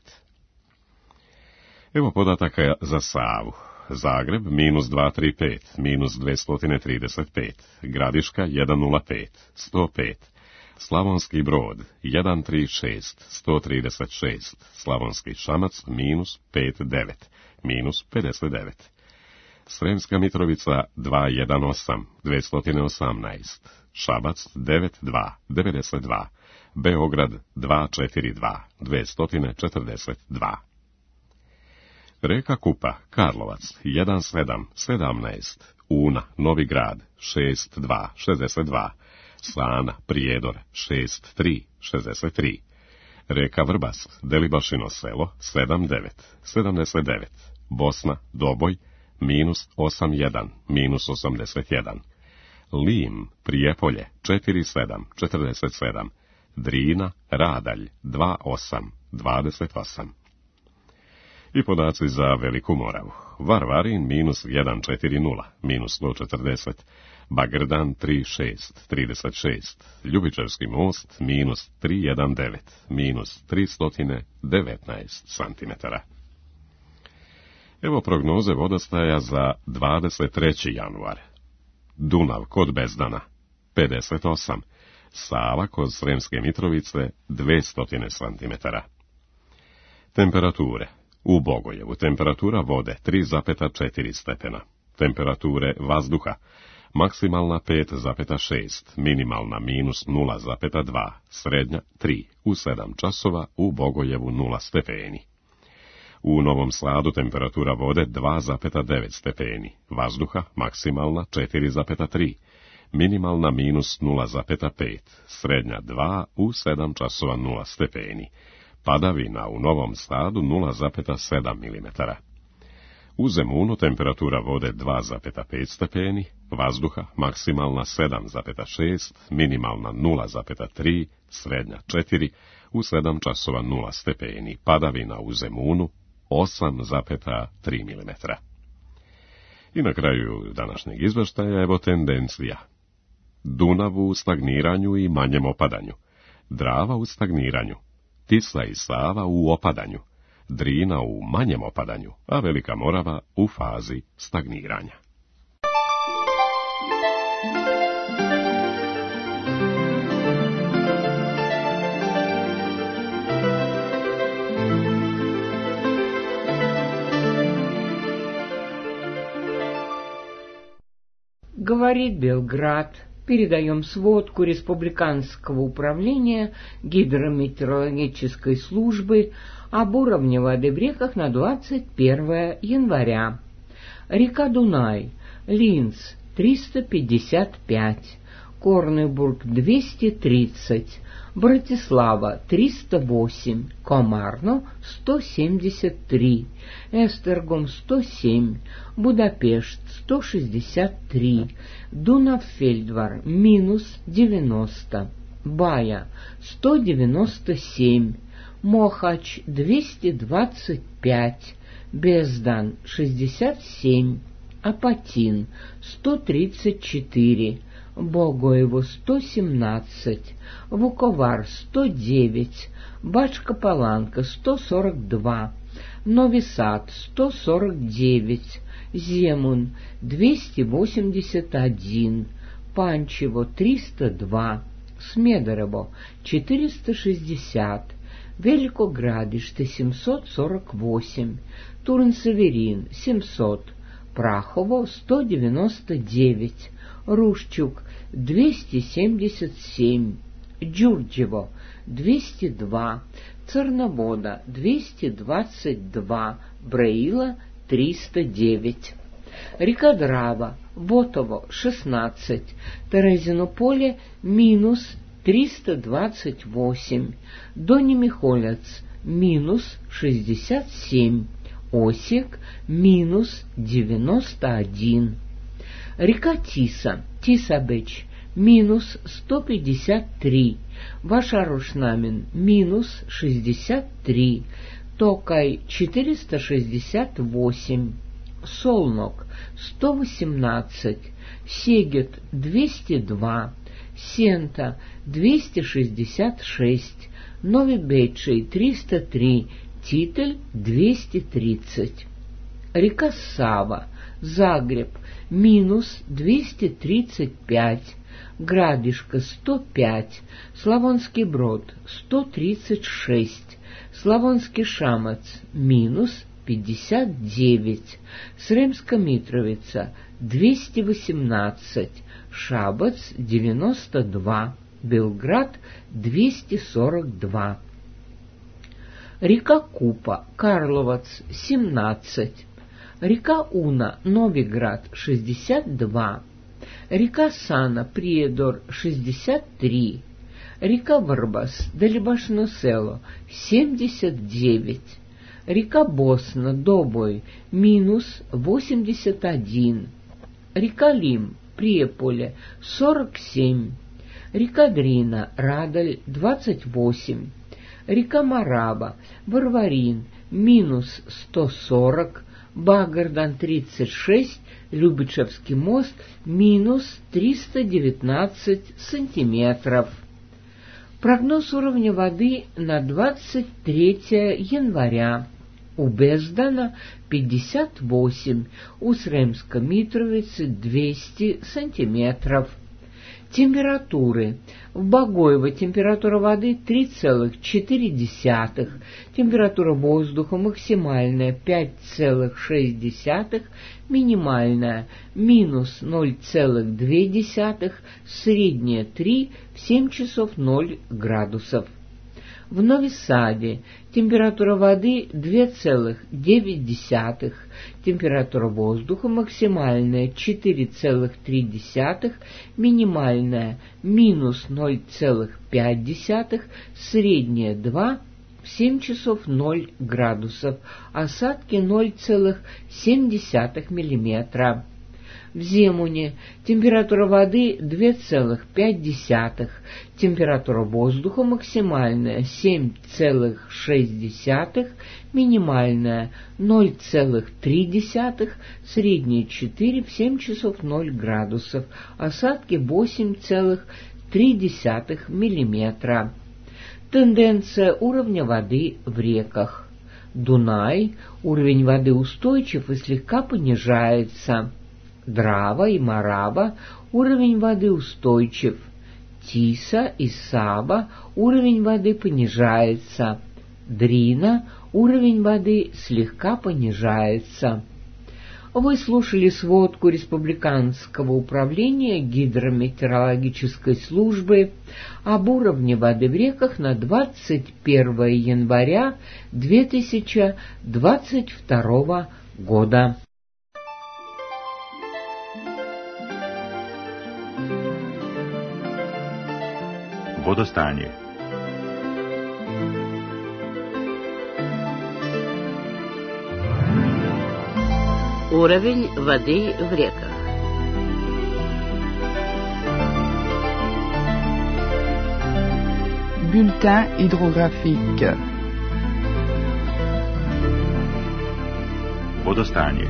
Evo podataka za Savu. Zagreb -235, -235, Gradiška 105, 105, Slavonski Brod 136, 136, Slavonski Šamac -59, -59, Sremska Mitrovica 218, 218, Šabac 92, 92, Beograd 242, 242. Reka Kupa, Karlovac 1717, Una, Novi Grad 62, 62, Slana, Prijedor 63, 63, Reka Vrbas, Delibašino selo 79, 79, Bosna, Doboj -81, -81, Lim, Prijepolje 47, 47, Drina, Radalj 28, 28. I podaci za Veliku Moravu. Varvarin -140, -140, Bagrdan 36, 36, Ljubičevski most -319, -319 cm. Evo prognoze vodostaja za 23. januar. Dunav kod Bezdana 58, Sava kod Sremske Mitrovice 200 cm. Temperature. U Bogojevu temperatura vode 3,4 stepena. Temperature vazduha maksimalna 5,6, minimalna -0,2, srednja 3, u 7 časova u Bogojevu 0 stepeni. U Novom Sadu temperatura vode 2,9 stepeni, vazduha maksimalna 4,3, minimalna -0,5, srednja 2, u 7 časova 0 stepeni. Padavina u Novom Sadu 0,7 mm. U Zemunu temperatura vode 2,5 stepeni, vazduha maksimalna 7,6, minimalna 0,3, srednja 4, u 7 časova 0 stepeni. Padavina u Zemunu 8,3 mm. I na kraju današnjeg izveštaja evo tendencija. Dunav u stagniranju i manjem opadanju, Drava u stagniranju, Tisla i Sava u opadanju, Drina u manjem opadanju, a Velika Morava u fazi stagniranja. Говорит Белград. Передаем сводку Республиканского управления гидрометеорологической службы об уровне воды в реках на 21 января. Река Дунай, Линц 355, Корнебург 230, Братислава 308, Комарно 173, Эстергом 107, Будапешт 163, Дунав-Фельдвар -90, Бая 197, Мохач 225, Бездан 67, Апатин 134, Богоево 117, Вуковар 109, Бачка-Паланка 142, Нови Сад 149, Земун 281, Панчево 302, Смедерово 460, Великоградиšte 748, Турн-Северин 700, Прахово 199, Рушчук 277, Джурджево 202, Церновода 222, Браила 309. Река Драва, Ботово 16, Терезинополе -328, Дони Михолец -67, Осик -91. Река Тиса, Тисабеч, -153, Вашарушнамин, -63, Токай, 468, Солнок, 118, Сегет, 202, Сента, 266, Новибечей, 303, Титель, 230. Река Сава, Загреб, -235, Градишка 105, Славонский Брод 136, Славонский Шамац -59, Сремска Митровица 218, Шабац 92, Белград 242. Река Купа, Карловац 17. Река Уна, Новиград 62. Река Сана, Приедор 63. Река Варбас, Далибашно село 79. Река Босна, Добой, минус 81. Река Лим, Приеполе 47. Река Дрина, Радаль 28. Река Мараба, Варварин, минус 140. Багардан 36, Любичевский мост, минус 319 сантиметров. Прогноз уровня воды на 23 января. У Бездана 58, у Сремска-Митровицы 200 сантиметров. Температуры. В Богоево температура воды 3,4, температура воздуха максимальная 5,6, минимальная минус 0,2, средняя 3, в 7 часов 0 градусов. В Нови-Саде температура воды 2,9, температура воздуха максимальная 4,3, минимальная минус 0,5, средняя 2, в 7 часов 0 градусов, осадки 0,7 миллиметра. В Земуне температура воды 2,5, температура воздуха максимальная 7,6, минимальная 0,3, средняя 4, в 7 часов 0 градусов, осадки 8,3 миллиметра. Тенденция уровня воды в реках. Дунай, уровень воды устойчив и слегка понижается. Драва и Мараба, уровень воды устойчив. Тиса и Саба, уровень воды понижается. Дрина, уровень воды слегка понижается. Вы слушали сводку Республиканского управления гидрометеорологической службы об уровне воды в реках на 21 января 2022 года. Vodostanje. Уровень воды в реках. Bulletin hydrographique. Vodostanje.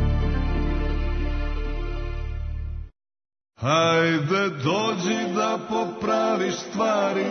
Hajde dođi da popraviš stvari.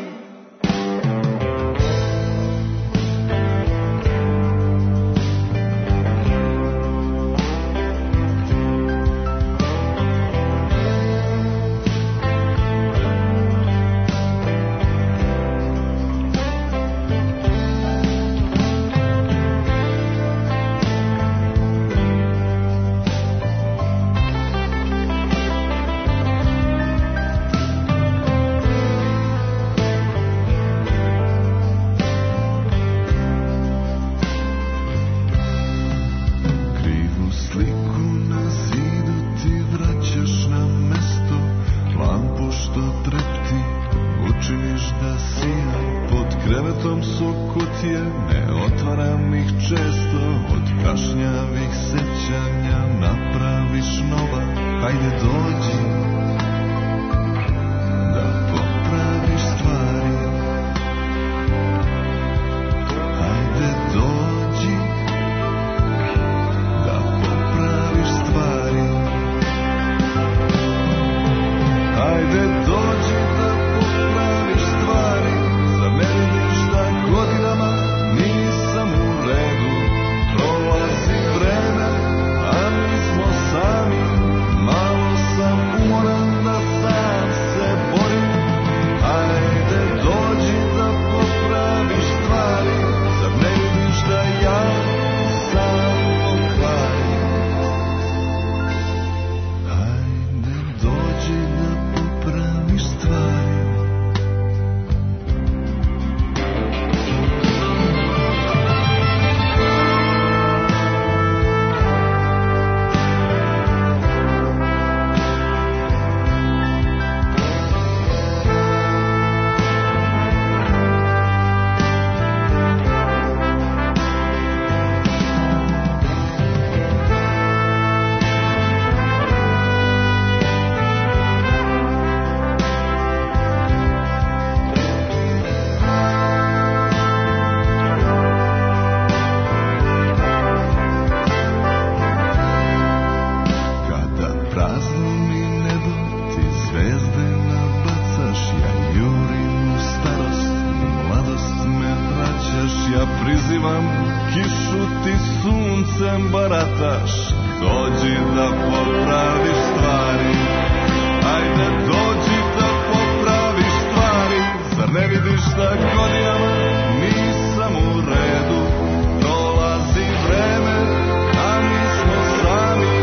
Malo sam prazno mi nebo, ti zvezde nabacaš, ja jurim u starost, mladost me vraćaš, ja prizivam kišu, ti suncem barataš, dođi da popraviš stvari, ajde dođi da popraviš stvari, zar ne vidiš da godinama nisam u redu, prolazi vreme, a mi smo sami.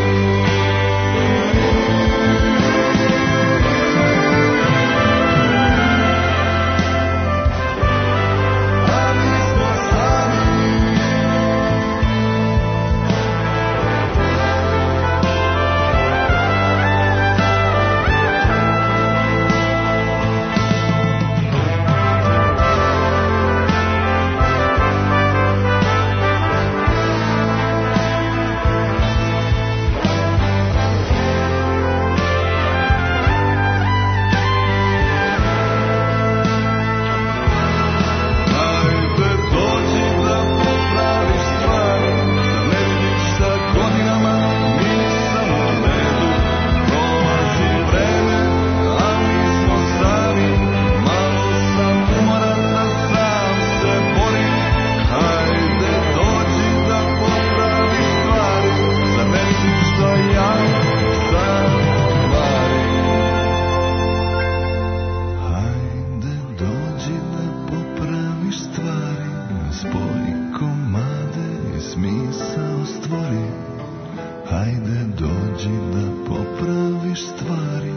popraviš stvari.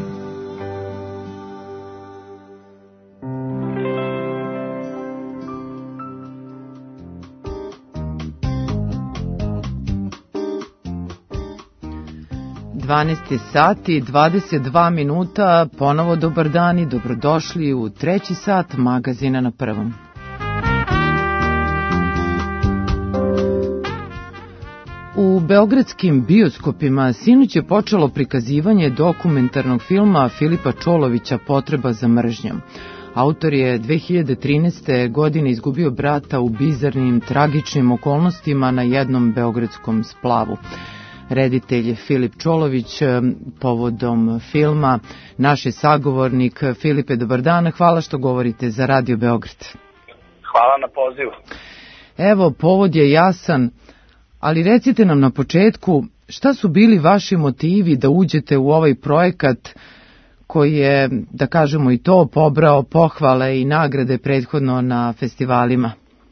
Sati 22 minuta, ponovo dobar dan i dobrodošli u treći sat magazina na prvom. U beogradskim bioskopima sinoć je počelo prikazivanje dokumentarnog filma Filipa Čolovića Potreba za mržnjom. Autor je 2013. godine izgubio brata u bizarnim, tragičnim okolnostima na jednom beogradskom splavu. Reditelj Filip Čolović povodom filma, naš je sagovornik. Filipe, dobar dan, hvala što govorite za Radio Beograd. Hvala na pozivu. Evo, povod je jasan, ali recite nam na početku šta su bili vaši motivi da uđete u ovaj projekat koji je, da kažemo i to, pobrao pohvale i nagrade prethodno na festivalima?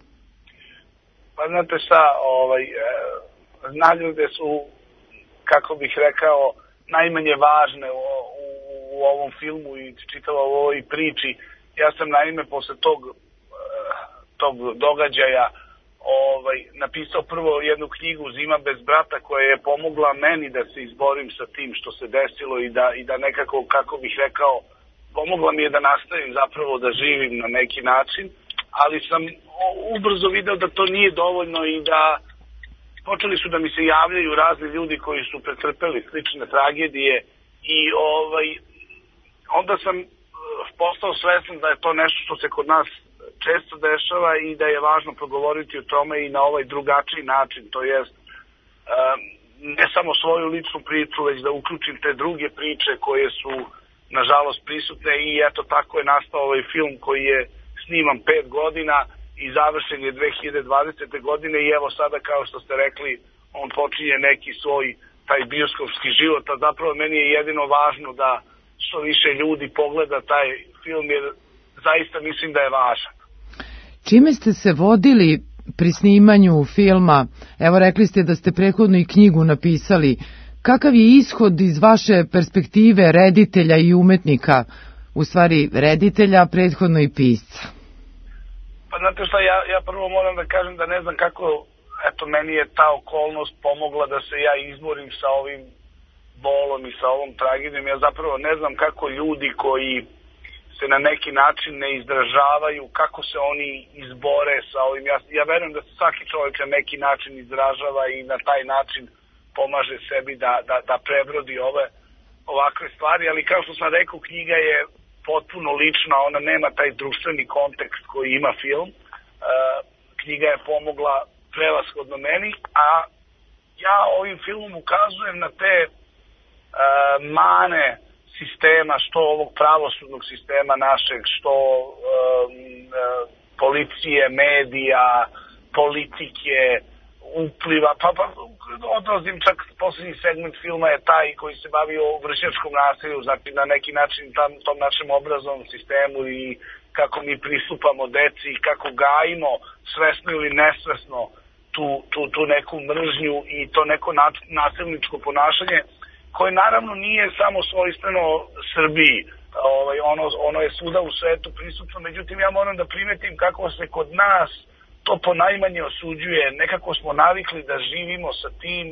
Pa znate šta, nagrade su, kako bih rekao, najmanje važne u ovom filmu i čitavo u ovoj priči. Ja sam naime posle tog događaja napisao prvo jednu knjigu Zima bez brata, koja je pomogla meni da se izborim sa tim što se desilo i da nekako, kako bih rekao, pomogla mi je da nastavim zapravo da živim na neki način, ali sam ubrzo video da to nije dovoljno i da počeli su da mi se javljaju razni ljudi koji su pretrpeli slične tragedije i onda sam postao svestan da je to nešto što se kod nas često dešava i da je važno progovoriti o tome i na ovaj drugačiji način, to jest ne samo svoju ličnu priču, već da uključim te druge priče koje su nažalost prisutne i eto tako je nastao ovaj film koji je sniman 5 godina i završen je 2020. godine i evo sada, kao što ste rekli, on počinje neki svoj taj bioskopski život, a zapravo meni je jedino važno da što više ljudi pogleda taj film, jer zaista mislim da je važan. Čime ste se vodili pri snimanju filma? Evo, rekli ste da ste prethodno i knjigu napisali. Kakav je ishod iz vaše perspektive reditelja i umetnika, u stvari reditelja, prethodno i pisca? Pa znate šta, ja prvo moram da kažem da ne znam kako, eto, meni je ta okolnost pomogla da se ja izborim sa ovim bolom i sa ovom tragedijom. Ja zapravo ne znam kako ljudi koji se na neki način ne izražavaju, kako se oni izbore sa ovim. Ja verujem da se svaki čovjek na neki način izražava i na taj način pomaže sebi da prebrodi ovakve stvari, ali kao što sam rekao, knjiga je potpuno lična, ona nema taj društveni kontekst koji ima film. Knjiga je pomogla prevashodno meni, a ja ovim filmom ukazujem na te mane sistema, što ovog pravosudnog sistema našeg, što policije, medija, politike, upliva, pa odlazim čak posljednji segment filma je taj koji se bavi o vršnjačkom nasilju, znači na neki način tom našem obrazovnom sistemu i kako mi pristupamo deci i kako gajimo svesno ili nesvesno tu neku mržnju i to neko nasilničko ponašanje koje naravno nije samo svojstveno Srbiji, ono je svuda u svetu prisutno, međutim ja moram da primetim kako se kod nas to ponajmanje osuđuje, nekako smo navikli da živimo sa tim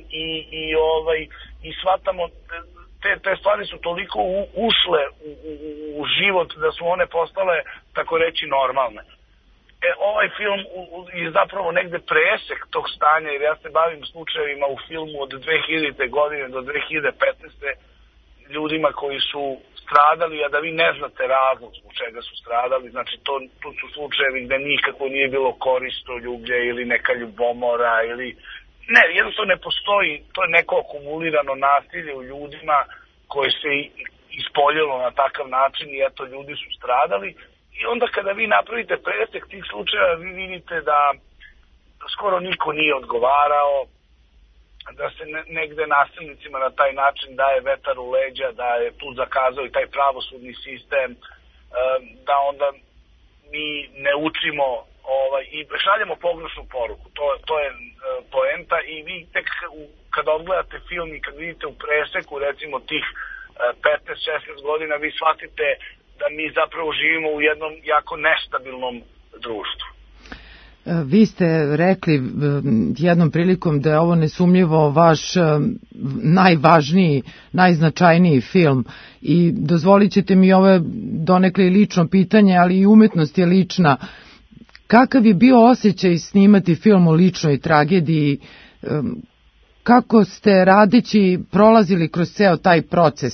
i shvatamo, te stvari su toliko ušle u život da su one postale, tako reći, normalne. Ovaj film je zapravo negde presek tog stanja, jer ja se bavim slučajevima u filmu od 2000. godine do 2015. ljudima koji su stradali, a da vi ne znate razlog zbog čega su stradali. Znači, tu su slučajevi gde nikako nije bilo koristoljublje ili neka ljubomora ili... Ne, jednostavno ne postoji, to je neko akumulirano nasilje u ljudima koje se ispoljilo na takav način i eto, ljudi su stradali. I onda kada vi napravite presek tih slučajeva, vi vidite da skoro niko nije odgovarao, da se negde nasilnicima na taj način daje vetar u leđa, da je tu zakazao i taj pravosudni sistem, da onda mi ne učimo i šaljemo pogrešnu poruku. To je poenta i vi tek kada odgledate film i kad vidite u preseku recimo tih 15-16 godina, vi shvatite da mi zapravo živimo u jednom jako nestabilnom društvu. Vi ste rekli jednom prilikom da je ovo nesumnjivo vaš najvažniji, najznačajniji film i dozvolit ćete mi ovo donekle lično pitanje, ali i umetnost je lična. Kakav je bio osjećaj snimati film o ličnoj tragediji? Kako ste radeći prolazili kroz ceo taj proces?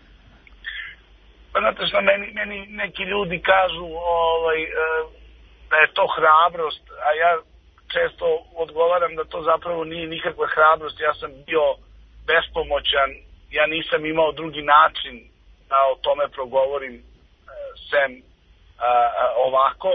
Pa znate što, meni neki ljudi kažu da je to hrabrost, a ja često odgovaram da to zapravo nije nikakva hrabrost. Ja sam bio bespomoćan, ja nisam imao drugi način da o tome progovorim sem ovako.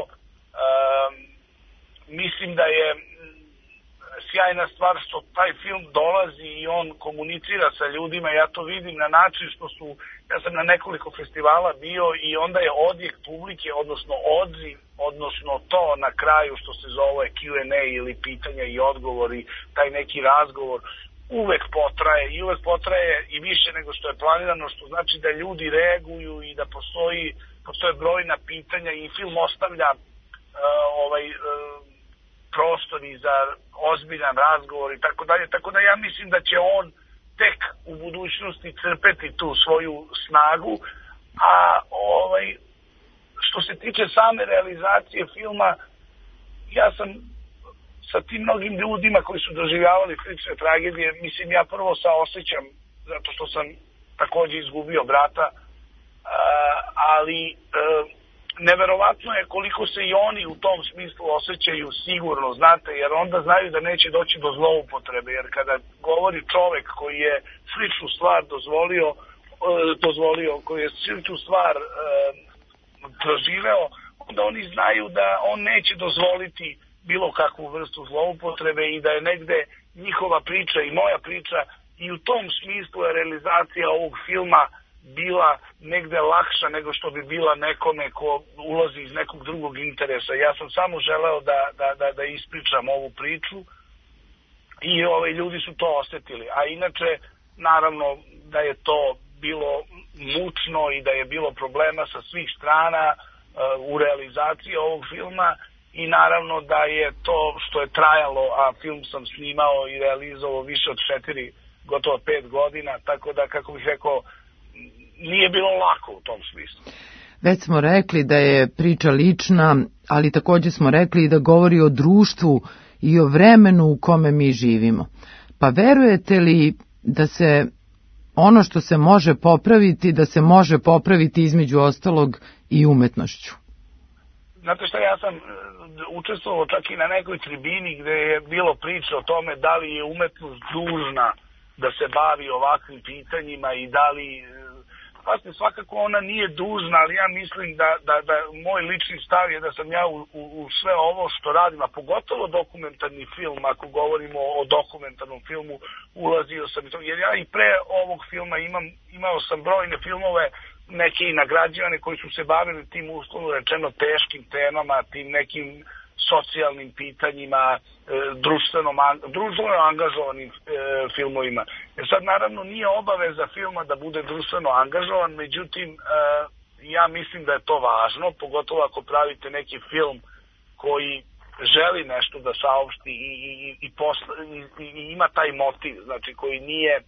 Mislim da je sjajna stvar što taj film dolazi i on komunicira sa ljudima. Ja to vidim na način što ja sam na nekoliko festivala bio i onda je odjek publike, odnosno odziv, odnosno to na kraju što se zove Q&A ili pitanja i odgovori, taj neki razgovor, uvek potraje i više nego što je planirano, što znači da ljudi reaguju i da postoje brojna pitanja i film ostavlja prostori za ozbiljan razgovor i tako dalje, tako da ja mislim da će on tek u budućnosti crpeti tu svoju snagu, a što se tiče same realizacije filma, ja sam sa tim mnogim ljudima koji su doživljavali slične tragedije, mislim ja prvo saosećam zato što sam takođe izgubio brata, ali neverovatno je koliko se i oni u tom smislu osjećaju sigurno, znate, jer onda znaju da neće doći do zloupotrebe, jer kada govori čovek koji je sličnu stvar dozvolio, koji je sličnu stvar proživeo, onda oni znaju da on neće dozvoliti bilo kakvu vrstu zloupotrebe i da je negde njihova priča i moja priča i u tom smislu je realizacija ovog filma bila negde lakša nego što bi bila nekome ko ulazi iz nekog drugog interesa. Ja sam samo želeo da ispričam ovu priču i ljudi su to osetili. A inače, naravno da je to bilo mučno i da je bilo problema sa svih strana u realizaciji ovog filma i naravno da je to što je trajalo, a film sam snimao i realizovao više od 4, gotovo 5 godina, tako da, kako bih rekao, nije bilo lako u tom smislu. Već smo rekli da je priča lična, ali također smo rekli da govori o društvu i o vremenu u kome mi živimo. Pa verujete li da se ono što se može popraviti, da se može popraviti između ostalog i umetnošću? Znate šta, ja sam učestvovao čak i na nekoj tribini gde je bilo priča o tome da li je umetnost dužna da se bavi ovakvim pitanjima i da li... Pazite, svakako ona nije dužna, ali ja mislim da moj lični stav je da sam ja u sve ovo što radim, a pogotovo dokumentarni film, ako govorimo o dokumentarnom filmu, ulazio sam i to, jer ja i pre ovog filma imao sam brojne filmove, neke i nagrađivane koji su se bavili tim uslovno rečeno teškim temama, tim nekim socijalnim pitanjima, društveno angažovanim filmovima. Jer sad naravno nije obaveza filma da bude društveno angažovan, međutim ja mislim da je to važno, pogotovo ako pravite neki film koji želi nešto da saopšti i ima taj motiv, znači koji nije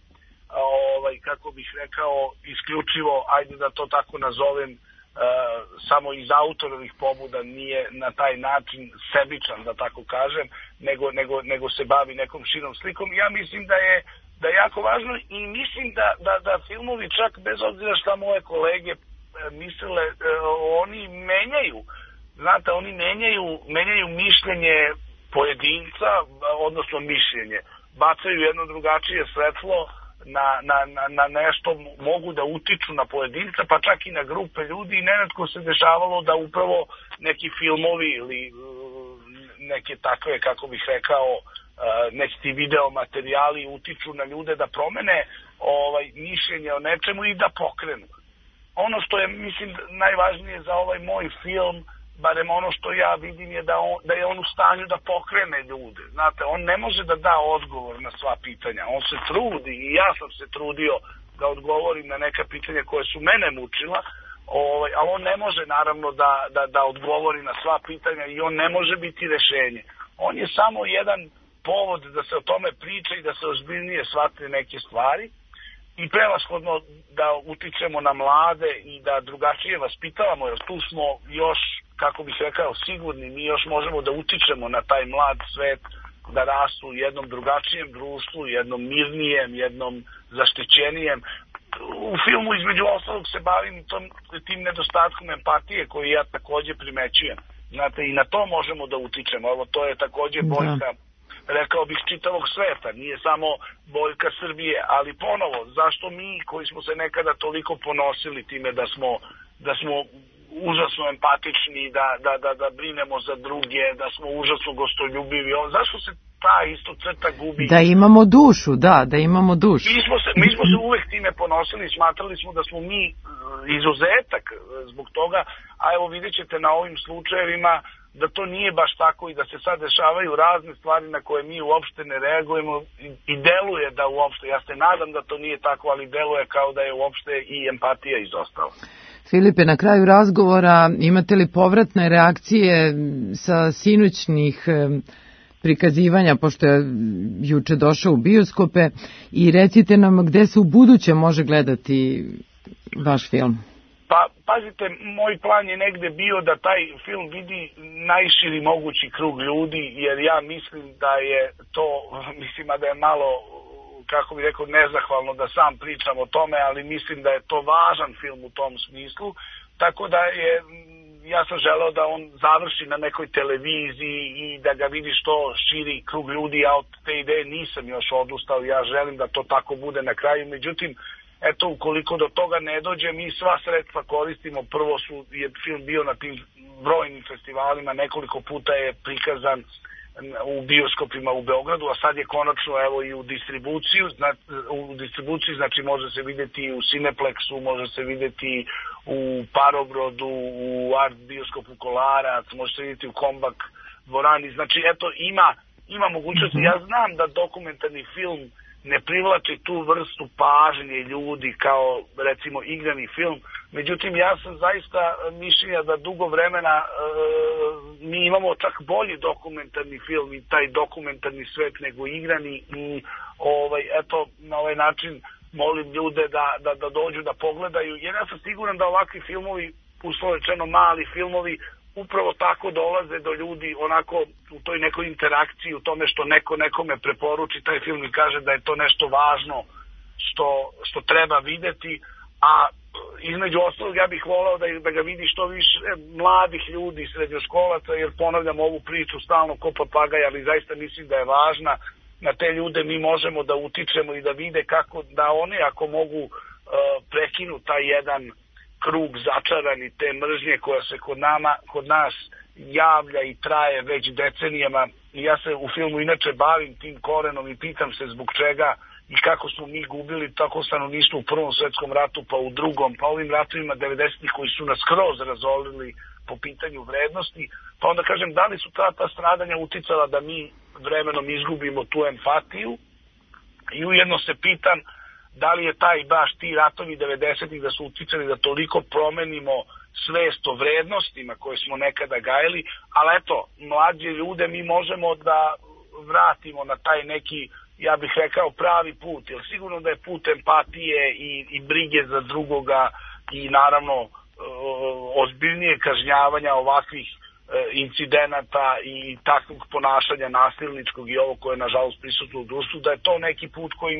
kako bih rekao isključivo, ajde da to tako nazovem, samo iz autorovih pobuda, nije na taj način sebičan, da tako kažem, nego se bavi nekom širom slikom. Ja mislim da je jako važno i mislim da filmovi, čak bez obzira šta moje kolege mislile, oni menjaju, znate, oni menjaju mišljenje pojedinca, odnosno mišljenje, bacaju jedno drugačije svetlo na nešto, mogu da utiču na pojedinca, pa čak i na grupe ljudi, i nenetko se dešavalo da upravo neki filmovi ili neke takve, kako bih rekao, neki video materijali utiču na ljude da promene mišljenje o nečemu i da pokrenu. Ono što je, mislim, najvažnije za ovaj moj film, barem ono što ja vidim, je da je on u stanju da pokrene ljude. Znate, on ne može da da odgovor na sva pitanja. On se trudi i ja sam se trudio da odgovorim na neka pitanja koje su mene mučila, ali on ne može naravno da odgovori na sva pitanja i on ne može biti rešenje. On je samo jedan povod da se o tome priča i da se ozbiljnije shvate neke stvari i prevashodno da utičemo na mlade i da drugačije vaspitavamo, jer tu smo još, kako bih rekao, sigurni, mi još možemo da utičemo na taj mlad svet da rastu u jednom drugačijem društvu, jednom mirnijem, jednom zaštićenijem. U filmu između ostalog se bavim tim nedostatkom empatije koji ja takođe primećujem. Znate, i na to možemo da utičemo. Evo, to je takođe boljka, rekao bih, čitavog sveta, nije samo boljka Srbije, ali ponovo, zašto mi koji smo se nekada toliko ponosili time da smo užasno empatični, da brinemo za druge, da smo užasno gostoljubivi, zašto se ta isto crta gubi? Da imamo dušu, da imamo dušu. Mi smo se uvek time ponosili, smatrali smo da smo mi izuzetak zbog toga, a evo vidjet ćete na ovim slučajevima da to nije baš tako i da se sad dešavaju razne stvari na koje mi uopšte ne reagujemo i deluje da uopšte, ja se nadam da to nije tako, ali deluje kao da je uopšte i empatija izostala. Filipe, na kraju razgovora imate li povratne reakcije sa sinoćnih prikazivanja, pošto je juče došao u bioskope, i recite nam gde se u buduće može gledati vaš film? Pa, pazite, moj plan je negde bio da taj film vidi najširi mogući krug ljudi, jer ja mislim da je to, mislim da je malo, kako bih rekao, nezahvalno da sam pričam o tome, ali mislim da je to važan film u tom smislu, tako da ja sam želeo da on završi na nekoj televiziji i da ga vidi što širi krug ljudi, ja od te ideje nisam još odustao, ja želim da to tako bude na kraju, međutim, eto, ukoliko do toga ne dođe, mi sva sredstva koristimo. Prvo je film bio na tim brojnim festivalima, nekoliko puta je prikazan u bioskopima u Beogradu, a sad je konačno evo i u distribuciji, znači može se vidjeti u Cineplexu, može se vidjeti u Parobrodu, u Art bioskopu Kolarac, može se vidjeti u Kombak dvorani, znači eto ima mogućnosti. Ja znam da dokumentarni film ne privlači tu vrstu pažnje ljudi kao recimo igrani film, međutim ja sam zaista mišljenja da dugo vremena mi imamo čak bolji dokumentarni film i taj dokumentarni svet nego igrani i eto na ovaj način molim ljude da dođu da pogledaju, jer ja sam siguran da ovakvi filmovi, uslovno rečeno mali filmovi, upravo tako dolaze do ljudi onako u toj nekoj interakciji, u tome što neko nekome preporuči taj film i kaže da je to nešto važno što treba videti, a između ostalog ja bih volao da ga vidi što više mladih ljudi, srednjoškolaca, jer ponavljam ovu priču stalno ko papagaj, ali zaista mislim da je važna. na te ljude mi možemo da utičemo i da vide kako da oni ako mogu prekinu taj jedan krug začarani te mržnje koja se kod nas javlja i traje već decenijama. I ja se u filmu inače bavim tim korenom i pitam se zbog čega i kako smo mi gubili tako stanovništvo u Prvom svetskom ratu, pa u Drugom, pa ovim ratovima 90-ih koji su nas skroz razolili po pitanju vrednosti. Pa onda kažem, da li su ta stradanja uticala da mi vremenom izgubimo tu empatiju i ujedno se pitam da li je taj baš ti ratovi 90-ih da su uticali da toliko promenimo svest o vrednostima koje smo nekada gajili, ali eto, mlađe ljude mi možemo da vratimo na taj neki, ja bih rekao, pravi put, jer sigurno da je put empatije i brige za drugoga i naravno ozbiljnije kažnjavanja ovakvih incidenata i takvog ponašanja nasilničkog i ovo koje je nažalost prisutno u društvu, da je to neki put kojim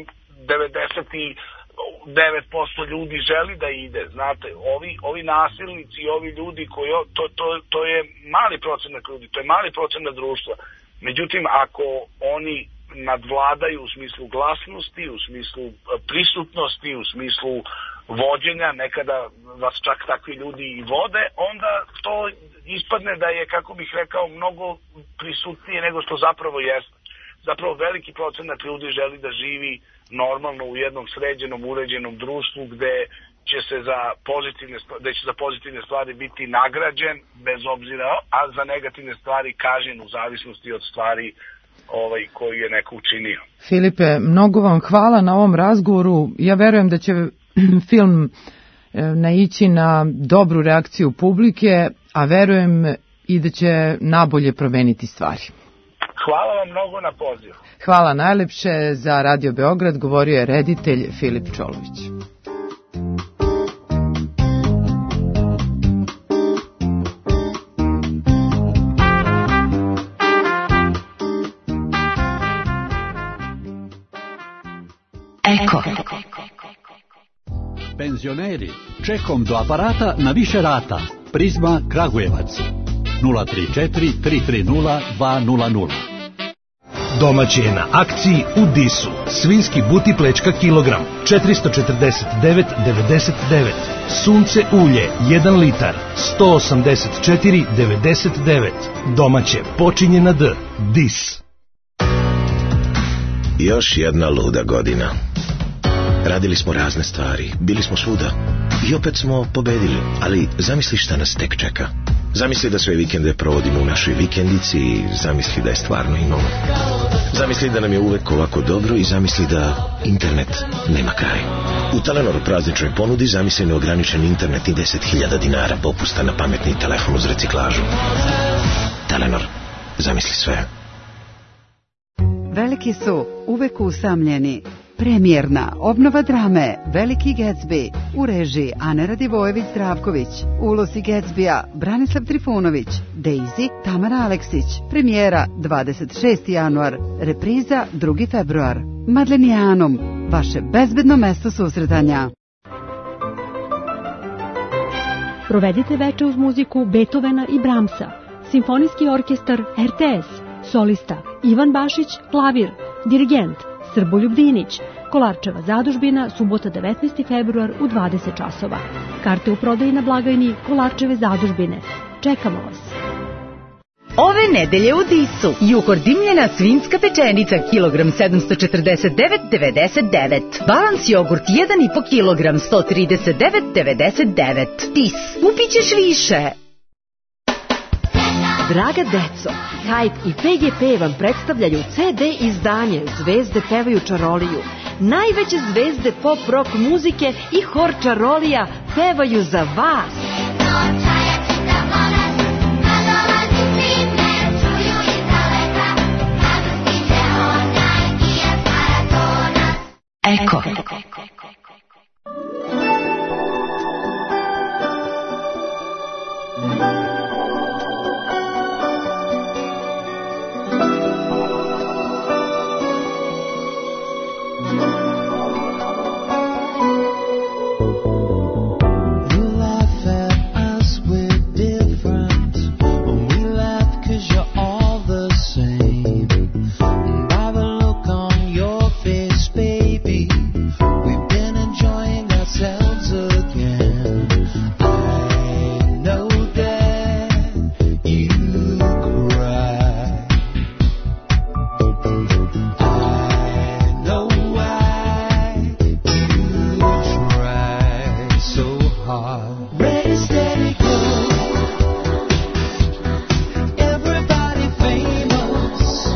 99% ljudi želi da ide. Znate, ovi nasilnici i ovi ljudi koji, to je mali procenat ljudi, to je mali procenat društva. Međutim, ako oni nadvladaju u smislu glasnosti, u smislu prisutnosti, u smislu vođenja, nekada vas čak takvi ljudi i vode, onda to ispadne da je, kako bih rekao, mnogo prisutnije nego što zapravo jeste. Zapravo veliki procenat ljudi želi da živi normalno u jednom sređenom, uređenom društvu gde će za pozitivne stvari biti nagrađen bez obzira, a za negativne stvari kažnjen u zavisnosti od stvari koju je neko učinio. Filipe, mnogo vam hvala na ovom razgovoru. Ja verujem da će film naići na dobru reakciju publike, a verujem i da će nabolje promeniti stvari. Hvala vam mnogo na pozivu. Hvala najlepše. Za Radio Beograd govorio je reditelj Filip Čolović. Eko. Penzioneri, čekom do aparata na više rata. Prizma Kragujevac. 034 330 200. Domaći je na akciji u Disu. Svinjski buti plečka kilogram 449,99. Sunce ulje 1 litar 184,99. Domaće počinje na D. Dis. Još jedna luda godina. Radili smo razne stvari, bili smo svuda i opet smo pobedili, ali zamisli šta nas tek čeka. Zamisli da sve vikende provodimo u našoj vikendici i zamisli da je stvarno imamo. Zamisli da nam je uvek ovako dobro i zamisli da internet nema kraj. U Telenoru prazničnoj ponudi zamisli neograničen internet i 10.000 dinara popusta na pametni telefon uz reciklažu. Telenor, zamisli sve. Veliki su uvek usamljeni. Premijerna obnova drame Veliki Gatsby u režiji Ane Radivojević-Zdravković, u ulozi Gatsbya Branislav Trifunović, Daisy Tamara Aleksić, premijera 26. januar, repriza 2. februar. Madlenijanom, vaše bezbedno mesto susretanja. Provedite veče uz muziku Beethovena i Brahmsa, Simfonijski orkestar RTS, solista Ivan Bašić, klavir, dirigent Srboljub Dinić, Kolarčeva zadužbina, subota 19. februar u 20 časova. Karte u prodaji na blagajni Kolarčeve zadužbine. Čekamo vas. Ove nedelje u Disu Jukor dimljena svinjska pečenica kilogram 749,99. Balans jogurt 1,5 kilogram 139,99. Dis, kupit ćeš više. Draga deco, Hype i PGP vam predstavljaju CD izdanje Zvezde pevaju čaroliju. Najveće zvezde pop rock muzike i hor čarolija pevaju za vas. Eko. By the look on heart. Ready, steady, go. Everybody famous,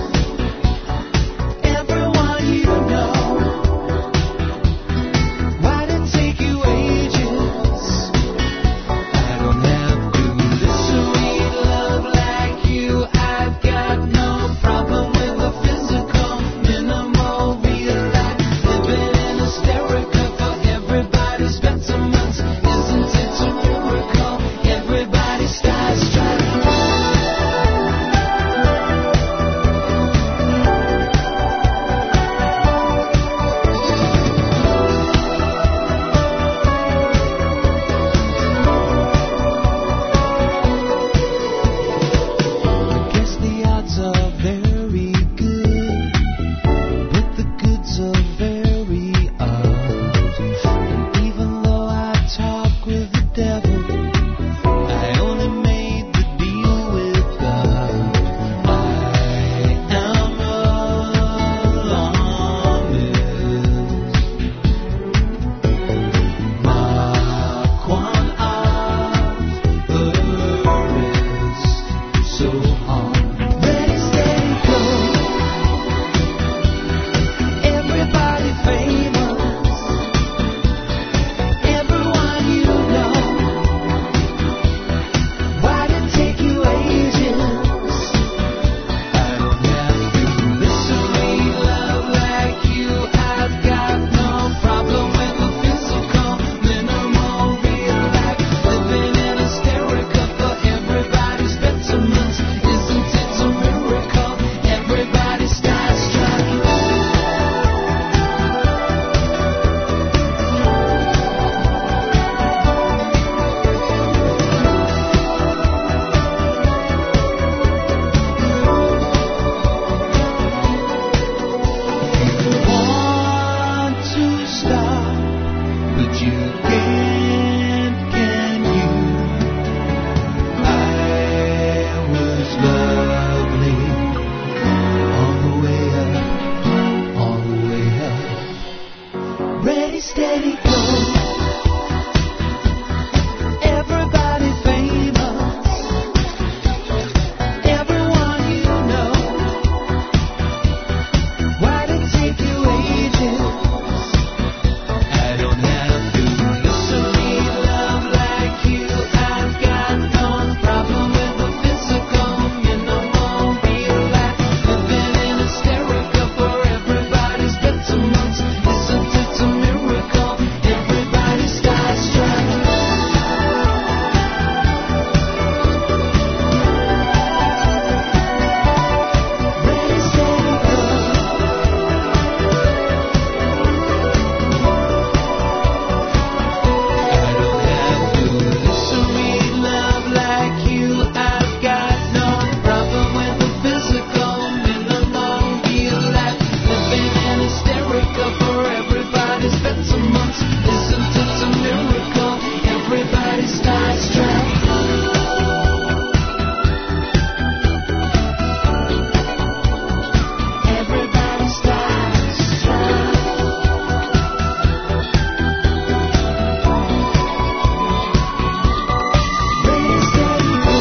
everyone you know. Why'd it take you ages? I don't have to. This sweet love like you, I've got no problem with the physical, minimal, real life, living in hysterica for everybody. Spent some months, isn't it a miracle? Everybody starstruck. I guess the odds are very good, but the goods are very odd. And even though I talk with the devil, I only made the deal with God. I am alarmist. Mark one of the wrist, so hard. Ready, steady, go. Everybody famous, everyone you know. Why'd it take you ages? I don't have to. This sweet love like you, I've got no problem with the physical, minimal, real life, living in hysterica for everybody. Spent some months, isn't it a miracle? Everybody starstruck. Want to stop, but you can't, can you? I was lovely all the way up, all the way up. Ready, steady, go. Everybody famous, everyone you know. Why'd it take you ages? I don't have to. This sweet love like you, I've got no problem with the physical, minimal, real life, living in hysterica for everybody. Spent some months, isn't it a miracle? Everybody starstruck. Ready, steady, go. I don't have to. This sweet love like you, I've got no problem with the physical, minimal, real life, living in hysterica for everybody. Spent some months, isn't it a miracle? Everybody starstruck. Everybody starstruck. Ready, steady, go.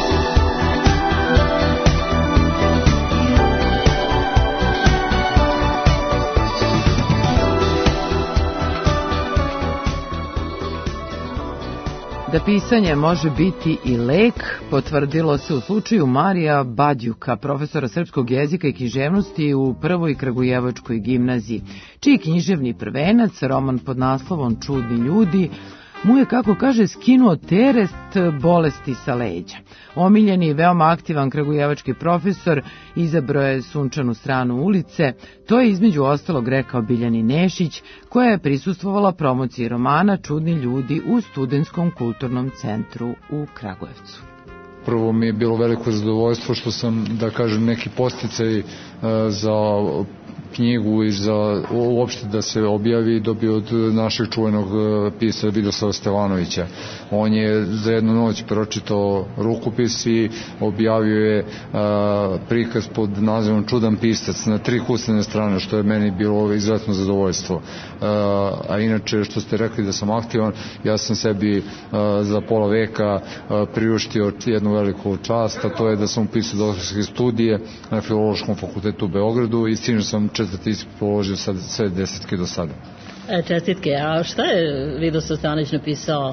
Da pisanje može biti i lek, potvrdilo se u slučaju Marija Badjuka, profesora srpskog jezika i književnosti u Prvoj Kragujevačkoj gimnaziji, čiji književni prvenac, roman pod naslovom Čudni ljudi, mu je, kako kaže, skinuo teret bolesti sa leđa. Omiljeni i veoma aktivan kragujevački profesor izabrao je sunčanu stranu ulice, to je između ostalog rekao Biljani Nešić, koja je prisustvovala promociji romana Čudni ljudi u Studentskom kulturnom centru u Kragujevcu. Prvo mi je bilo veliko zadovoljstvo što sam, da kažem, neki podsticaj za knjigu i za uopšte da se objavi dobio od našeg čuvenog pisara Vidoslava Stevanovića. On je za jednu noć pročitao rukopis i objavio je prikaz pod nazivom Čudan pisac na 3 kucane strane, što je meni bilo izuzetno zadovoljstvo. A inače, što ste rekli da sam aktivan, ja sam sebi za pola veka priuštio jednu veliku čast, a to je da sam upisao doktorske studije na Filološkom fakultetu u Beogradu i sinoć sam 4. ispit položio sve 10 do sada. Čestitke, a šta je Vidoslav Stevanović napisao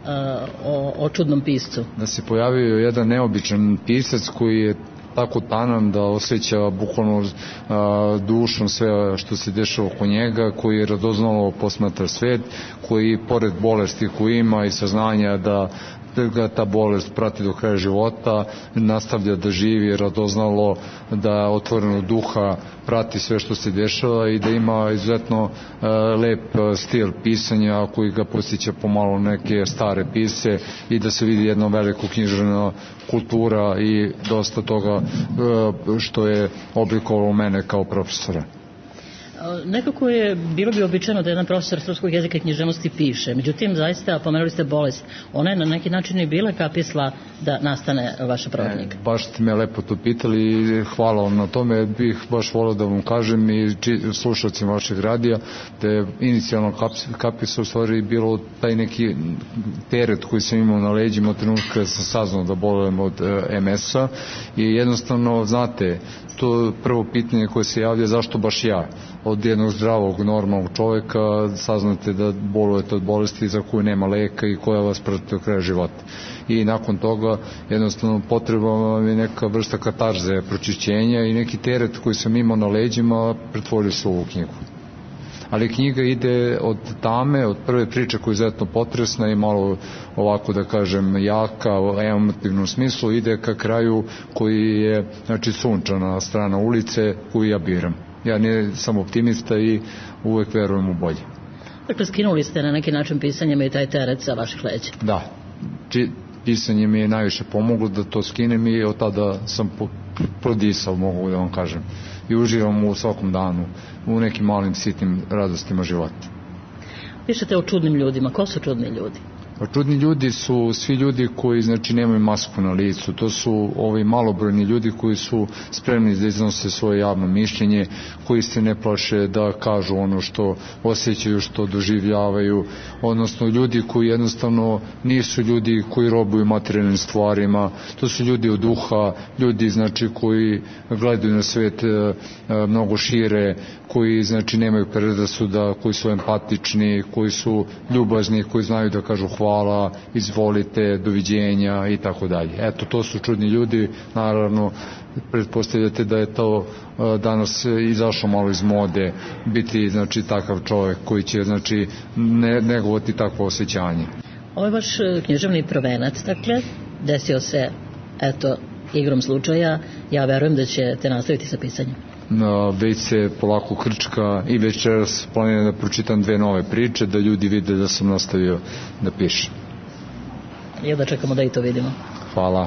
o čudnom piscu? Da se pojavio jedan neobičan pisac koji je tako tanan da osjeća bukvalno dušom sve što se dešava oko njega, koji je radoznalo posmatra svet, koji pored bolesti koju ima i saznanja da ga ta bolest prati do kraja života, nastavlja da živi radoznalo, da otvoreno duha prati sve što se dešava i da ima izuzetno lep stil pisanja koji ga posjeća pomalo neke stare pise i da se vidi jedna velika književna kultura i dosta toga što je oblikovalo mene kao profesora. Nekako je bilo bi običajno da jedan profesor srpskog jezika i književnosti piše, međutim zaista pomenuli ste bolest, ona je na neki način i bila kapisla da nastane vaša prva knjiga. Baš ste me lepo to pitali i hvala vam na tome, bih baš volio da vam kažem i slušalcima vašeg radija da je inicijalno kapisla u stvari bilo taj neki teret koji sam imao na leđima od trenutka kada sam saznao da bolujem od MS-a i jednostavno, znate, to prvo pitanje koje se javlja zašto baš ja? Od jednog zdravog, normalnog čovjeka saznate da bolujete od bolesti za koju nema leka i koja vas prati do kraja života. I nakon toga jednostavno potreba vam je neka vrsta katarze, pročišćenja i neki teret koji sam imao na leđima pretvorio se u ovu knjigu. Ali knjiga ide od tame, od prve priče koja je izuzetno potresna i malo ovako da kažem jaka u emotivnom smislu, ide ka kraju koji je znači sunčana strana ulice koju ja biram. Ja ne sam optimista i uvek verujem u bolje. Dakle, skinuli ste na neki način pisanjem i taj teret sa vaših leđa. Da, pisanje mi je najviše pomoglo da to skinem i od tada sam prodisao, mogu da vam kažem. I uživam u svakom danu, u nekim malim sitnim radostima života. Pišete o čudnim ljudima. Ko su čudni ljudi? Čudni ljudi su svi ljudi koji znači nemaju masku na licu. To su ovi malobrojni ljudi koji su spremni da iznose svoje javno mišljenje, koji se ne plaše da kažu ono što osjećaju, što doživljavaju, odnosno ljudi koji jednostavno nisu ljudi koji robuju materijalnim stvarima. To su ljudi od duha, ljudi znači koji gledaju na svet mnogo šire, koji znači nemaju predrasuda, koji su empatični, koji su ljubazni, koji znaju da kažu hvala, izvolite, doviđenja i tako dalje. Eto, to su čudni ljudi, naravno, pretpostavljate da je to danas izašlo malo iz mode, biti znači takav čovjek koji će znači negovati takvo osjećanje. Ovo je vaš književni prvenac, dakle, desio se, eto, igrom slučaja, ja verujem da ćete nastaviti sa pisanjem. Već se polako krčka i večeras planiram da pročitam 2 nove priče, da ljudi vide da sam nastavio da pišem. I da čekamo da i to vidimo. Hvala.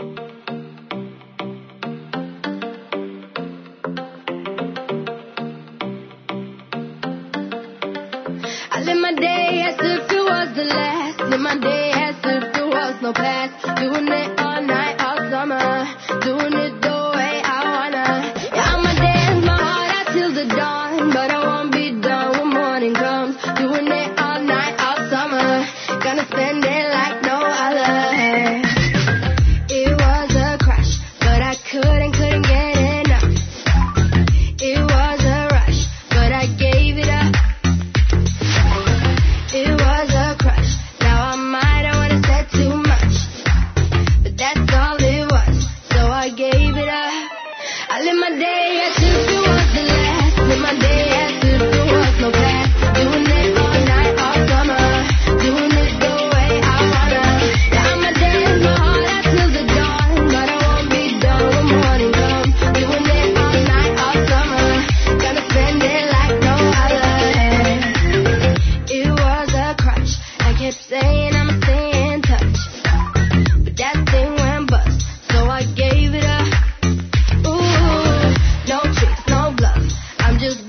I live my day as if it was the last. Live my day as if there was no past. Doing it all night, all summer. Doing it the way I wanna. Yeah, I'ma dance my heart out till the dawn. But I won't be done when morning comes. Doing it all night, all summer. Gonna spend it like no other. It was a crush, but I couldn't get enough. It was a rush, but I gave it up. It was a crush. Now I might have wanna said too much, but that's all it was. So I gave it up. I live my day as if it was the last. Live my day as if there was no past. Doing it all night, all summer. Doing it the way I wanna. Yeah, I'ma dance my heart out till the dawn, but I won't be done when morning comes. Doing it all night, all summer. Gonna spend it like no other. It was a crutch. I kept saying I'ma stay in touch, but that thing went bust, so I gave it up. Ooh, no tricks, no bluff. I'm just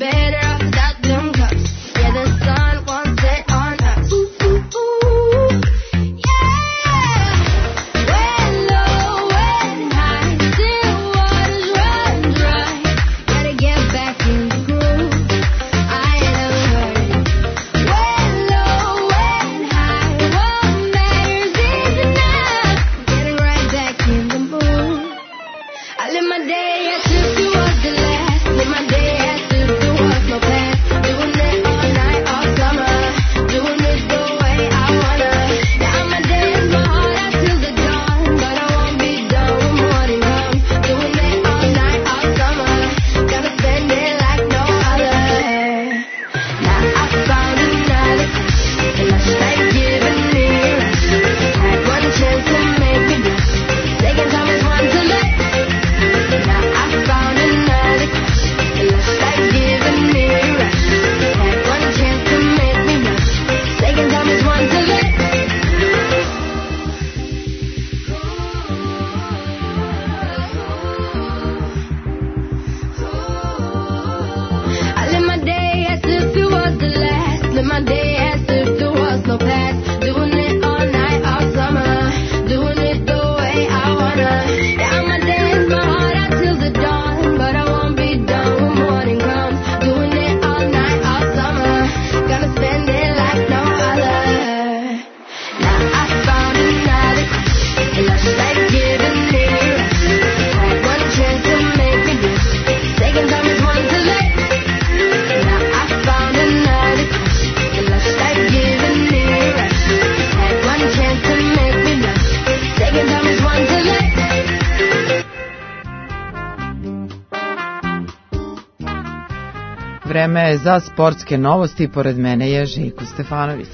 vreme je za sportske novosti. Pored mene je Željko Stefanović.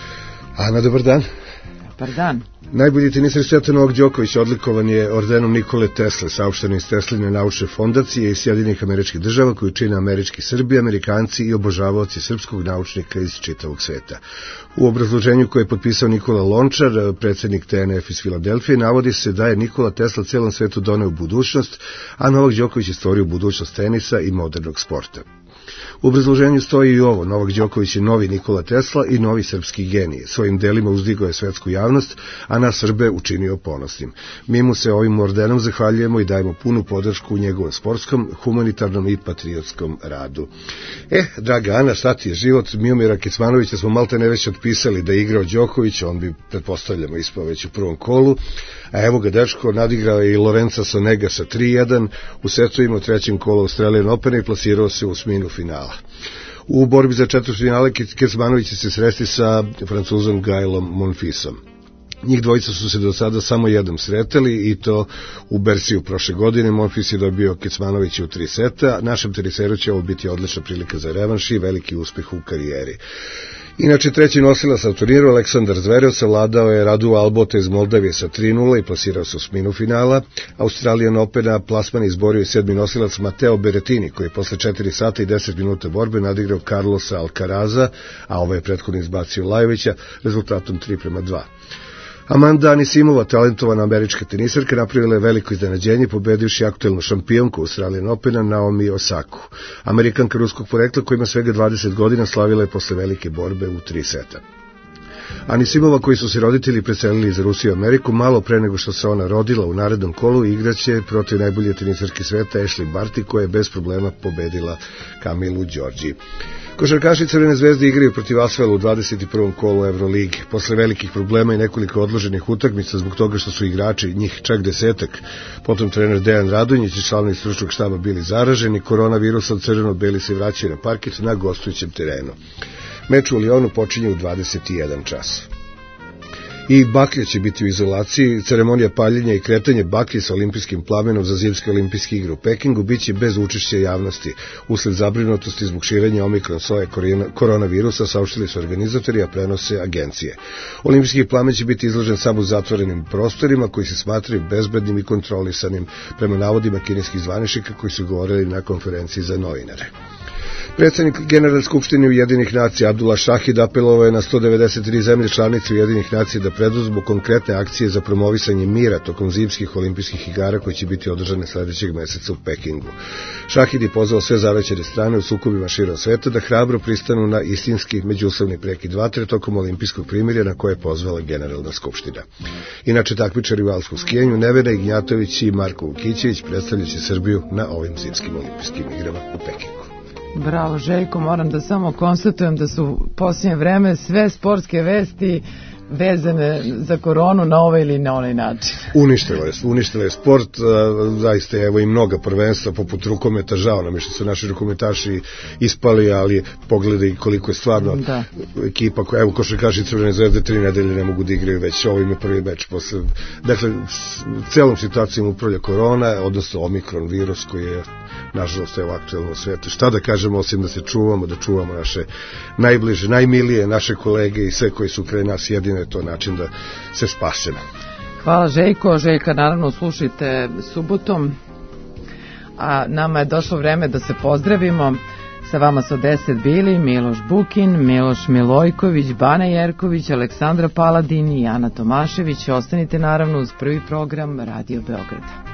Ana, dobar dan. Dobar dan. Najbolji teniser sveta Novak Đoković odlikovan je ordenom Nikole Tesle, saopšteno iz Tesline naučne fondacije iz Sjedinjenih Američkih Država, koju čine američki Srbi, Amerikanci i obožavaoci srpskog naučnika iz čitavog sveta. U obrazloženju koje je potpisao Nikola Lončar, predsednik TNF iz Filadelfije, navodi se da je Nikola Tesla celom svetu doneo budućnost, a Novak Đoković je stvorio budućnost tenisa i modernog sporta. U obrazloženju stoji i ovo: Novak Đoković je novi Nikola Tesla i novi srpski genij. Svojim delima uzdigao je svetsku javnost, a nas Srbe učinio ponosnim. Mi mu se ovim ordenom zahvaljujemo i dajemo punu podršku u njegovom sportskom, humanitarnom i patriotskom radu. Draga Ana, šta ti je život? Miomira Kecmanovića smo malte ne već otpisali da je igrao Đoković, on bi, pretpostavljamo, ispao već u prvom kolu, a evo ga dečko, nadigrao je i Lorenza Sonega sa 3-1, u setovima u trećem kolu Australian Opena i plasirao se u osminu finala. U borbi za četvrtfinale Kecmanović će se sresti sa Francuzom Gaelom Monfisom. Njih dvojica su se do sada samo jednom sretali i to u Bersiju prošle godine. Monfils je dobio Kecmanovića u 3 seta. Našem teniseru će ovo biti odlična prilika za revanš i veliki uspeh u karijeri. Inače, treći nosilac na turniru, Aleksandar Zverev, savladao je Radu Albota iz Moldavije sa 3-0 i plasirao se u osminu finala. Australian Opena plasman izborio je sedmi nosilac Mateo Berrettini, koji je posle 4 sata i 10 minuta borbe nadigrao Carlosa Alcaraza, a ovaj je prethodno izbacio Lajovića rezultatom 3-2. Amanda Anisimova, talentovana američka teniserka, napravila je veliko iznenađenje pobedivši aktuelnu šampionku Australian Opena Naomi Osaku. Amerikanka ruskog porekla koja ima svega 20 godina slavila je posle velike borbe u 3 seta. Anisimova, koji su se roditelji preselili iz Rusije u Ameriku, malo pre nego što se ona rodila, u narednom kolu igraće protiv najbolje teniserke sveta Ashley Barty, koja je bez problema pobedila Kamilu Đorđi. Košarkaši Crvene zvezde igraju protiv Asvela u 21. kolu Euroligi. Posle velikih problema i nekoliko odloženih utakmica zbog toga što su igrači, njih čak 10, potom trener Dejan Radonjić i članovi stručnog štaba bili zaraženi koronavirusom, crveno-beli se vraćaju na parket na gostujućem terenu. Meč u Lionu počinje u 21 čas. I baklje će biti u izolaciji. Ceremonija paljenja i kretanje baklje sa olimpijskim plamenom za zimske olimpijske igre u Pekingu biće bez učešća javnosti. Usled zabrinutosti zbog širenja omikron soje koronavirusa, saopštili su organizatori, a prenose agencije. Olimpijski plamen će biti izložen samo u zatvorenim prostorima koji se smatraju bezbednim i kontrolisanim, prema navodima kineskih zvaničnika koji su govorili na konferenciji za novinare. Predsednik Generalne skupštine Ujedinjenih nacija Abdullah Šahid apelovao je na 193 zemlje članice Ujedinjenih nacija da preduzmu konkretne akcije za promovisanje mira tokom zimskih olimpijskih igara koji će biti održane sledećeg meseca u Pekingu. Šahid je pozvao sve zaraćene strane u sukobima širom sveta da hrabro pristanu na istinski međusobni prekid vatre tokom olimpijskog primirja na koje je pozvala Generalna skupština. Inače, takmičari u alpskom skijanju Nevena Ignjatović i Marko Vukićević predstavljaće Srbiju na ovim zimskim olimpijskim igrama u Pekingu. Bravo Željko, moram da samo konstatujem da su u posljednje vreme sve sportske vesti vezane za koronu na ovaj ili na onaj način. Uništila je sport, zaista evo i mnoga prvenstva poput rukometa, žao nam je što su naši rukometaši ispali, ali pogledaj koliko je stvarno ekipa, evo košarkaši Crvene zvezde 3 nedelje ne mogu da igraju, već ovo im je prvi meč posle, dakle celom situacijom upravlja korona, odnosno omikron virus koji je nažalost evo aktuelno u svetu. Šta da kažemo osim da se čuvamo, da čuvamo naše najbliže, najmilije, naše kolege i sve koji su kraj nas, jedino je to način da se spasemo. Hvala Željko. Željka naravno slušajte subotom, a nama je došlo vreme da se pozdravimo. Sa vama su 10 bili Miloš Bukin, Miloš Milojković, Bana Jerković, Aleksandra Paladin i Ana Tomašević. Ostanite naravno uz prvi program Radio Beograda.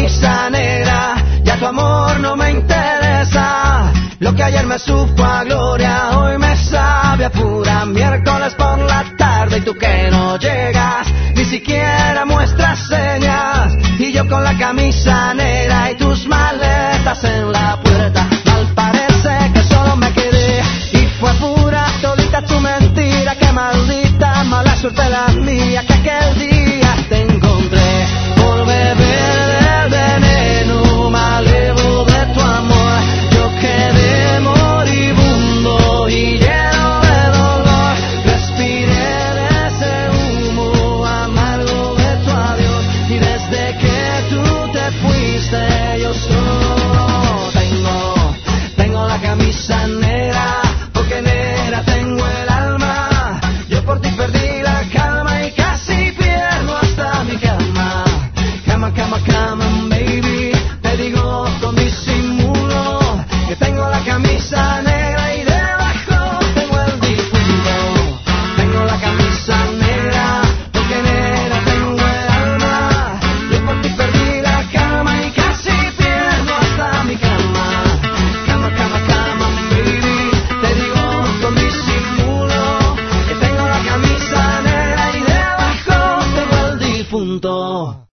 camisa negra, ya tu amor no me interesa. Lo que ayer me supo a gloria, hoy me sabe a pura. Miércoles por la tarde y tú que no llegas, ni siquiera muestras señas. Y yo con la camisa negra y tus maletas en la puerta. Mal parece que solo me quedé y fue pura todita tu mentira. Qué maldita mala suerte la mía que aquel día te encontré por beber del veneno malevo de tu amor. Yo quedé moribundo y lleno de dolor. Respiré de ese humo amargo de tu adiós. Y desde que tú te fuiste yo solo tengo la camisa negra, porque negra tengo el alma. Yo por ti perdí la calma y casi pierdo hasta mi cama. Cama, cama, cama, baby, te digo con disimulo que tengo la camisa negra y debajo tengo el difunto. Tengo la camisa negra, porque negra tengo el alma. Yo por ti perdí la calma y casi pierdo hasta mi cama. Cama, cama, cama, baby, te digo con disimulo que tengo la camisa negra y debajo tengo el difunto.